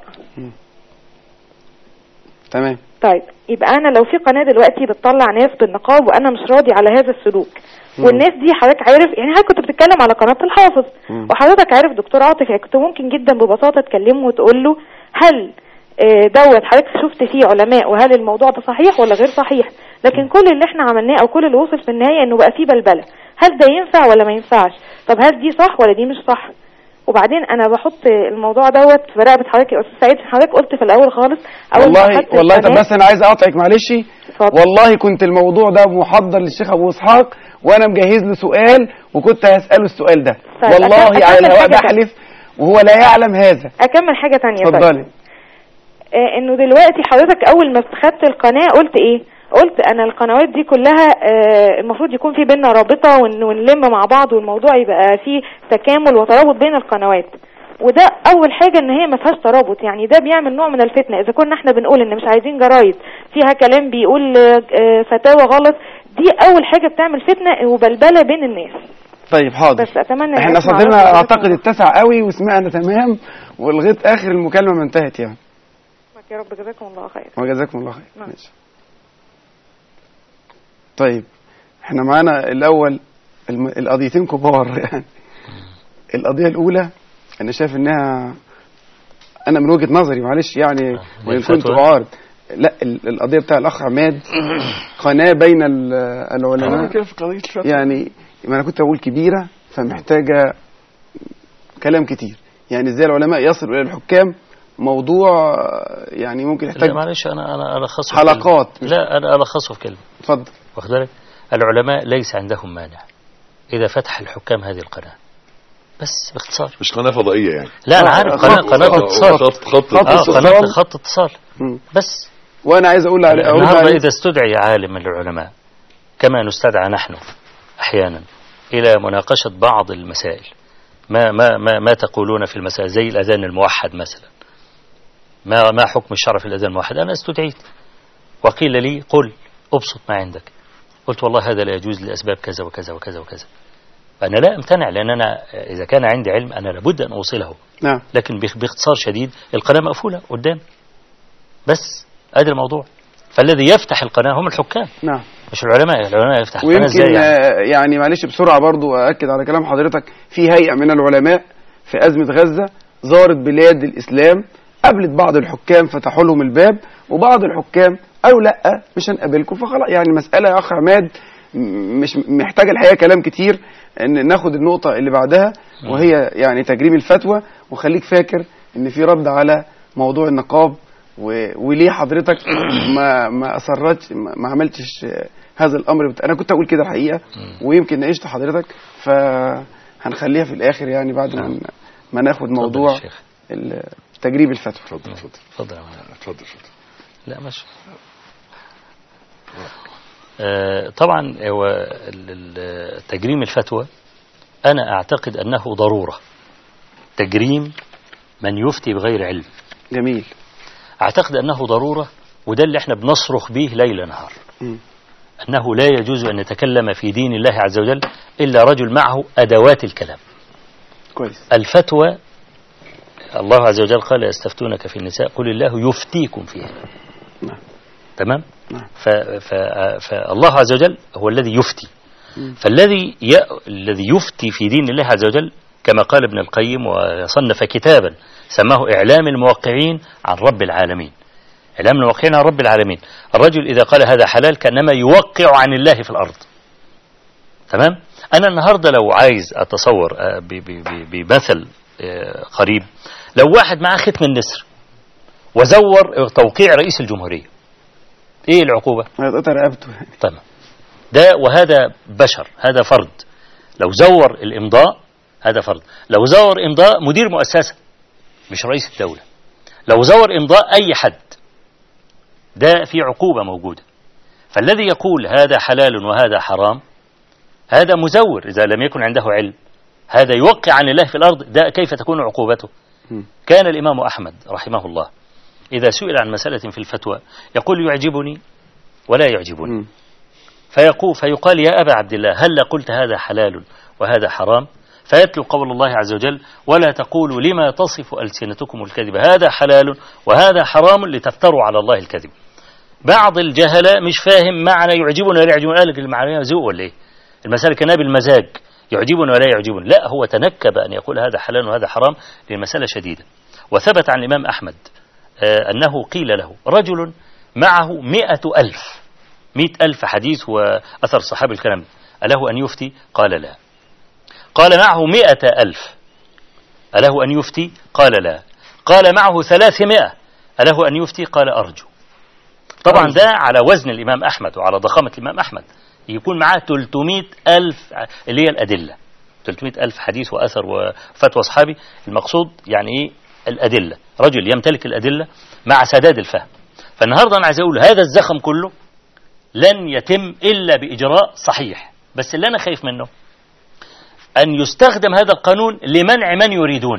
[SPEAKER 4] تمام.
[SPEAKER 8] طيب يبقى انا لو في قناة دلوقتي بتطلع ناس بالنقاب وانا مش راضي على هذا السلوك، والناس دي حضرتك عارف يعني، حضرتك كنت بتتكلم على قناة الحافظ وحضرتك عارف دكتور عاطف، يعني كنت ممكن جدا ببساطة تكلمه وتقول له هل دوت حضرتك شفت فيه علماء وهل الموضوع ده صحيح ولا غير صحيح؟ لكن كل اللي احنا عملناه او كل اللي وصل في النهاية انه بقى فيه بلبلة، هل ده ينفع ولا ما ينفعش؟ طب هل دي صح ولا دي مش صح؟ وبعدين انا بحط الموضوع دوت في رقبة حضرتك يا استاذ سعيد. حضرتك قلت في الاول خالص
[SPEAKER 4] والله طب بس انا عايز اقطعك معلش. والله كنت الموضوع ده محضر للشيخ ابو اسحاق وانا مجهز له سؤال وكنت هسأله السؤال ده. طيب والله على الهواء بحلف وهو لا يعلم هذا.
[SPEAKER 8] اكمل حاجة تانية.
[SPEAKER 4] اتفضلي.
[SPEAKER 8] انه دلوقتي حضرتك اول ما خدت القناة قلت ايه؟ قلت انا القنوات دي كلها المفروض يكون في بيننا رابطة ونلم مع بعض والموضوع يبقى فيه تكامل وترابط بين القنوات، وده اول حاجة ان هي ما فيهاش ترابط، يعني ده بيعمل نوع من الفتنة. اذا كنا احنا بنقول ان مش عايزين جرايد فيها كلام بيقول فتاوى غلط، دي اول حاجة بتعمل فتنة وبلبلة بين الناس.
[SPEAKER 4] طيب حاضر.
[SPEAKER 8] بس اتمنى
[SPEAKER 4] احنا صدرنا اعتقد اتسع قوي وسمعنا تمام ولغايه اخر المكالمة ما انتهت يعني.
[SPEAKER 8] يا رب جزاكم الله خير.
[SPEAKER 4] وجزاكم الله خير. ماشي. طيب احنا معانا الاول القضيتين كبار يعني. القضية الاولى انا شايف انها، انا من وجهة نظري معلش يعني وان كنت اعارض، لا القضية بتاع الاخ عماد قناة بين العلماء يعني، ما انا كنت اقول كبيرة فمحتاجة كلام كتير، يعني ازاي العلماء يصلوا الى الحكام، موضوع يعني ممكن يحتاج
[SPEAKER 3] معلش انا الخصه
[SPEAKER 4] حلقات.
[SPEAKER 3] لا انا الخصه في كلمة.
[SPEAKER 4] اتفضل.
[SPEAKER 3] واخد بالك؟ العلماء ليس عندهم مانع اذا فتح الحكام هذه القناة، بس باختصار.
[SPEAKER 2] مش قناة فضائية يعني.
[SPEAKER 3] لا انا عارف قناة اتصال. خط اتصال بس.
[SPEAKER 4] وانا عايز اقول
[SPEAKER 3] النهارده اذا استدعي عالم من العلماء كما نستدعى نحن احيانا الى مناقشة بعض المسائل، ما تقولون في المسائل زي الاذان الموحد مثلا، ما حكم الشرع في الاذان الموحد؟ انا استدعيت وقيل لي قل ابسط ما عندك، قلت والله هذا لا يجوز لاسباب كذا وكذا وكذا وكذا. فانا لا امتنع، لان انا اذا كان عندي علم انا لابد ان اوصله.
[SPEAKER 4] نعم.
[SPEAKER 3] لكن باختصار شديد القناة مقفولة قدام بس، ادي الموضوع. فالذي يفتح القناة هم الحكام.
[SPEAKER 4] نعم.
[SPEAKER 3] مش العلماء يفتح القناة ازاي
[SPEAKER 4] يعني معلش بسرعة برضو أأكد على كلام حضرتك، في هيئة من العلماء في أزمة غزة زارت بلاد الإسلام، قابلت بعض الحكام فتحوا لهم الباب، وبعض الحكام قالوا لا مش هنقابلكم. فخلاص يعني المسألة يا أخ عماد مش محتاجة الحقيقة كلام كتير، ان ناخد النقطة اللي بعدها وهي يعني تجريم الفتوى. وخليك فاكر ان في رد على موضوع النقاب وليه حضرتك ما أصرتش ما عملتش هذا الأمر. أنا كنت أقول كده الحقيقة ويمكن ناقشت حضرتك، فهنخليها في الآخر يعني بعد ما ناخد موضوع تجريب الفتوى.
[SPEAKER 2] اتفضل.
[SPEAKER 3] لا ماشي. طبعا هو تجريم الفتوى أنا أعتقد أنه ضرورة، تجريم من يفتي بغير علم.
[SPEAKER 4] جميل.
[SPEAKER 3] أعتقد أنه ضرورة، وده اللي احنا بنصرخ به ليل نهار، أنه لا يجوز أن يتكلم في دين الله عز وجل إلا رجل معه أدوات الكلام.
[SPEAKER 4] كويس.
[SPEAKER 3] الفتوى الله عز وجل قال يستفتونك في النساء قل الله يفتيكم فيها. تمام. فالله عز وجل هو الذي يفتي. فالذي الذي يفتي في دين الله عز وجل كما قال ابن القيم وصنف كتابا سماه إعلام الموقعين عن رب العالمين. إعلام الموقعين عن رب العالمين، الرجل إذا قال هذا حلال كأنما يوقع عن الله في الأرض. تمام. أنا النهاردة لو عايز أتصور بمثل قريب، لو واحد معاه ختم النسر وزور توقيع رئيس الجمهورية، إيه العقوبة؟
[SPEAKER 4] هيتقطع رقبته.
[SPEAKER 3] تمام. ده وهذا بشر، هذا فرد. لو زور الإمضاء هذا فرد. لو زور إمضاء مدير مؤسسة مش رئيس الدولة، لو زور إمضاء أي حد، ده في عقوبة موجودة. فالذي يقول هذا حلال وهذا حرام هذا مزور إذا لم يكن عنده علم، هذا يوقع عن الله في الأرض. ده كيف تكون عقوبته؟ كان الإمام أحمد رحمه الله إذا سئل عن مسألة في الفتوى يقول يعجبني ولا يعجبني، فيقال يا أبا عبد الله هل قلت هذا حلال وهذا حرام؟ فيتلو قول الله عز وجل ولا تقولوا لما تصف ألسنتكم الكذب هذا حلال وهذا حرام لتفتروا على الله الكذب. بعض الجهلاء مش فاهم معنى يعجبنا ولا يعجبنا، قال لك المعنى ذوق ولا ايه؟ المسألة كانها بالمزاج، يعجبنا ولا يعجبنا. لا، هو تنكب أن يقول هذا حلال وهذا حرام للمسألة شديدة. وثبت عن الإمام أحمد أنه قيل له رجل معه 100,000 حديث وأثر صحابي الكلام، أله أن يفتي؟ قال لا. قال معه 100,000 أله أن يفتي؟ قال لا. قال معه 300 أله أن يفتي؟ قال أرجو. طبعا ده على وزن الإمام أحمد وعلى ضخامة الإمام أحمد، يكون معاه 300,000 اللي هي الأدلة، 300,000 حديث وأثر وفتوى أصحابي. المقصود يعني إيه؟ الأدلة، رجل يمتلك الأدلة مع سداد الفهم. فالنهاردة أنا عايز أقول هذا الزخم كله لن يتم إلا بإجراء صحيح، بس اللي أنا خايف منه أن يستخدم هذا القانون لمنع من يريدون،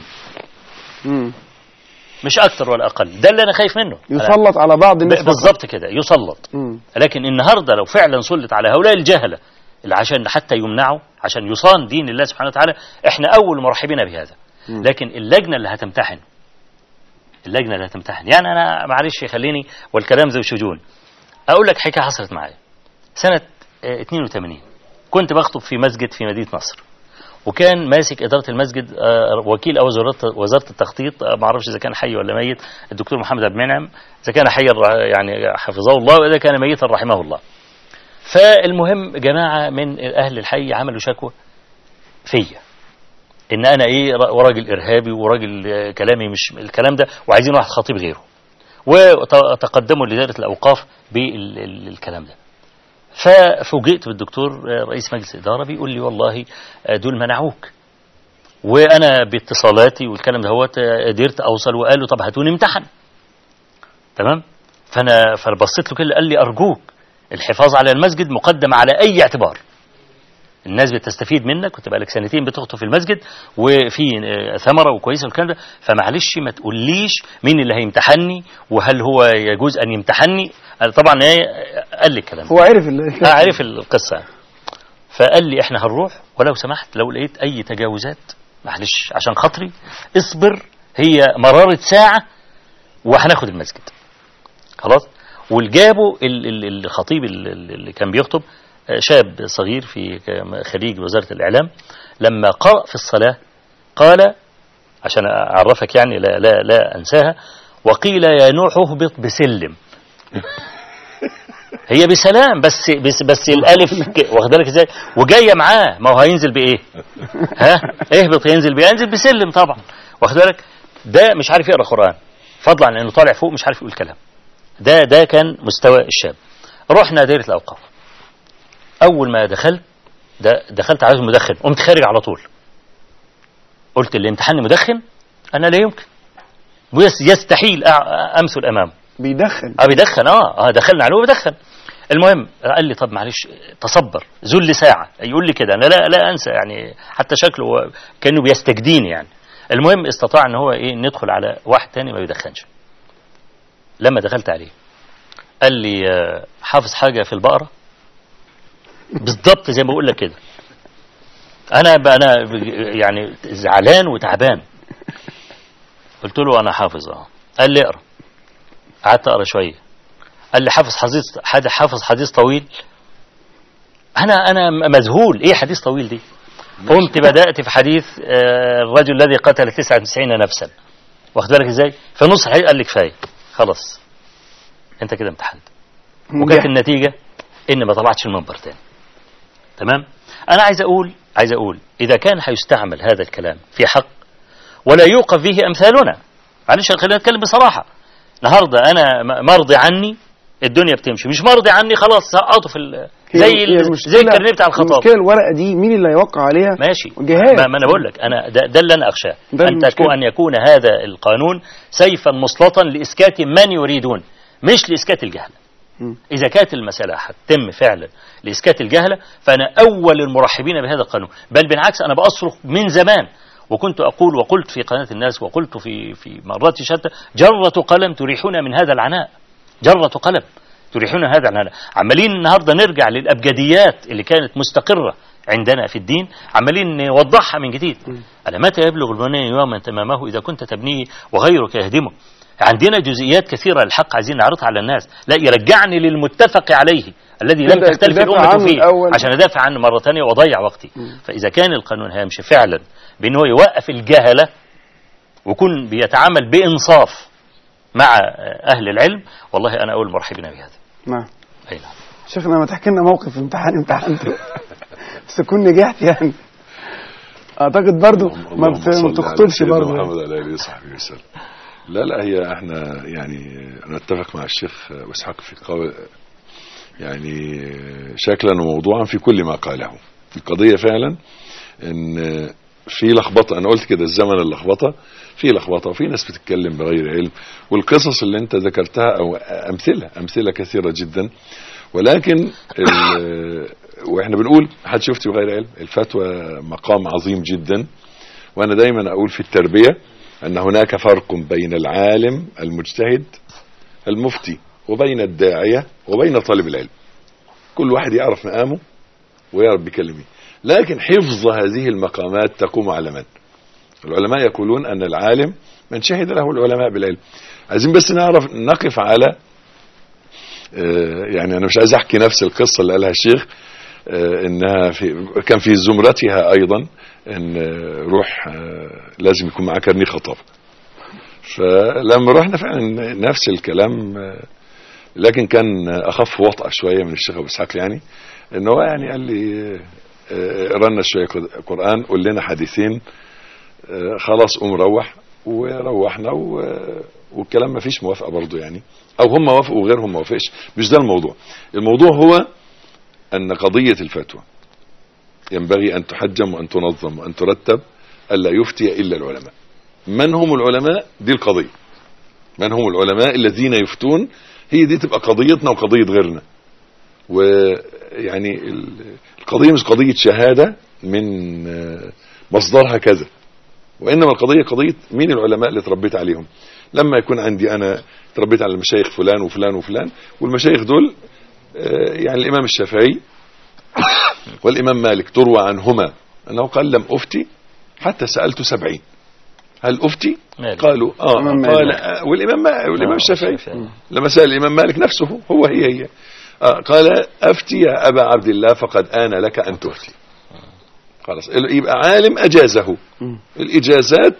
[SPEAKER 3] مش أكثر ولا أقل. ده اللي أنا خايف منه،
[SPEAKER 4] يسلط على بعض الناس
[SPEAKER 3] بالضبط كده، يسلط. لكن النهاردة لو فعلا سلط على هؤلاء الجهلة اللي عشان حتى يمنعوا، عشان يصان دين الله سبحانه وتعالى، احنا أول مرحبين بهذا. لكن اللجنة اللي هتمتحن يعني أنا معلش خليني والكلام ذو شجون أقول لك حكاية حصلت معايا سنة 82. كنت بخطب في مسجد في مدينة نصر، وكان ماسك إدارة المسجد وكيل أو وزارة التخطيط، ما أعرفش إذا كان حي ولا ميت، الدكتور محمد عبد المنعم، إذا كان حي يعني حفظه الله، وإذا كان ميتا رحمه الله. فالمهم جماعة من أهل الحي عملوا شكوى فيا إن أنا إيه وراجل إرهابي وراجل كلامي مش الكلام ده، وعايزين واحد خطيب غيره، وتقدموا لدائرة الأوقاف بالكلام ده. ففوجئت بالدكتور رئيس مجلس الإدارة بيقول لي والله دول منعوك، وأنا باتصالاتي والكلام ده هو قدرت أوصل، وقالوا طب هاتوني امتحن. تمام. فبصيت له كده قال لي أرجوك الحفاظ على المسجد مقدم على أي اعتبار، الناس بتستفيد منك، كنت بقالك سنتين بتخطب في المسجد وفي ثمرة وكويسة والكلام ده، فمعلش ما تقوليش مين اللي هيمتحني وهل هو يجوز أن يمتحني. طبعا قال لي الكلام،
[SPEAKER 4] هو عرف
[SPEAKER 3] القصة. فقال لي احنا هنروح، ولو سمحت لو لقيت أي تجاوزات معلش عشان خاطري اصبر، هي مرارة ساعة وهناخد المسجد خلاص. والجابوا الخطيب اللي كان بيخطب شاب صغير في خريج وزارة الإعلام، لما قرأ في الصلاة قال عشان أعرفك يعني لا أنساها. وقيل يا نوح اهبط بسلم. هي بسلام بس الألف واخد بالك ازاي، وجاية معاه، ما هو هينزل بإيه؟ ها اهبط ينزل بإيه؟ ينزل بسلم طبعا، واخد بالك. ده مش عارف يقرأ قرآن، فضلا عن انه طالع فوق مش عارف يقول كلام. ده كان مستوى الشاب. رحنا دائرة الأوقاف. أول ما دخلت على المدخن، قمت خارج على طول. قلت اللي امتحني مدخن أنا لا يمكن يستحيل أمثل أمامه.
[SPEAKER 4] بيدخن
[SPEAKER 3] بيدخن دخلنا عليه وبيدخن. المهم قال لي طب معلش تصبر ذل ساعة، يقول لي كده. أنا لا أنسى يعني، حتى شكله كأنه بيستجديني يعني. المهم استطاع ان هو ندخل على واحد تاني ما بيدخنش. لما دخلت عليه قال لي حافظ حاجة في البقرة؟ بالضبط زي ما بقول لك كده. انا يعني زعلان وتعبان. قلت له انا حافظ. قال لي اقرا. قعدت اقرا شويه. قال لي حافظ حديث طويل. انا مذهول، ايه حديث طويل دي؟ قمت بدأت في حديث الرجل الذي قتل 99 نفسا، واخد بالك ازاي؟ في نص الحديث قال لي كفايه خلاص انت كده امتحنت. وكانت النتيجه ان ما طلعتش المنبر تاني. تمام. انا عايز اقول اذا كان هيستعمل هذا الكلام في حق ولا يوقف به امثالنا، معلش خلينا نتكلم بصراحه. النهارده انا مرضي عني الدنيا بتمشي، مش مرضي عني خلاص سقطوا في زي الكارنيه بتاع الخطاب.
[SPEAKER 4] المشكله الورقه دي مين اللي هيوقع عليها؟
[SPEAKER 3] ماشي،
[SPEAKER 4] جهاز.
[SPEAKER 3] ما انا بقول لك، انا ده اللي انا اخشاه، ان يكون هذا القانون سيفا مسلطا لاسكات من يريدون، مش لاسكات الجهله. اذا كانت المساله هتتم فعلا لاسكات الجهله، فانا اول المرحبين بهذا القانون. بل بالعكس انا بأصرخ من زمان، وكنت أقول وقلت في قناة الناس وقلت في مرات شتى: جرة قلم تريحنا من هذا العناء، جرة قلم تريحنا هذا العناء. عمالين النهاردة نرجع للأبجديات اللي كانت مستقرة عندنا في الدين، عمالين نوضحها من جديد. ألا متى يبلغ البني يوما تمامه إذا كنت تبنيه وغيرك يهدمه. عندنا جزئيات كثيرة الحق عايزين نعرضها على الناس، لا يرجعني للمتفق عليه الذي لم تختلف الأمة فيه عشان أدافع عنه مرة ثانية وأضيع وقتي. فإذا كان القانون هيمشي فعلا بأنه يوقف الجهلة ويكون بيتعامل بإنصاف مع أهل العلم، والله أنا أول مرحبا بهذا.
[SPEAKER 4] نعم.
[SPEAKER 3] أي نعم.
[SPEAKER 4] شيخنا ما تحكي لنا موقف امتحنته بس تكون نجحت يعني. أعتقد برضو ما بتخطلش برضو.
[SPEAKER 2] محمد عليه عليه وصحبه وسلم. لا هي احنا يعني نتفق مع الشيخ واسحاق في قول يعني شكلا وموضوعا في كل ما قاله. القضية فعلا ان في لخبطة، انا قلت كده الزمن اللخبطة، في لخبطة وفي ناس بتتكلم بغير علم، والقصص اللي انت ذكرتها او امثلة كثيرة جدا. ولكن واحنا بنقول حد شفتي بغير علم، الفتوى مقام عظيم جدا. وانا دايما اقول في التربية ان هناك فرق بين العالم المجتهد المفتي وبين الداعية وبين طالب العلم. كل واحد يعرف مقامه ويعرف بكلمه، لكن حفظ هذه المقامات تقوم على من؟ العلماء يقولون ان العالم من شهد له العلماء بالعلم. عايزين بس نعرف نقف على يعني انا مش عايز احكي نفس القصة اللي قالها الشيخ، انها كان في زمرتها ايضا ان روح لازم يكون معاه كارنيه خطاب. فلما رحنا فعلا نفس الكلام، لكن كان اخف وطأ شوية من الشيخ ابو اسحاق، يعني ان هو يعني قال لي قرأنا شوية قرآن، قول لنا حديثين، خلاص قوم روح. وروحنا والكلام ما فيش موافقة برضو يعني، او هم وافقوا وغيرهم ما وافقش. مش ده الموضوع. الموضوع هو ان قضية الفتوى ينبغي ان تحجم وان تنظم وان ترتب، الا يفتي الا العلماء. من هم العلماء؟ دي القضية. من هم العلماء الذين يفتون؟ هي دي تبقى قضيتنا وقضية غيرنا. ويعني القضية مش قضية شهادة من مصدرها كذا، وإنما القضية قضية مين العلماء اللي تربيت عليهم. لما يكون عندي أنا تربيت على المشايخ فلان وفلان وفلان، والمشايخ دول يعني الإمام الشافعي والإمام مالك تروى عنهما أنه قال لم أفتي حتى سألت 70. هل أفتي؟ قالوا قال والإمام الشافعي لما سأل الإمام مالك نفسه هي قال أفتي يا أبا عبد الله فقد آن لك أن تفتي. خلاص يبقى عالم أجازه الإجازات،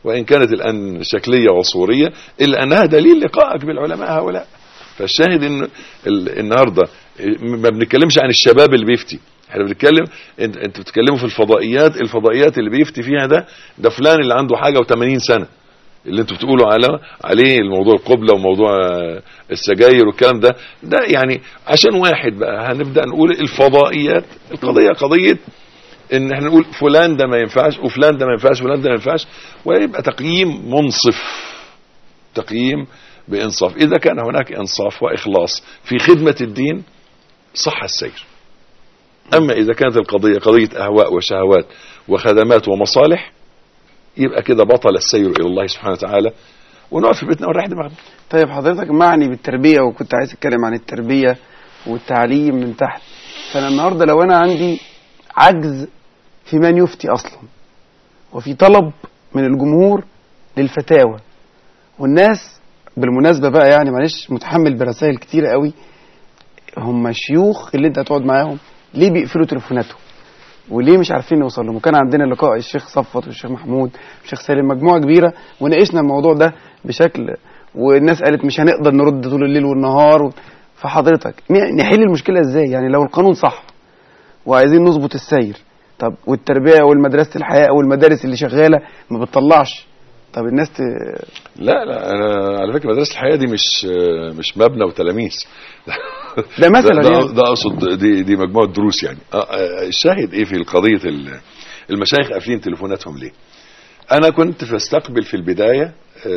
[SPEAKER 2] وإن كانت الآن شكلية وصورية، إلا أنها دليل لقائك بالعلماء هؤلاء. فالشاهد إن النهاردة ما بنتكلمش عن الشباب اللي بيفتي، احنا بنتكلم انتوا بتتكلموا في الفضائيات اللي بيفتي فيها ده فلان اللي عنده حاجة و80 سنة، اللي انتوا بتقولوا عليه الموضوع القبلة وموضوع السجاير والكلام ده يعني عشان واحد بقى هنبدأ نقول الفضائيات. القضية قضية ان احنا نقول فلان ده ما ينفعش وفلان ده ما ينفعش وفلان ده ما ينفعش، ويبقى تقييم منصف، تقييم بإنصاف. إذا كان هناك إنصاف وإخلاص في خدمة الدين صح السير. أما إذا كانت القضية قضية أهواء وشهوات وخدمات ومصالح، يبقى كده بطل السير إلى الله سبحانه وتعالى، ونقف في بيتنا ونريح دماغنا.
[SPEAKER 4] طيب حضرتك معني بالتربية، وكنت عايز أتكلم عن التربية والتعليم من تحت. فأنا النهاردة لو أنا عندي عجز في من يفتي أصلا، وفي طلب من الجمهور للفتاوى، والناس بالمناسبة بقى يعني معلش متحمل برسائل كتيرة قوي، هم شيوخ اللي انت هتقعد معاهم ليه بيقفلوا تليفوناتهم وليه مش عارفين نوصل لهم. وكان عندنا لقاء الشيخ صفوت والشيخ محمود والشيخ سالم، مجموعة كبيرة، وناقشنا الموضوع ده بشكل، والناس قالت مش هنقدر نرد طول الليل والنهار. فحضرتك نحل المشكلة ازاي؟ يعني لو القانون صح وعايزين نظبط السير، طب والتربية والمدرسة الحياة والمدارس اللي شغالة ما بتطلعش، طب الناس
[SPEAKER 2] لا انا على فكره مدرسه الحياه دي مش مبنى وتلاميذ
[SPEAKER 4] ده مثلا
[SPEAKER 2] ده اقصد دي مجموعه دروس يعني. الشاهد ايه في القضيه؟ المشايخ قافلين تليفوناتهم ليه؟ انا كنت بستقبل في البدايه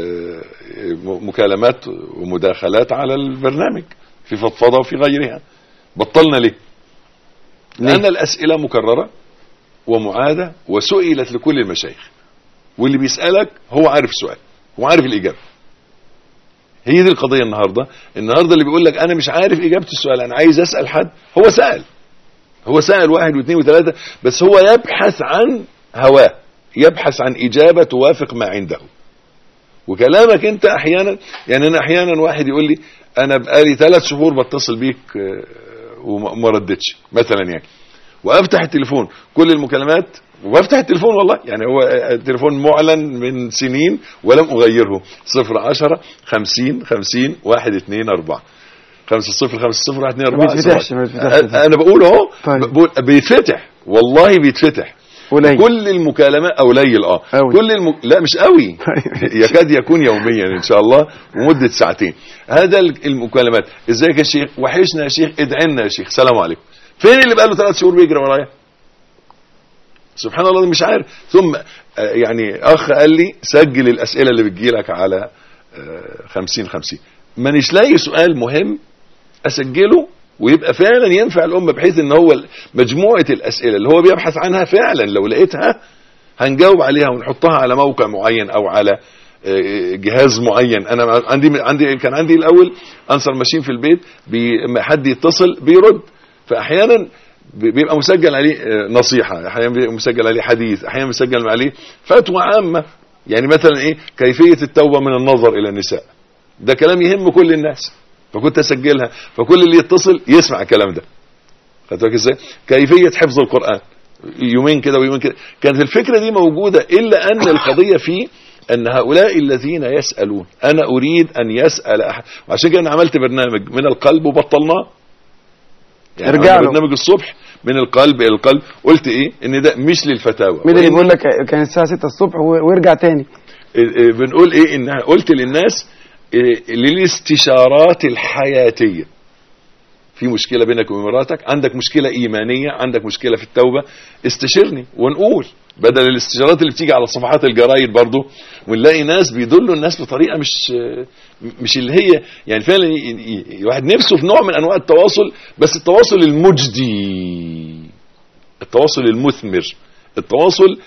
[SPEAKER 2] مكالمات ومداخلات على البرنامج في فضفضه وفي غيرها. بطلنا ليه؟ لان الاسئله مكرره ومعاده وسئلت لكل المشايخ، واللي بيسألك هو عارف السؤال، هو عارف الإجابة. هي دي القضية النهاردة اللي بيقول لك أنا مش عارف إجابة السؤال، أنا عايز أسأل حد. هو سأل 1 و2 و3، بس هو يبحث عن هواه، يبحث عن إجابة توافق ما عنده. وكلامك أنت أحيانا، يعني أنا أحيانا واحد يقول لي أنا بقالي 3 شهور بتصل بيك وما ردتش مثلا يعني، وأفتح التليفون كل المكالمات وبفتح التليفون والله، يعني هو التليفون معلن من سنين ولم أغيره، 010 50 50 1 2 4 50 50 1 2 4.
[SPEAKER 4] ما بيتفتحش
[SPEAKER 2] أنا بقول اهو. طيب. بيتفتح والله، بيتفتح
[SPEAKER 4] قليل.
[SPEAKER 2] كل المكالمات قليل لا مش قوي يكاد يكون يوميا ان شاء الله ومدة ساعتين. هذا المكالمات، ازيك يا شيخ، وحشنا يا شيخ، ادعي لنا يا شيخ، سلام عليكم. فين اللي بقاله 3 شهور بيجري ورايا؟ سبحان الله مش عارف. ثم يعني اخ قال لي سجل الاسئله اللي بتجيلك على 50 50. مانيش لاقي سؤال مهم اسجله ويبقى فعلا ينفع الامه، بحيث ان هو مجموعه الاسئله اللي هو بيبحث عنها فعلا لو لقيتها هنجاوب عليها ونحطها على موقع معين او على جهاز معين. انا كان عندي الاول انسر ماشين في البيت، حد يتصل بيرد، فاحيانا بيبقى مسجل عليه نصيحة، احيانا بيبقى مسجل عليه حديث، احيانا مسجل عليه فتوى عامة، يعني مثلا ايه كيفية التوبة من النظر الى النساء، ده كلام يهم كل الناس، فكنت اسجلها، فكل اللي يتصل يسمع الكلام ده. خدت بالك ازاي؟ كيفية حفظ القرآن، يومين كده ويومين كده. كانت الفكرة دي موجودة، الا ان القضية فيه ان هؤلاء الذين يسألون، انا اريد ان يسأل احد، وعشان كده انا عملت برنامج من القلب وبطلناه. يعني ارجع برنامج الصبح من القلب الى القلب، قلت ايه؟ ان ده مش للفتاوى.
[SPEAKER 4] مين اللي بيقول لك كان الساعه 6 الصبح ويرجع تاني؟
[SPEAKER 2] بنقول ايه؟ ان قلت للناس للاستشارات الحياتيه. في مشكله بينك وبين مراتك، عندك مشكله ايمانيه، عندك مشكله في التوبه، استشرني ونقول، بدل الاستشارات اللي بتيجي على صفحات الجرايد برضو، ونلاقي ناس بيدلوا الناس بطريقه مش اللي هي يعني فعلا واحد نفسه في نوع من انواع التواصل، بس التواصل المجدي، التواصل المثمر، التواصل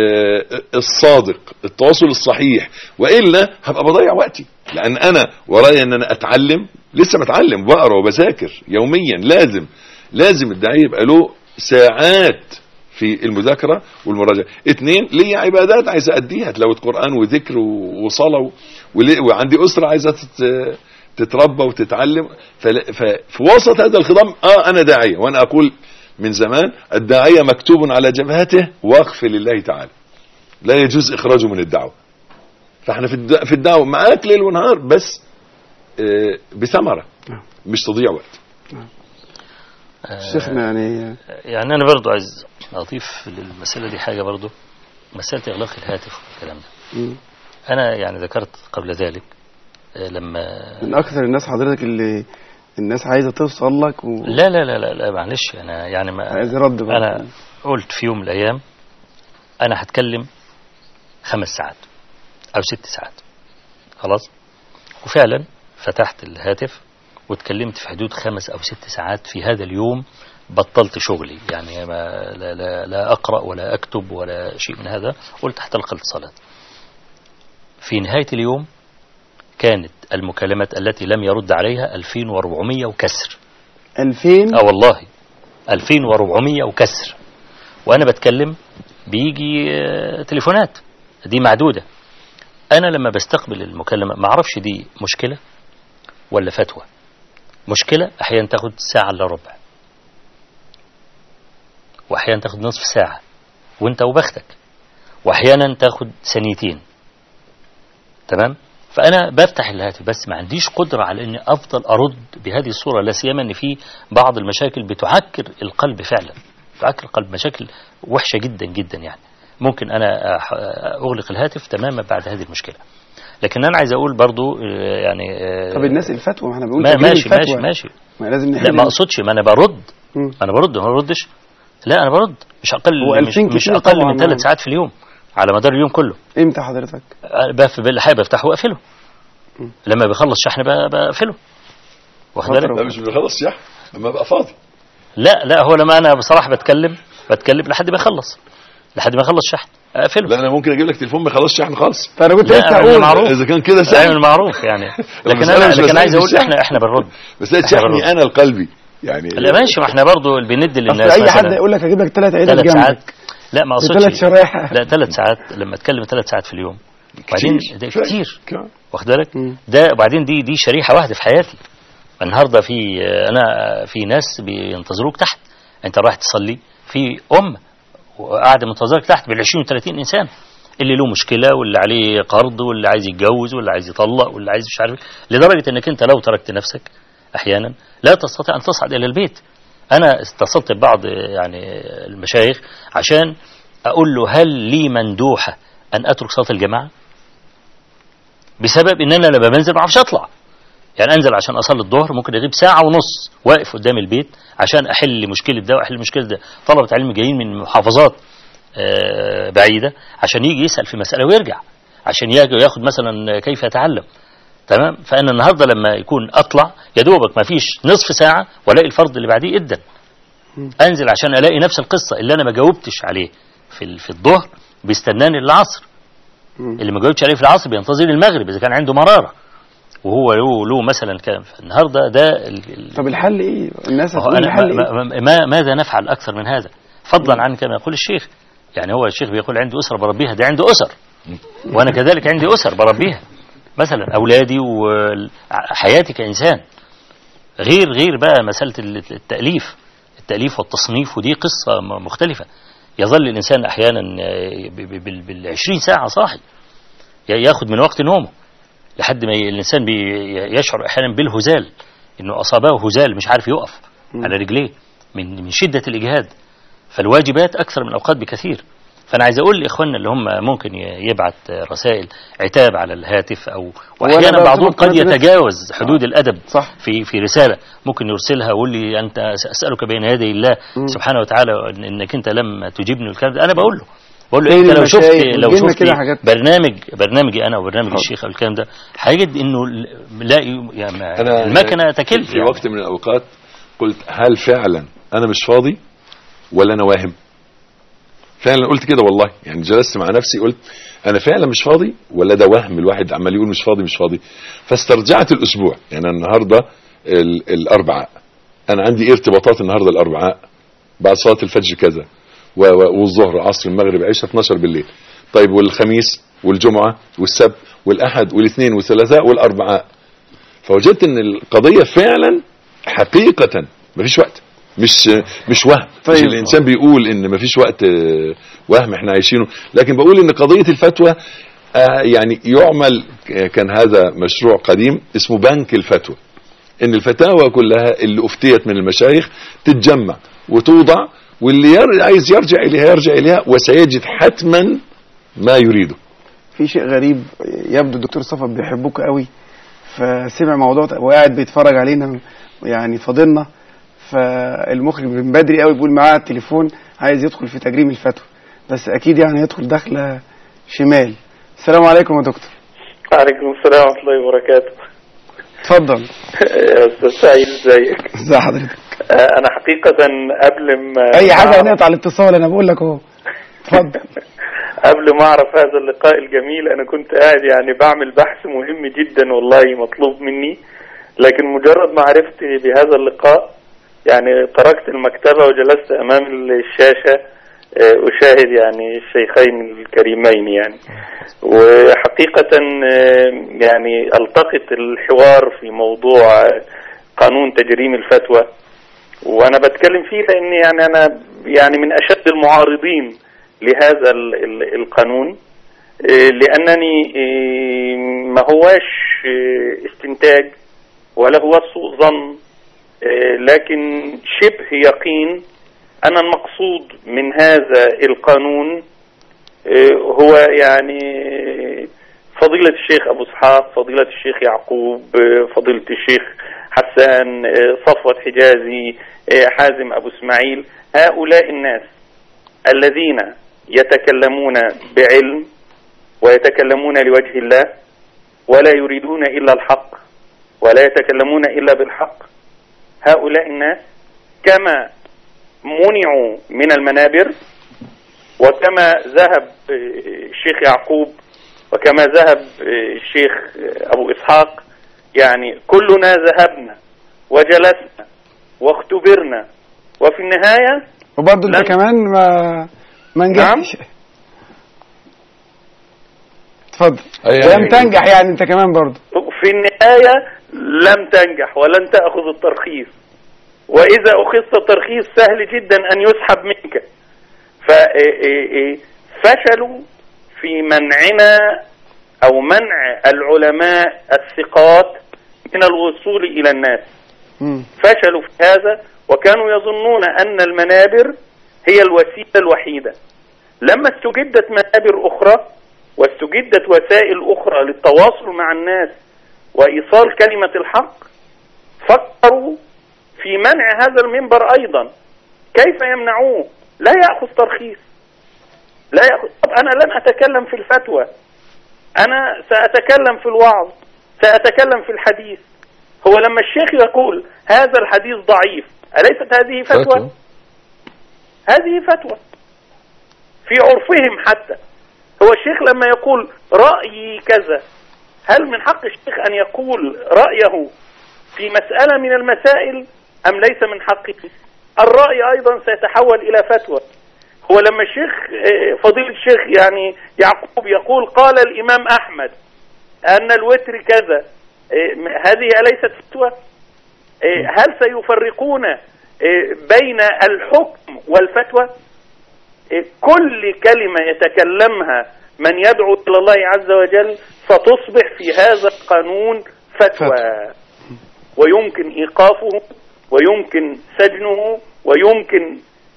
[SPEAKER 2] الصادق، التواصل الصحيح، والا هبقى بضيع وقتي. لان انا ورايا ان انا اتعلم، لسه بتعلم، بقرا وبذاكر يوميا. لازم الداعيه يبقى له ساعات في المذاكرة والمراجعة. 2 ليا عبادات عايز أديها، تلاوة قرآن وذكر وصلاة، وعندي أسرة عايزة تتربى وتتعلم. ففي وسط هذا الخضم أنا داعية، وأنا أقول من زمان الداعية مكتوب على جبهته وقف لله تعالى، لا يجوز إخراجه من الدعوة. فاحنا في الدعوه معاك ليل ونهار، بس بثمره مش تضيع وقت.
[SPEAKER 4] شيخنا
[SPEAKER 3] يعني انا برضو عايز اضيف للمساله دي حاجه برضو، مساله اغلاق الهاتف والكلام ده. انا يعني ذكرت قبل ذلك لما
[SPEAKER 4] من اكثر الناس حضرتك اللي الناس عايزه توصل لك
[SPEAKER 3] لا لا لا لا, لا معلش، انا يعني ما
[SPEAKER 4] عايز رد بقى.
[SPEAKER 3] انا قلت في يوم من الايام انا هتكلم 5 ساعات او 6 ساعات خلاص، وفعلا فتحت الهاتف واتكلمت في حدود 5 أو 6 ساعات في هذا اليوم. بطلت شغلي يعني ما لا أقرأ ولا أكتب ولا شيء من هذا، قلت حتلقى الاتصالات. في نهاية اليوم كانت المكالمات التي لم يرد عليها 2400 وكسر.
[SPEAKER 4] 2000؟
[SPEAKER 3] والله 2400 وكسر، وأنا بتكلم بيجي تليفونات دي معدودة. أنا لما بستقبل المكالمة ما أعرفش دي مشكلة ولا فتوى. مشكلة أحيانا تاخد ساعة إلا ربع، وأحيانا تاخد نصف ساعة وانت وبختك، وأحيانا تاخد ثانيتين. تمام؟ فأنا بفتح الهاتف بس ما عنديش قدرة على أني أفضل أرد بهذه الصورة، لا سيما أن في بعض المشاكل بتعكر القلب فعلا، تعكر القلب، مشاكل وحشة جدا جدا. يعني ممكن أنا أغلق الهاتف تماما بعد هذه المشكلة. لكن أنا عايز أقول برضو يعني
[SPEAKER 4] طب الناس الفتوى، ما احنا بنقول
[SPEAKER 3] ماشي
[SPEAKER 4] ما لازم
[SPEAKER 3] لا ما أقصدش، ما أنا برد أنا برد ما بردش، لا أنا برد مش أقل من 3 ساعات في اليوم على مدار اليوم كله.
[SPEAKER 4] امتى حضرتك؟
[SPEAKER 3] بفتحه وأقفله، لما بيخلص شحن بقفله، واخد بالك؟
[SPEAKER 2] لا مش بيخلص شحن لما بقى فاضي.
[SPEAKER 3] لا هو لما أنا بصراحة بتكلم لحد ما يخلص شحن اقفله.
[SPEAKER 2] لا انا ممكن اجيب لك تليفون ما يخلصش شحن خالص.
[SPEAKER 4] فانا كنت لسه اقول
[SPEAKER 2] اذا كان كده سهل
[SPEAKER 3] المعروف يعني. لكن عايز اقول احنا بنرد،
[SPEAKER 2] بس ده شحني انا القلبي يعني.
[SPEAKER 3] لا ماشي، ما احنا برضو اللي بندي للناس.
[SPEAKER 4] اي حد يقول لك اجيب لك 3 عيدات جنبك،
[SPEAKER 3] لا ما اقصدش
[SPEAKER 4] 3 شرايح.
[SPEAKER 3] لا 3 ساعات لما اتكلم 3 ساعات في اليوم، وبعدين ده كتير واخد بالك؟ ده وبعدين دي شريحه واحده في حياتي. النهارده في ناس بينتظروك تحت، انت رايح تصلي في وقاعد منتظرك تحت بال20 و30 انسان، اللي له مشكله واللي عليه قرض واللي عايز يتجوز واللي عايز يطلق واللي عايز مش عارف، لدرجه انك انت لو تركت نفسك احيانا لا تستطيع ان تصعد الى البيت. انا اتصلت ببعض يعني المشايخ عشان اقول له هل لي مندوحه ان اترك صلاه الجماعه، بسبب ان انا لما بنزل ما اعرفش اطلع. يعني انزل عشان اصلي الظهر ممكن اغيب 1.5 ساعة واقف قدام البيت عشان احل مشكله ده واحل مشكله ده. طلبه علم جايين من محافظات بعيده عشان يجي يسال في مساله ويرجع عشان ياخد مثلا كيف يتعلم. تمام؟ فانا النهارده لما يكون اطلع يا دوبك ما فيش نصف ساعه والاقي الفرض اللي بعديه ادن، انزل عشان الاقي نفس القصه اللي انا ما جاوبتش عليه في الظهر بيستناني العصر، اللي ما جاوبتش عليه في العصر بينتظر المغرب اذا كان عنده مراره وهو له مثلا كلام. النهارده ده
[SPEAKER 4] طب الحل ايه؟ الناس هتقول الحل ايه؟
[SPEAKER 3] ماذا نفعل اكثر من هذا؟ فضلا عن كما يقول الشيخ، يعني هو الشيخ بيقول عنده اسره بربيها، ده عنده اسر وانا كذلك عندي اسر بربيها، مثلا اولادي وحياتي كانسان، غير بقى مساله التاليف والتصنيف، ودي قصه مختلفه. يظل الانسان احيانا بال20 ساعه صاحي، ياخد من وقت نومه لحد ما الإنسان يشعر أحيانا بالهزال، إنه أصابه هزال مش عارف يقف على رجليه من شدة الإجهاد. فالواجبات أكثر من الأوقات بكثير. فأنا عايز أقول لإخواننا اللي هم ممكن يبعت رسائل عتاب على الهاتف وأحيانا بعضهم قد يتجاوز حدود الأدب في رسالة ممكن يرسلها ويقول لي أنت أسألك بين يدي الله سبحانه وتعالى إنك أنت لم تجيبني والكلام ده. أنا بقول له انت لو شفت برنامجي انا وبرنامج الشيخ او الكلام ده هيجد انه لا يعني المكنه تكل.
[SPEAKER 2] في وقت من الاوقات قلت هل فعلا انا مش فاضي ولا انا واهم؟ فعلا قلت كده والله، يعني جلست مع نفسي قلت انا فعلا مش فاضي ولا ده وهم الواحد عمال يقول مش فاضي. فاسترجعت الاسبوع، يعني النهارده الاربعاء انا عندي ارتباطات النهارده الاربعاء بعد صلاه الفجر كذا والظهر عصر المغرب عشاء 12 بالليل. طيب والخميس والجمعة والسبت والأحد والاثنين والثلاثاء والأربعاء. فوجدت ان القضية فعلا حقيقة مفيش وقت، مش وهم. طيب مش الإنسان بيقول ان مفيش وقت وهم احنا عايشينه، لكن بقول ان قضية الفتوى يعني يعمل، كان هذا مشروع قديم اسمه بنك الفتوى، ان الفتاوى كلها اللي افتيت من المشايخ تتجمع وتوضع، واللي عايز يرجع اليها وسيجد حتما ما يريده.
[SPEAKER 4] في شيء غريب، يبدو الدكتور صفا بيحبوك قوي، فسمع موضوع وقاعد بيتفرج علينا يعني فاضلنا، فالمخرج من بدري قوي بيقول معاه التليفون عايز يدخل في تجريم الفتوى، بس اكيد يعني يدخل دخله شمال. السلام عليكم يا دكتور.
[SPEAKER 5] وعليكم السلام ورحمة الله وبركاته.
[SPEAKER 4] اتفضل
[SPEAKER 5] يا أستاذ سعيد، ازيك؟
[SPEAKER 4] ازي حضرتك؟
[SPEAKER 5] أنا حقيقة قبل ما
[SPEAKER 4] أي حاجة نقطع الاتصال، أنا بقول لك أهو. اتفضل.
[SPEAKER 5] قبل ما أعرف هذا اللقاء الجميل أنا كنت قاعد يعني بعمل بحث مهم جدا والله مطلوب مني، لكن مجرد ما عرفت بهذا اللقاء يعني تركت المكتبة وجلست أمام الشاشة أشاهد يعني الشيخين الكريمين يعني. وحقيقة يعني التقط الحوار في موضوع قانون تجريم الفتوى، وأنا بتكلم فيه لأن يعني أنا يعني من أشد المعارضين لهذا القانون، لأنني ما هواش استنتاج ولا هو سوء ظن، لكن شبه يقين أن المقصود من هذا القانون هو يعني فضيلة الشيخ أبو إسحاق، فضيلة الشيخ يعقوب، فضيلة الشيخ حسان، صفوة حجازي، حازم أبو إسماعيل، هؤلاء الناس الذين يتكلمون بعلم ويتكلمون لوجه الله ولا يريدون إلا الحق ولا يتكلمون إلا بالحق. هؤلاء الناس كما منعوا من المنابر، وكما ذهب الشيخ يعقوب، وكما ذهب الشيخ أبو إسحاق، يعني كلنا ذهبنا وجلسنا واختبرنا، وفي النهاية
[SPEAKER 4] وبرضه انت كمان ما نجحتش. اتفضل. لم تنجح يعني انت كمان برضه.
[SPEAKER 5] في النهاية لم تنجح ولن تأخذ الترخيص، وإذا أخذت الترخيص سهل جدا أن يسحب منك. ففشلوا في منعنا أو منع العلماء الثقات من الوصول إلى الناس. فشلوا في هذا، وكانوا يظنون أن المنابر هي الوسيلة الوحيدة. لما استجدت منابر أخرى واستجدت وسائل أخرى للتواصل مع الناس وإيصال كلمة الحق، فكروا في منع هذا المنبر أيضا. كيف يمنعوه؟ لا يأخذ ترخيص، لا يأخذ. طب أنا لن أتكلم في الفتوى، أنا سأتكلم في الوعظ، سأتكلم في الحديث. هو لما الشيخ يقول هذا الحديث ضعيف، أليست هذه فتوى؟ هذه فتوى في عرفهم حتى. هو الشيخ لما يقول رأيي كذا، هل من حق الشيخ أن يقول رأيه في مسألة من المسائل أم ليس من حقه؟ الرأي أيضا سيتحول إلى فتوى. هو لما الشيخ فضيلة الشيخ يعني يعقوب يقول قال الإمام أحمد أن الوتر كذا، هذه أليست فتوى؟ هل سيفرقون بين الحكم والفتوى؟ كل كلمة يتكلمها من يدعو إلى الله عز وجل ستصبح في هذا القانون فتوى، ويمكن إيقافه ويمكن سجنه ويمكن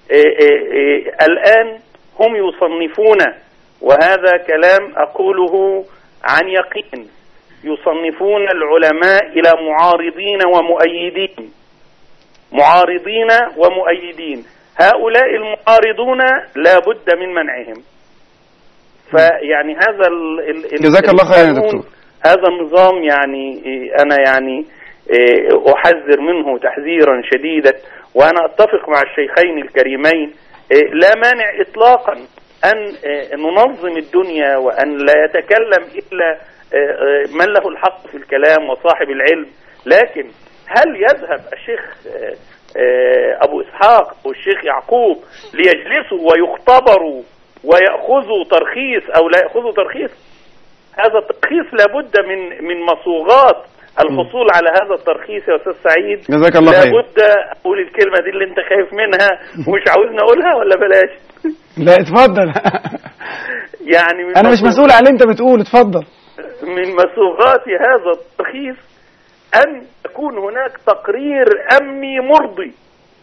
[SPEAKER 5] الآن هم يصنفون، وهذا كلام أقوله عن يقين، يصنفون العلماء إلى معارضين ومؤيدين، معارضين ومؤيدين. هؤلاء المعارضون لا بد من منعهم. فيعني هذا
[SPEAKER 4] جزاك الله خير يا دكتور.
[SPEAKER 5] هذا النظام يعني أنا يعني أحذر منه تحذيرا شديدا، وأنا أتفق مع الشيخين الكريمين، لا مانع إطلاقا أن ننظم الدنيا وأن لا يتكلم إلا من له الحق في الكلام وصاحب العلم. لكن هل يذهب الشيخ أبو إسحاق والشيخ يعقوب ليجلسوا ويختبروا ويأخذوا ترخيص أو لا يأخذوا ترخيص؟ هذا الترخيص لابد من مصوغات الحصول على هذا الترخيص يا أستاذ سعيد.
[SPEAKER 4] جزاك الله خير.
[SPEAKER 5] لابد أقول الكلمة دي اللي أنت خايف منها ومش عاوزني أقولها ولا بلاش؟
[SPEAKER 4] لا اتفضل.
[SPEAKER 5] يعني
[SPEAKER 4] انا مش مسؤول عن اللي انت بتقوله، اتفضل.
[SPEAKER 5] من مسوغات هذا الترخيص ان يكون هناك تقرير امني مرضي.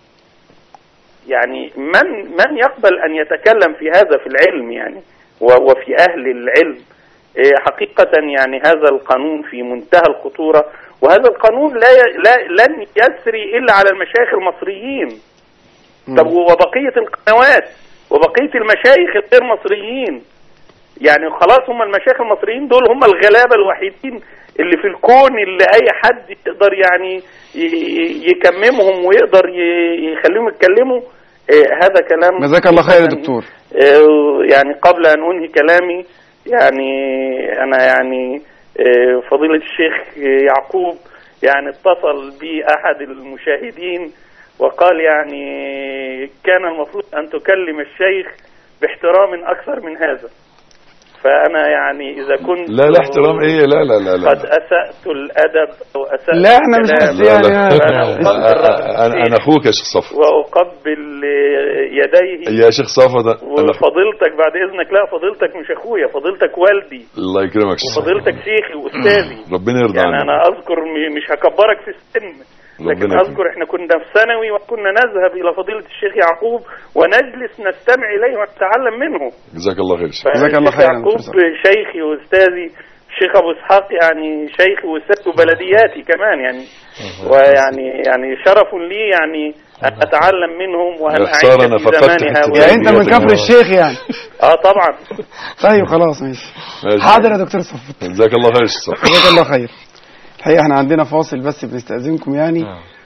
[SPEAKER 5] يعني من يقبل ان يتكلم في هذا في العلم يعني وفي اهل العلم. حقيقة يعني هذا القانون في منتهى الخطورة، وهذا القانون لن يسري الا على المشايخ المصريين. طب وبقية القنوات وبقية المشايخ الغير مصريين، يعني خلاص هم المشايخ المصريين دول هم الغلابة الوحيدين اللي في الكون اللي اي حد يقدر يعني يكممهم ويقدر يخليهم يتكلموا. هذا كلام.
[SPEAKER 4] جزاك الله خير يا دكتور.
[SPEAKER 5] يعني قبل ان انهي كلامي، يعني انا يعني فضيلة الشيخ يعقوب يعني اتصل بي احد المشاهدين وقال يعني كان المفروض ان تكلم الشيخ باحترام اكثر من هذا. فانا يعني اذا كنت
[SPEAKER 2] لا احترام ايه، لا
[SPEAKER 5] قد اسأت الادب او اسأت
[SPEAKER 4] لا احنا مش يعني
[SPEAKER 2] انا اخوك يا شيخ صفوت
[SPEAKER 5] واقبل يديه
[SPEAKER 2] يا شيخ صفوت.
[SPEAKER 5] وفضيلتك بعد اذنك، لا فضيلتك مش اخويا، فضيلتك والدي.
[SPEAKER 2] الله يكرمك.
[SPEAKER 5] وفضيلتك شيخي واستاذي.
[SPEAKER 2] ربنا يرضى عنك.
[SPEAKER 5] يعني انا اذكر مش هكبرك في السن، لكن أذكر إحنا كنا في ثانوي وكنا نذهب إلى فضيلة الشيخ يعقوب ونجلس نستمع إليه ونتعلم منه.
[SPEAKER 2] جزاك الله خير.
[SPEAKER 4] جزاك الله خير.
[SPEAKER 5] يعقوب شيخي وأستاذي، الشيخ أبو إسحاق يعني شيخي وأستاذ بلدياتي كمان يعني، ويعني شرف لي يعني أن أتعلم منهم وأن أعيش في زمانها.
[SPEAKER 4] يعني أنت من كفر الشيخ يعني؟
[SPEAKER 5] طبعا.
[SPEAKER 4] طيب خلاص ماشي. حاضر يا دكتور صفوت.
[SPEAKER 2] جزاك الله خير.
[SPEAKER 4] جزاك الله خير. الحقيقة احنا عندنا فاصل بس بنستأذنكم يعني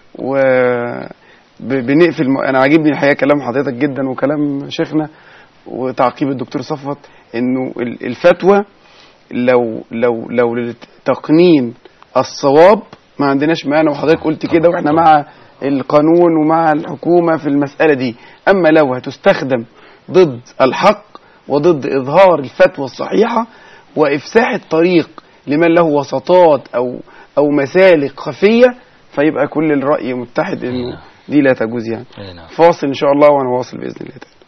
[SPEAKER 4] بنقفل. انا عاجبني الحقيقة كلام حضرتك جدا وكلام شيخنا وتعقيب الدكتور صفوت، انه الفتوى لو لتقنين الصواب ما عندناش مانع، وحضرتك قلت كده واحنا مع القانون ومع الحكومة في المسألة دي. اما لو هتستخدم ضد الحق وضد اظهار الفتوى الصحيحة وافساح الطريق لمن له وسطات او مسالك خفية، فيبقى كل الرأي متحد انه دي لا تجوز يعني. فاصل ان شاء الله وانا واصل بإذن الله تعالى.